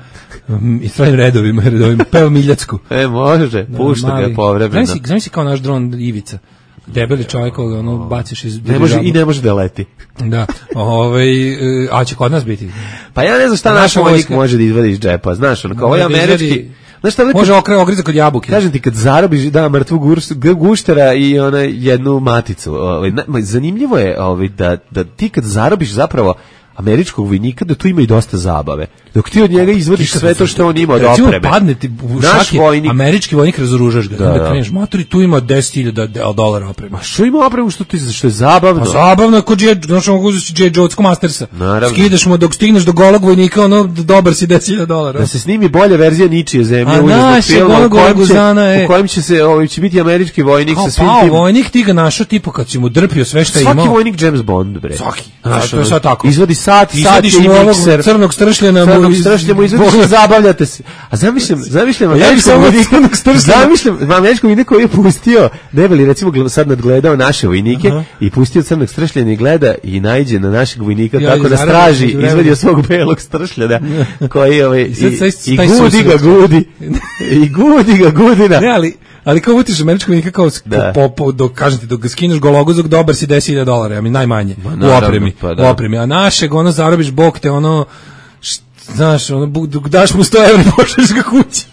[SPEAKER 5] i stranim redovima i redovima, peva Miljacku.
[SPEAKER 6] E, može, pušta ga povremeno.
[SPEAKER 5] Znaš si, znaš si kao naš dron Ivica, debeli čovjek koga ono baciš iz...
[SPEAKER 6] Ne može, i ne može da leti.
[SPEAKER 5] Da, ovaj, a će kod nas biti.
[SPEAKER 6] Pa ja ne znam šta naš vojnik može da izvadi iz džepa, znaš, ono kao ovaj američki...
[SPEAKER 5] Znaš šta, može okre ogriza kod jabuke.
[SPEAKER 6] Kažem ti, kad zarobiš da mrtvu gurs, guštera i ona jednu maticu, ovaj, zanimljivo je ovaj, da, da ti kad zarobiš zapravo američkog vojnika da tu ima i dosta zabave. Dok ti od njega izvodiš sve to što on ima od opreme.
[SPEAKER 5] Padne ti u
[SPEAKER 6] naš
[SPEAKER 5] šake,
[SPEAKER 6] vojnik,
[SPEAKER 5] američki vojnik razoružaš ga.
[SPEAKER 6] Da,
[SPEAKER 5] Da,
[SPEAKER 6] da.
[SPEAKER 5] kreneš, motori, tu ima deset hiljada dolara opreme.
[SPEAKER 6] A što ima opremu što ti što je zabavno?
[SPEAKER 5] Pa zabavno je kod J. Znaš, mogu uzeti J. Joe Mastersa.
[SPEAKER 6] Naravno.
[SPEAKER 5] Skidaš mu dok stigneš do golog vojnika, ono, dobar si deset hiljada dolara.
[SPEAKER 6] Da se snimi bolja verzija ničije zemlje
[SPEAKER 5] A
[SPEAKER 6] u
[SPEAKER 5] naše
[SPEAKER 6] filmu, u kojem, će,
[SPEAKER 5] Guzana je-
[SPEAKER 6] u kojem će se ovaj će biti američki vojnik
[SPEAKER 5] Kao
[SPEAKER 6] sa svim
[SPEAKER 5] pao
[SPEAKER 6] tim.
[SPEAKER 5] vojnik, ti ga našao tipu kad si mu drpio sve što je imao.
[SPEAKER 6] Svaki vojnik James Bond, bre.
[SPEAKER 5] Svaki.
[SPEAKER 6] Znaš,
[SPEAKER 5] To je
[SPEAKER 6] ono,
[SPEAKER 5] sad tako.
[SPEAKER 6] Izvadi sat, sat
[SPEAKER 5] Izvadiš
[SPEAKER 6] i
[SPEAKER 5] mu ovog
[SPEAKER 6] mikser.
[SPEAKER 5] crnog stršljena mu
[SPEAKER 6] Crnog
[SPEAKER 5] iz-
[SPEAKER 6] stršlja mu izvadiš i zabavljate se. A zamišljam, zamišljam
[SPEAKER 5] Ja bih
[SPEAKER 6] američkog
[SPEAKER 5] samo
[SPEAKER 6] vojnika,
[SPEAKER 5] crnog stršljena.
[SPEAKER 6] zamišljam američkog vojnika koji je pustio, ne bi li recimo gled- sad nadgledao naše vojnike
[SPEAKER 5] Aha.
[SPEAKER 6] i pustio crnog stršljena i gleda i naiđe na našeg vojnika
[SPEAKER 5] Ja,
[SPEAKER 6] tako na
[SPEAKER 5] naravno,
[SPEAKER 6] straži,
[SPEAKER 5] među vremenu.
[SPEAKER 6] izvadio svog belog stršljena koji ovaj, i,
[SPEAKER 5] sad- sad-
[SPEAKER 6] i
[SPEAKER 5] taj
[SPEAKER 6] gudi
[SPEAKER 5] susret.
[SPEAKER 6] ga gudi. I gudi ga gudina.
[SPEAKER 5] Ne, ali ali kao utiš američkog vojnika kao
[SPEAKER 6] Da.
[SPEAKER 5] po, po, dok kažem ti, dok ga skineš gologuzog, dobar si deset hiljada dolara, ja mi najmanje,
[SPEAKER 6] Ma,
[SPEAKER 5] u
[SPEAKER 6] naravno,
[SPEAKER 5] opremi,
[SPEAKER 6] pa
[SPEAKER 5] u
[SPEAKER 6] da.
[SPEAKER 5] opremi, a našeg, ono, zarobiš, bog te, ono, št, znaš, ono, bu- dok daš mu sto evra, pošliš ga kući.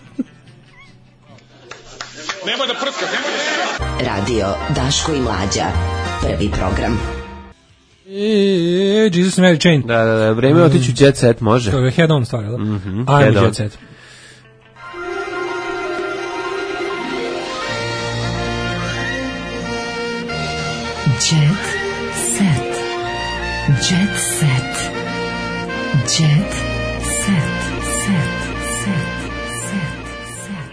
[SPEAKER 10] Nemoj da prska, nemoj da...
[SPEAKER 8] Radio Daško i Mlađa. Prvi program.
[SPEAKER 5] E, Jesus Mary Chain.
[SPEAKER 6] Da, da, da, vreme je otići u Jet Set, može.
[SPEAKER 5] To je head on stvar, da?
[SPEAKER 6] Mhm,
[SPEAKER 5] Ajmo
[SPEAKER 6] head on.
[SPEAKER 5] Jet Set.
[SPEAKER 3] Jet set. Jet set. Jet set. Set. Set. Set.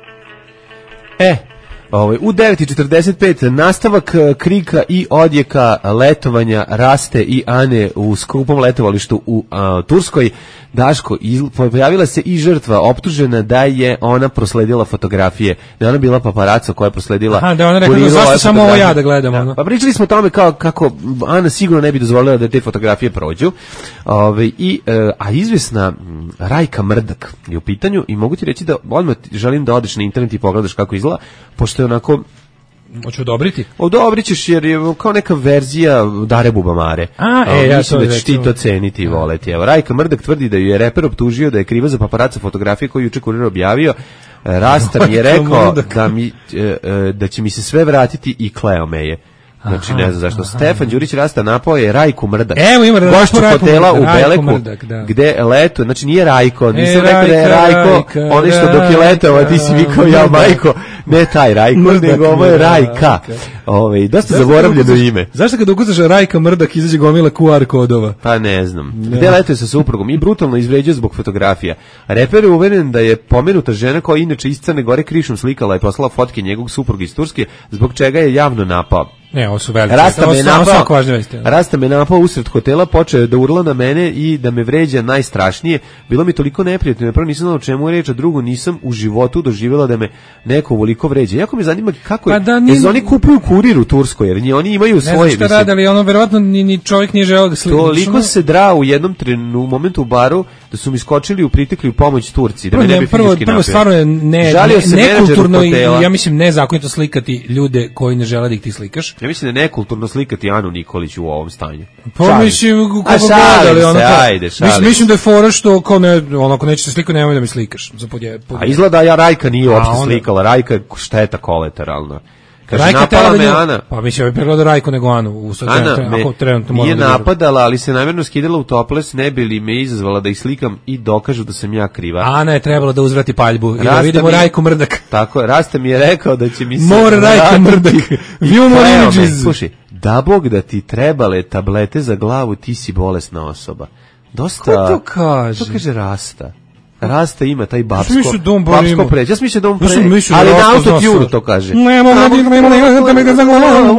[SPEAKER 6] E, ovaj, u devet i četrdeset pet nastavak eh, krika i odjeka letovanja Raste i Ane u skupom letovalištu u a, Turskoj. Daško, iz, pojavila se i žrtva optužena da je ona prosledila fotografije, da je ona bila paparaca koja je prosledila.
[SPEAKER 5] Aha, da je ona rekla,
[SPEAKER 6] kurirova
[SPEAKER 5] zašto
[SPEAKER 6] ove
[SPEAKER 5] samo ovo
[SPEAKER 6] fotografije.
[SPEAKER 5] ja da gledam, ono?
[SPEAKER 6] Pa pričali smo o tome kao, kako Ana sigurno ne bi dozvolila da te fotografije prođu. Ove, i, e, a izvesna m, Rajka Mrdak je u pitanju i mogu ti reći da odmah ti želim da odeš na internet i pogledaš kako izgleda, pošto je onako
[SPEAKER 5] Hoću odobriti?
[SPEAKER 6] odobrit ćeš jer je kao neka verzija Dare Bubamare.
[SPEAKER 5] A, e, ja
[SPEAKER 6] mislim
[SPEAKER 5] to
[SPEAKER 6] da ćeš ti
[SPEAKER 5] recimo-
[SPEAKER 6] to ceniti i voleti. Evo, Rajka Mrdak tvrdi da ju je reper optužio da je kriva za paparaca fotografije koju je juče Kurir objavio. E, Rasta mi je
[SPEAKER 5] Rajka
[SPEAKER 6] rekao
[SPEAKER 5] Mrdak.
[SPEAKER 6] da, mi, e, e, da će mi se sve vratiti i kleo me je. Znači,
[SPEAKER 5] Aha,
[SPEAKER 6] ne znam zašto.
[SPEAKER 5] aha.
[SPEAKER 6] Stefan Đurić Rasta napao je Rajku Mrdak.
[SPEAKER 5] Evo, ima Rajku,
[SPEAKER 6] Gošću
[SPEAKER 5] Rajku
[SPEAKER 6] hotela
[SPEAKER 5] Mrdak,
[SPEAKER 6] u
[SPEAKER 5] Rajku
[SPEAKER 6] Beleku,
[SPEAKER 5] Mrdak, da.
[SPEAKER 6] gde leto, znači nije Rajko, nisam
[SPEAKER 5] E,
[SPEAKER 6] rekao da je
[SPEAKER 5] Rajka,
[SPEAKER 6] Rajko,
[SPEAKER 5] Rajka,
[SPEAKER 6] oni što dok je letao, a ti si vikao ja
[SPEAKER 5] Mrdak.
[SPEAKER 6] majko, ne taj Rajko,
[SPEAKER 5] Mrdak,
[SPEAKER 6] nego ovo je
[SPEAKER 5] Mrdak.
[SPEAKER 6] Rajka. Ove, dosta
[SPEAKER 5] Zašto
[SPEAKER 6] zaboravljeno
[SPEAKER 5] kada ukucaš-
[SPEAKER 6] ime.
[SPEAKER 5] Zašto kada ukucaš Rajka Mrdak izađe gomila Q R kodova?
[SPEAKER 6] Pa ne znam. Gde letuje sa suprugom i brutalno izvređao zbog fotografija. Reper je uveren da je pomenuta žena koja je inače iz Crne Gore krišom slikala i poslala fotke njegovog supruga iz Turske, zbog čega je javno napao.
[SPEAKER 5] Ne, ovo su velike.
[SPEAKER 6] Rasta
[SPEAKER 5] Ovo
[SPEAKER 6] me
[SPEAKER 5] su- ovo su
[SPEAKER 6] napao,
[SPEAKER 5] jako važne vesti.
[SPEAKER 6] Rasta me napao usred hotela, počeo je da urla na mene i da me vređa najstrašnije. Bilo mi toliko neprijatno, prvo nisam znao o čemu je reč, a drugo nisam u životu doživjela da me neko ovoliko vređa. Jako me zanima kako je,
[SPEAKER 5] Pa da, ni-
[SPEAKER 6] jer oni kupuju kurir u Turskoj, jer ni- oni imaju
[SPEAKER 5] Ne znam
[SPEAKER 6] svoje.
[SPEAKER 5] šta
[SPEAKER 6] mislim,
[SPEAKER 5] rade, ali ono, verovatno, ni, ni čovjek nije želeo ga slika.
[SPEAKER 6] Toliko se drao u jednom trenu, momentu u baru da su mi skočili u pritekli u pomoć Turci, da
[SPEAKER 5] Prvo,
[SPEAKER 6] me ne
[SPEAKER 5] ne,
[SPEAKER 6] bi
[SPEAKER 5] prvo,
[SPEAKER 6] fizički
[SPEAKER 5] prvo
[SPEAKER 6] napio.
[SPEAKER 5] stvarno je ne,
[SPEAKER 6] Žalio
[SPEAKER 5] ne,
[SPEAKER 6] se menadžeru
[SPEAKER 5] nekulturno i
[SPEAKER 6] hotela.
[SPEAKER 5] ja mislim nezakonito slikati ljude koji ne žele da ih ti slikaš.
[SPEAKER 6] Ja mislim da je nekulturno slikati Anu Nikolić u ovom stanju.
[SPEAKER 5] Pa
[SPEAKER 6] Šalim
[SPEAKER 5] mislim,
[SPEAKER 6] se.
[SPEAKER 5] kako
[SPEAKER 6] A šalim
[SPEAKER 5] gledali,
[SPEAKER 6] se,
[SPEAKER 5] ono kao,
[SPEAKER 6] ajde, šalim
[SPEAKER 5] mislim,
[SPEAKER 6] se.
[SPEAKER 5] mislim da je fora što, kao ne, ono, ako nećeš se slikati, nemoj da mi slikaš. Za podje, podje.
[SPEAKER 6] A izgleda ja Rajka nije
[SPEAKER 5] A
[SPEAKER 6] uopšte
[SPEAKER 5] onda-
[SPEAKER 6] slikala, Rajka je šteta kolateralna. Kaže,
[SPEAKER 5] Rajka
[SPEAKER 6] napala
[SPEAKER 5] tela da
[SPEAKER 6] me
[SPEAKER 5] nju-
[SPEAKER 6] Ana.
[SPEAKER 5] Pa mislim, ovaj pregledao Rajku nego Anu. U sad,
[SPEAKER 6] Ana
[SPEAKER 5] trenutno, ako
[SPEAKER 6] me
[SPEAKER 5] trenutno
[SPEAKER 6] nije
[SPEAKER 5] moramo da gledamo.
[SPEAKER 6] napadala, ali se namjerno skidala u toples, ne bi li me izazvala da ih slikam i dokažu da sam ja kriva.
[SPEAKER 5] Ana je trebala da uzvrati paljbu i da
[SPEAKER 6] Rasta
[SPEAKER 5] vidimo
[SPEAKER 6] mi-
[SPEAKER 5] Rajku Mrdak.
[SPEAKER 6] Tako je, Rasta mi je rekao da će mi se...
[SPEAKER 5] More Rajka
[SPEAKER 6] vratiti
[SPEAKER 5] Mrdak.
[SPEAKER 6] i
[SPEAKER 5] View more
[SPEAKER 6] kleo me.
[SPEAKER 5] images.
[SPEAKER 6] Slušaj, da Bog da ti trebale tablete za glavu, ti si bolesna osoba. Dosta...
[SPEAKER 5] Ko to kaže?
[SPEAKER 6] To kaže Rasta. Rasta ima taj babsko,
[SPEAKER 5] mislio da on bar
[SPEAKER 6] babsko
[SPEAKER 5] ima.
[SPEAKER 6] pređe. Ja sam mislio da on
[SPEAKER 5] Ja sam
[SPEAKER 6] pre...
[SPEAKER 5] mislio da
[SPEAKER 6] ali na
[SPEAKER 5] Rasta zna
[SPEAKER 6] autotune
[SPEAKER 5] sve.
[SPEAKER 6] to kaže.
[SPEAKER 5] Ne mogu da ne mogu da me ga za glavu.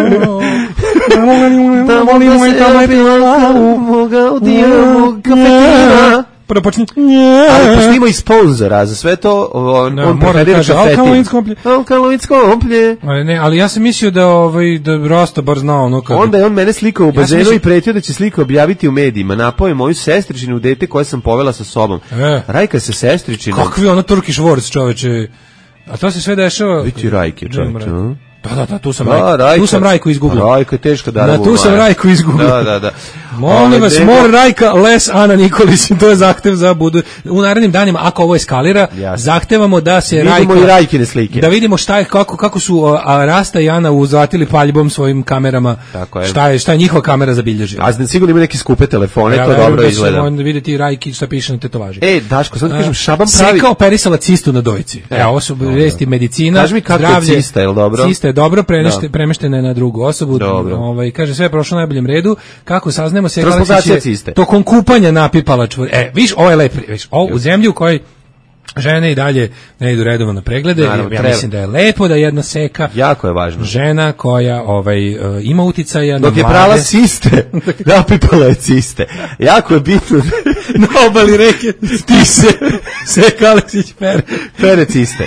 [SPEAKER 5] Ne mogu da ne mogu da moj tablete
[SPEAKER 6] moga odijemo kafetina.
[SPEAKER 5] Prvo počne.
[SPEAKER 6] Ali pošto ima i sponzora za sve to, on,
[SPEAKER 5] Ne,
[SPEAKER 6] on
[SPEAKER 5] mora da
[SPEAKER 6] preferira
[SPEAKER 5] kaže,
[SPEAKER 6] kafetin.
[SPEAKER 5] alkaloid skoplje.
[SPEAKER 6] Alkaloid skoplje.
[SPEAKER 5] Ali ne, ali ja sam mislio da ovaj da Rasta bar znao ono kad.
[SPEAKER 6] Onda je on mene slikao u
[SPEAKER 5] Ja sam
[SPEAKER 6] bazenu
[SPEAKER 5] mislio-
[SPEAKER 6] i pretio da će slika objaviti u medijima. Napao je moju sestričinu dete koje sam povela sa sobom.
[SPEAKER 5] E.
[SPEAKER 6] Rajka se sestričinom.
[SPEAKER 5] Kakvi ono Turkish Wars, čoveče. A to se sve dešava.
[SPEAKER 6] Biti Rajke, čovječe.
[SPEAKER 5] Da, Da, da, da, tu sam,
[SPEAKER 6] Da,
[SPEAKER 5] Rajko,
[SPEAKER 6] Rajka,
[SPEAKER 5] tu sam Rajko izgubio.
[SPEAKER 6] Rajko je teško da.
[SPEAKER 5] Na tu sam Rajko izgubio.
[SPEAKER 6] Da, da, da.
[SPEAKER 5] Molim vas, more Rajka, less Ana Nikolić, to je zahtev za budu. U narednim danima, ako ovo eskalira,
[SPEAKER 6] Jasne.
[SPEAKER 5] zahtevamo da se
[SPEAKER 6] Vidimo
[SPEAKER 5] Rajka...
[SPEAKER 6] i Rajkine slike.
[SPEAKER 5] Da vidimo šta je, kako, kako su a, Rasta i Ana uzvratili paljbom svojim kamerama,
[SPEAKER 6] Tako je.
[SPEAKER 5] šta je, šta je njihova kamera zabilježila.
[SPEAKER 6] A sigurno ima neke skupe telefone,
[SPEAKER 5] Ja
[SPEAKER 6] to
[SPEAKER 5] verujem
[SPEAKER 6] dobro
[SPEAKER 5] da
[SPEAKER 6] izgleda.
[SPEAKER 5] ćemo onda vidjeti Rajki šta piše na tetovaži.
[SPEAKER 6] E, Daško, sad kažem, Šaban pravi...
[SPEAKER 5] Seka operisala cistu na dojci.
[SPEAKER 6] E,
[SPEAKER 5] E, ovo su vesti medicina,
[SPEAKER 6] Kaži mi kako je
[SPEAKER 5] zdravlje.
[SPEAKER 6] cista, je li dobro?
[SPEAKER 5] Cista je dobro, prenešte,
[SPEAKER 6] Da.
[SPEAKER 5] premeštena je na drugu osobu.
[SPEAKER 6] Dobro.
[SPEAKER 5] Ovaj, kaže, sve je prošlo u najboljem redu. Kako saznemo, se
[SPEAKER 6] Transplantacija
[SPEAKER 5] Aleksić je
[SPEAKER 6] ciste.
[SPEAKER 5] tokom kupanja napipala čvor. E, viš, ovo je lep, viš, ovo u zemlji u kojoj žene i dalje ne idu redovno na preglede.
[SPEAKER 6] Naravno,
[SPEAKER 5] ja
[SPEAKER 6] treba.
[SPEAKER 5] mislim da je lepo da jedna seka
[SPEAKER 6] Jako je važno.
[SPEAKER 5] žena koja ovaj uh, ima uticaja
[SPEAKER 6] Dok
[SPEAKER 5] na
[SPEAKER 6] je
[SPEAKER 5] mlade.
[SPEAKER 6] prala ciste, napipala je ciste. Jako je bitno
[SPEAKER 5] Na obali reke Tise Seka Aleksić pere.
[SPEAKER 6] pere ciste.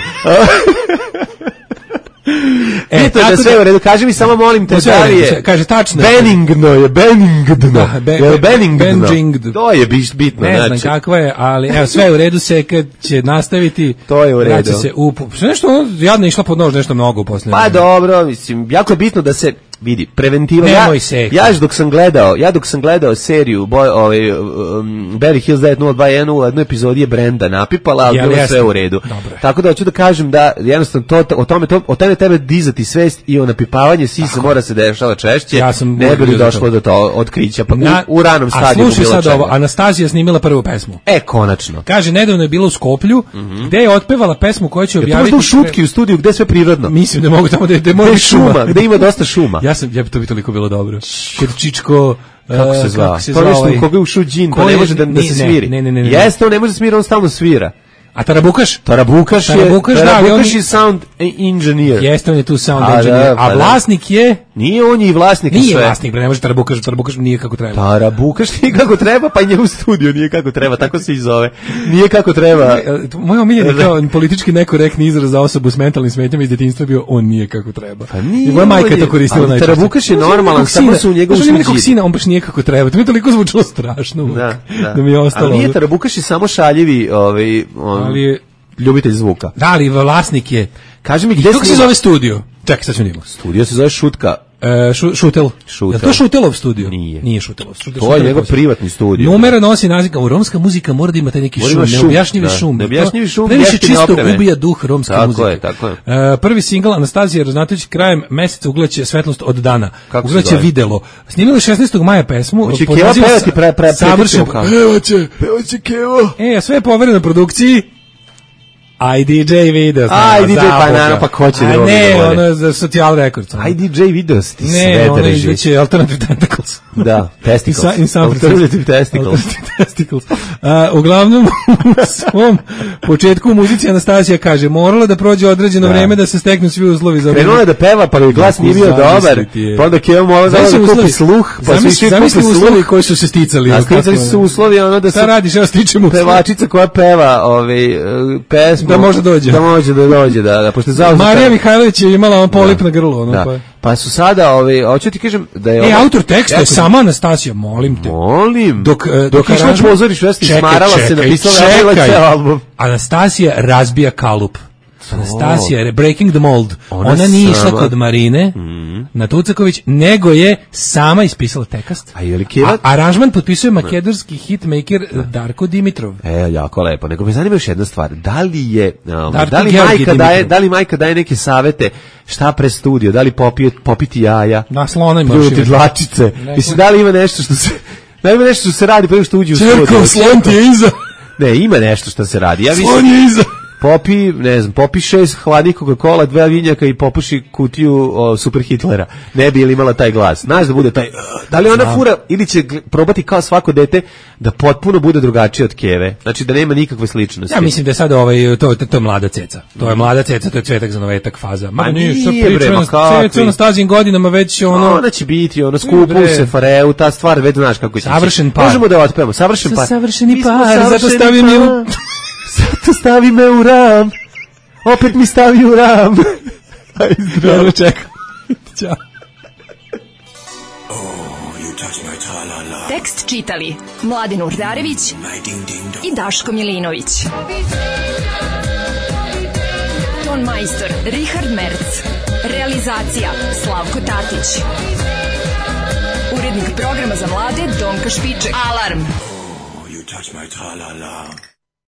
[SPEAKER 5] E,
[SPEAKER 6] Bitno je da
[SPEAKER 5] tako
[SPEAKER 6] sve
[SPEAKER 5] da-
[SPEAKER 6] u redu. Kaži mi samo, molim te,
[SPEAKER 5] Sve u
[SPEAKER 6] da li
[SPEAKER 5] redu,
[SPEAKER 6] je...
[SPEAKER 5] sve- kaže, tačno je.
[SPEAKER 6] Benigno je, benigno.
[SPEAKER 5] Da, be-
[SPEAKER 6] Je li
[SPEAKER 5] be-
[SPEAKER 6] benigno?
[SPEAKER 5] benigno.
[SPEAKER 6] To je biš- bitno.
[SPEAKER 5] Ne znam
[SPEAKER 6] znači.
[SPEAKER 5] kakva je, ali evo sve je u redu, se kad će nastaviti.
[SPEAKER 6] To je u redu.
[SPEAKER 5] vraća se u sve nešto ono, jadno je išla pod nož nešto mnogo posle.
[SPEAKER 6] Pa dobro, mislim, jako je bitno da se vidi preventiva.
[SPEAKER 5] Nemoj
[SPEAKER 6] Ja,
[SPEAKER 5] seka.
[SPEAKER 6] ja dok sam gledao, ja dok sam gledao seriju boj, ovaj um, Beverly Hills devet nula dva jedan u jednoj epizodi je Brenda napipala, ali
[SPEAKER 5] Jel
[SPEAKER 6] bilo je
[SPEAKER 5] jeste?
[SPEAKER 6] sve u redu.
[SPEAKER 5] Dobro je.
[SPEAKER 6] Tako da hoću da kažem da jednostavno to o tome to o tome treba dizati svest i o napipavanje sisa mora se dešava češće.
[SPEAKER 5] Ja sam
[SPEAKER 6] ne bi li
[SPEAKER 5] bio za
[SPEAKER 6] došlo
[SPEAKER 5] to.
[SPEAKER 6] do to otkrića pa
[SPEAKER 5] Na-
[SPEAKER 6] u, u ranom
[SPEAKER 5] A
[SPEAKER 6] stadiju
[SPEAKER 5] slušaj
[SPEAKER 6] bilo
[SPEAKER 5] sad
[SPEAKER 6] čega.
[SPEAKER 5] ovo, Anastazija snimila prvu pesmu.
[SPEAKER 6] E, konačno.
[SPEAKER 5] Kaže, nedavno je bila u Skoplju, gde je otpevala pesmu koja će
[SPEAKER 6] Je to
[SPEAKER 5] objaviti...
[SPEAKER 6] možda u šutki u studiju gde je sve prirodno?
[SPEAKER 5] Mislim da mogu tamo da, da
[SPEAKER 6] Gde
[SPEAKER 5] mora
[SPEAKER 6] je
[SPEAKER 5] biti šuma.
[SPEAKER 6] šuma, gde ima dosta šuma.
[SPEAKER 5] Ja sam, ja bi to bi toliko bilo dobro. Kod Čičko...
[SPEAKER 6] Kako se
[SPEAKER 5] e,
[SPEAKER 6] zvao?
[SPEAKER 5] se
[SPEAKER 6] To
[SPEAKER 5] zvao
[SPEAKER 6] nešto
[SPEAKER 5] ovaj-
[SPEAKER 6] u koga je ušao džin, pa
[SPEAKER 5] Ko
[SPEAKER 6] ne
[SPEAKER 5] je-
[SPEAKER 6] može da, da
[SPEAKER 5] ni-
[SPEAKER 6] se
[SPEAKER 5] ne,
[SPEAKER 6] sviri.
[SPEAKER 5] ne, ne, ne, ne.
[SPEAKER 6] Jeste, on ne može da svira, on stalno svira.
[SPEAKER 5] A Tarabukaš?
[SPEAKER 6] Tarabukaš je,
[SPEAKER 5] Tarabukaš, da, ali
[SPEAKER 6] Tarabukaš
[SPEAKER 5] on-
[SPEAKER 6] je sound engineer.
[SPEAKER 5] Jeste, on je tu sound
[SPEAKER 6] A,
[SPEAKER 5] engineer.
[SPEAKER 6] da, pa
[SPEAKER 5] A
[SPEAKER 6] da.
[SPEAKER 5] vlasnik je...
[SPEAKER 6] Nije on je i vlasnik i
[SPEAKER 5] Nije
[SPEAKER 6] sve.
[SPEAKER 5] vlasnik, bre, ne može Tarabukaš, Tarabukaš nije kako treba.
[SPEAKER 6] Tarabukaš nije kako treba, pa i njegov studio nije kako treba, tako se i zove. Nije kako treba.
[SPEAKER 5] E, Moj omiljeni kao politički nekorektni izraz za osobu s mentalnim smetnjama iz djetinjstva bio on nije kako treba.
[SPEAKER 6] Pa nije,
[SPEAKER 5] I moja majka je
[SPEAKER 6] on je-
[SPEAKER 5] to koristila
[SPEAKER 6] ali
[SPEAKER 5] najčešće.
[SPEAKER 6] Tarabukaš je
[SPEAKER 5] Znaš, ima
[SPEAKER 6] normalan,
[SPEAKER 5] nekog
[SPEAKER 6] samo
[SPEAKER 5] sina-
[SPEAKER 6] su u njegovu
[SPEAKER 5] znaš, ima nekog
[SPEAKER 6] suđi.
[SPEAKER 5] sina, on baš nije kako treba. To mi je toliko zvučalo strašno. uvek,
[SPEAKER 6] Da, da.
[SPEAKER 5] da mi je ostalo.
[SPEAKER 6] Ali nije
[SPEAKER 5] ono-
[SPEAKER 6] Tarabukaš je samo šaljivi, ovaj, on,
[SPEAKER 5] Ali je-
[SPEAKER 6] ljubitelj zvuka.
[SPEAKER 5] Da, ali vlasnik je...
[SPEAKER 6] Kaži mi gde
[SPEAKER 5] Kako se
[SPEAKER 6] snima-
[SPEAKER 5] zove studio? Čekaj, sad ću nimo.
[SPEAKER 6] Studio se zove Šutka.
[SPEAKER 5] E, šu, šutel.
[SPEAKER 6] Šutel.
[SPEAKER 5] Je to Šutelov studio?
[SPEAKER 6] Nije.
[SPEAKER 5] Nije Šutelov. Šutel,
[SPEAKER 6] To je
[SPEAKER 5] Šutelov
[SPEAKER 6] njegov
[SPEAKER 5] posao.
[SPEAKER 6] privatni studio.
[SPEAKER 5] Numera nosi naziv kao romska muzika mora da ima taj neki
[SPEAKER 6] Mora
[SPEAKER 5] šum,
[SPEAKER 6] ima šum,
[SPEAKER 5] neobjašnjivi
[SPEAKER 6] da.
[SPEAKER 5] šum.
[SPEAKER 6] Neobjašnjivi
[SPEAKER 5] To
[SPEAKER 6] šum,
[SPEAKER 5] previše
[SPEAKER 6] jeftine
[SPEAKER 5] čisto
[SPEAKER 6] opreme.
[SPEAKER 5] ubija duh romske
[SPEAKER 6] Tako
[SPEAKER 5] muzike.
[SPEAKER 6] je, tako je.
[SPEAKER 5] E, prvi singl Anastazija Raznatović krajem meseca ugleće svetlost od dana.
[SPEAKER 6] Kako se
[SPEAKER 5] Ugleće
[SPEAKER 6] zove?
[SPEAKER 5] videlo. Snimili šesnaestog maja pesmu.
[SPEAKER 6] Hoće
[SPEAKER 5] pod
[SPEAKER 6] Keva
[SPEAKER 5] nazivom
[SPEAKER 6] pevati
[SPEAKER 5] Sa-
[SPEAKER 6] pre- pre-
[SPEAKER 5] Savršen.
[SPEAKER 6] pretećemo kako?
[SPEAKER 5] Pevaće.
[SPEAKER 6] Pevaće Keva.
[SPEAKER 5] E, a sve je povereno produkciji. I D J video.
[SPEAKER 6] A, I D J, pa naravno, pa ko će
[SPEAKER 5] A
[SPEAKER 6] drugi
[SPEAKER 5] ne,
[SPEAKER 6] da voli?
[SPEAKER 5] ono za Social Records. ono.
[SPEAKER 6] I D J video si ti
[SPEAKER 5] Ne,
[SPEAKER 6] sve
[SPEAKER 5] ono
[SPEAKER 6] drži.
[SPEAKER 5] izveće Alternative Tentacles.
[SPEAKER 6] Da, testicles.
[SPEAKER 5] In Sa- in San Francisco.
[SPEAKER 6] Alternative testicles.
[SPEAKER 5] Alternative testicles. A, uglavnom, u svom početku u muzici Anastasija kaže, morala da prođe određeno
[SPEAKER 6] Da.
[SPEAKER 5] vreme da se steknu svi uslovi za...
[SPEAKER 6] Krenula je da peva, pa joj glas nije bio dobar,
[SPEAKER 5] Zamisliti je.
[SPEAKER 6] pa onda Keva morala da
[SPEAKER 5] Zamisli
[SPEAKER 6] da kupi
[SPEAKER 5] uslovi-
[SPEAKER 6] sluh, pa su
[SPEAKER 5] zamisli-
[SPEAKER 6] išli
[SPEAKER 5] zamisli
[SPEAKER 6] kupi
[SPEAKER 5] uslovi
[SPEAKER 6] sluh.
[SPEAKER 5] koji su se sticali.
[SPEAKER 6] A
[SPEAKER 5] ili
[SPEAKER 6] sticali
[SPEAKER 5] kako,
[SPEAKER 6] su
[SPEAKER 5] ono.
[SPEAKER 6] uslovi ono da su
[SPEAKER 5] Šta radiš, evo stičem uslovi.
[SPEAKER 6] pevačica koja peva ovaj, e, pesmu.
[SPEAKER 5] Da može dođe.
[SPEAKER 6] Da može da dođe, da, da, pošto je zauzeta.
[SPEAKER 5] Marija Mihajlović je imala on polip na grlu. Ono,
[SPEAKER 6] Da.
[SPEAKER 5] pa.
[SPEAKER 6] Pa su sada, ovaj, hoću ti kažem da je...
[SPEAKER 5] E,
[SPEAKER 6] ovo-
[SPEAKER 5] autor teksta je
[SPEAKER 6] Jako-
[SPEAKER 5] sama Anastasija, molim te.
[SPEAKER 6] Molim.
[SPEAKER 5] Dok, e,
[SPEAKER 6] dok je išla
[SPEAKER 5] aranžman-
[SPEAKER 6] pozoriš vesni,
[SPEAKER 5] Čekaj,
[SPEAKER 6] smarala se,
[SPEAKER 5] čekaj,
[SPEAKER 6] napisala
[SPEAKER 5] čekaj.
[SPEAKER 6] je ceo album.
[SPEAKER 5] Anastasija razbija kalup. Anastasija je breaking the mold.
[SPEAKER 6] Ona
[SPEAKER 5] Ona, nije išla
[SPEAKER 6] sama.
[SPEAKER 5] kod Marine na Tucaković, nego je sama ispisala tekst.
[SPEAKER 6] A je li Keva-
[SPEAKER 5] A aranžman potpisuje makedonski hitmaker Darko Dimitrov.
[SPEAKER 6] E, jako lepo. Nego me zanima još jedna stvar. Da li je, um,
[SPEAKER 5] Darko
[SPEAKER 6] da li
[SPEAKER 5] Georgi
[SPEAKER 6] majka daje,
[SPEAKER 5] Dimitrov.
[SPEAKER 6] da li majka daje neke savete šta pre studio, da li popije, popiti jaja,
[SPEAKER 5] Na slona ima
[SPEAKER 6] pljunuti
[SPEAKER 5] još
[SPEAKER 6] dlačice.
[SPEAKER 5] Neko-
[SPEAKER 6] Mislim, da li ima nešto što se, da li ima nešto što se radi pre nego što uđe u studio?
[SPEAKER 5] Čerko, slon ti je iza.
[SPEAKER 6] Ne, ima nešto što se radi. Ja
[SPEAKER 5] Slon
[SPEAKER 6] mislim,
[SPEAKER 5] je iza.
[SPEAKER 6] popi, ne znam, popi šest hladnih Coca-Cola, dve vinjaka i popuši kutiju o, Super Hitlera. Ne bi li imala taj glas. Znaš da bude taj, uh, da li ona fura ili će gl- probati kao svako dete da potpuno bude drugačije od Keve. Znači da nema nikakve sličnosti.
[SPEAKER 5] Ja mislim da je sad ovaj to to, to je mlada ceca. To je mlada ceca, to je cvetak za novetak faza. Ma
[SPEAKER 6] Ma
[SPEAKER 5] nije što
[SPEAKER 6] nije, bre,
[SPEAKER 5] priča
[SPEAKER 6] ma
[SPEAKER 5] na
[SPEAKER 6] kakvi.
[SPEAKER 5] ceca na stazim godinama već ono
[SPEAKER 6] Ona će biti, ono, skupu
[SPEAKER 5] bre.
[SPEAKER 6] se fareu, ta stvar, već znaš kako će.
[SPEAKER 5] Savršen
[SPEAKER 6] ići.
[SPEAKER 5] par.
[SPEAKER 6] Možemo da otpevamo, savršen
[SPEAKER 5] Sa
[SPEAKER 6] par.
[SPEAKER 5] savršeni
[SPEAKER 6] Mi smo
[SPEAKER 5] par, zato
[SPEAKER 6] savršeni
[SPEAKER 5] stavi me u-
[SPEAKER 6] par. Zato stavi me u ram. Opet mi stavi u ram. Aj, zdravo.
[SPEAKER 5] Evo čekam. Ćao.
[SPEAKER 3] Tekst čitali Mladin Urdarević i Daško Milinović. ton majstor Richard Merc. Realizacija Slavko Tatić. Urednik programa za mlade Donka Špiček. Alarm!
[SPEAKER 7] You touch my tra-la-la.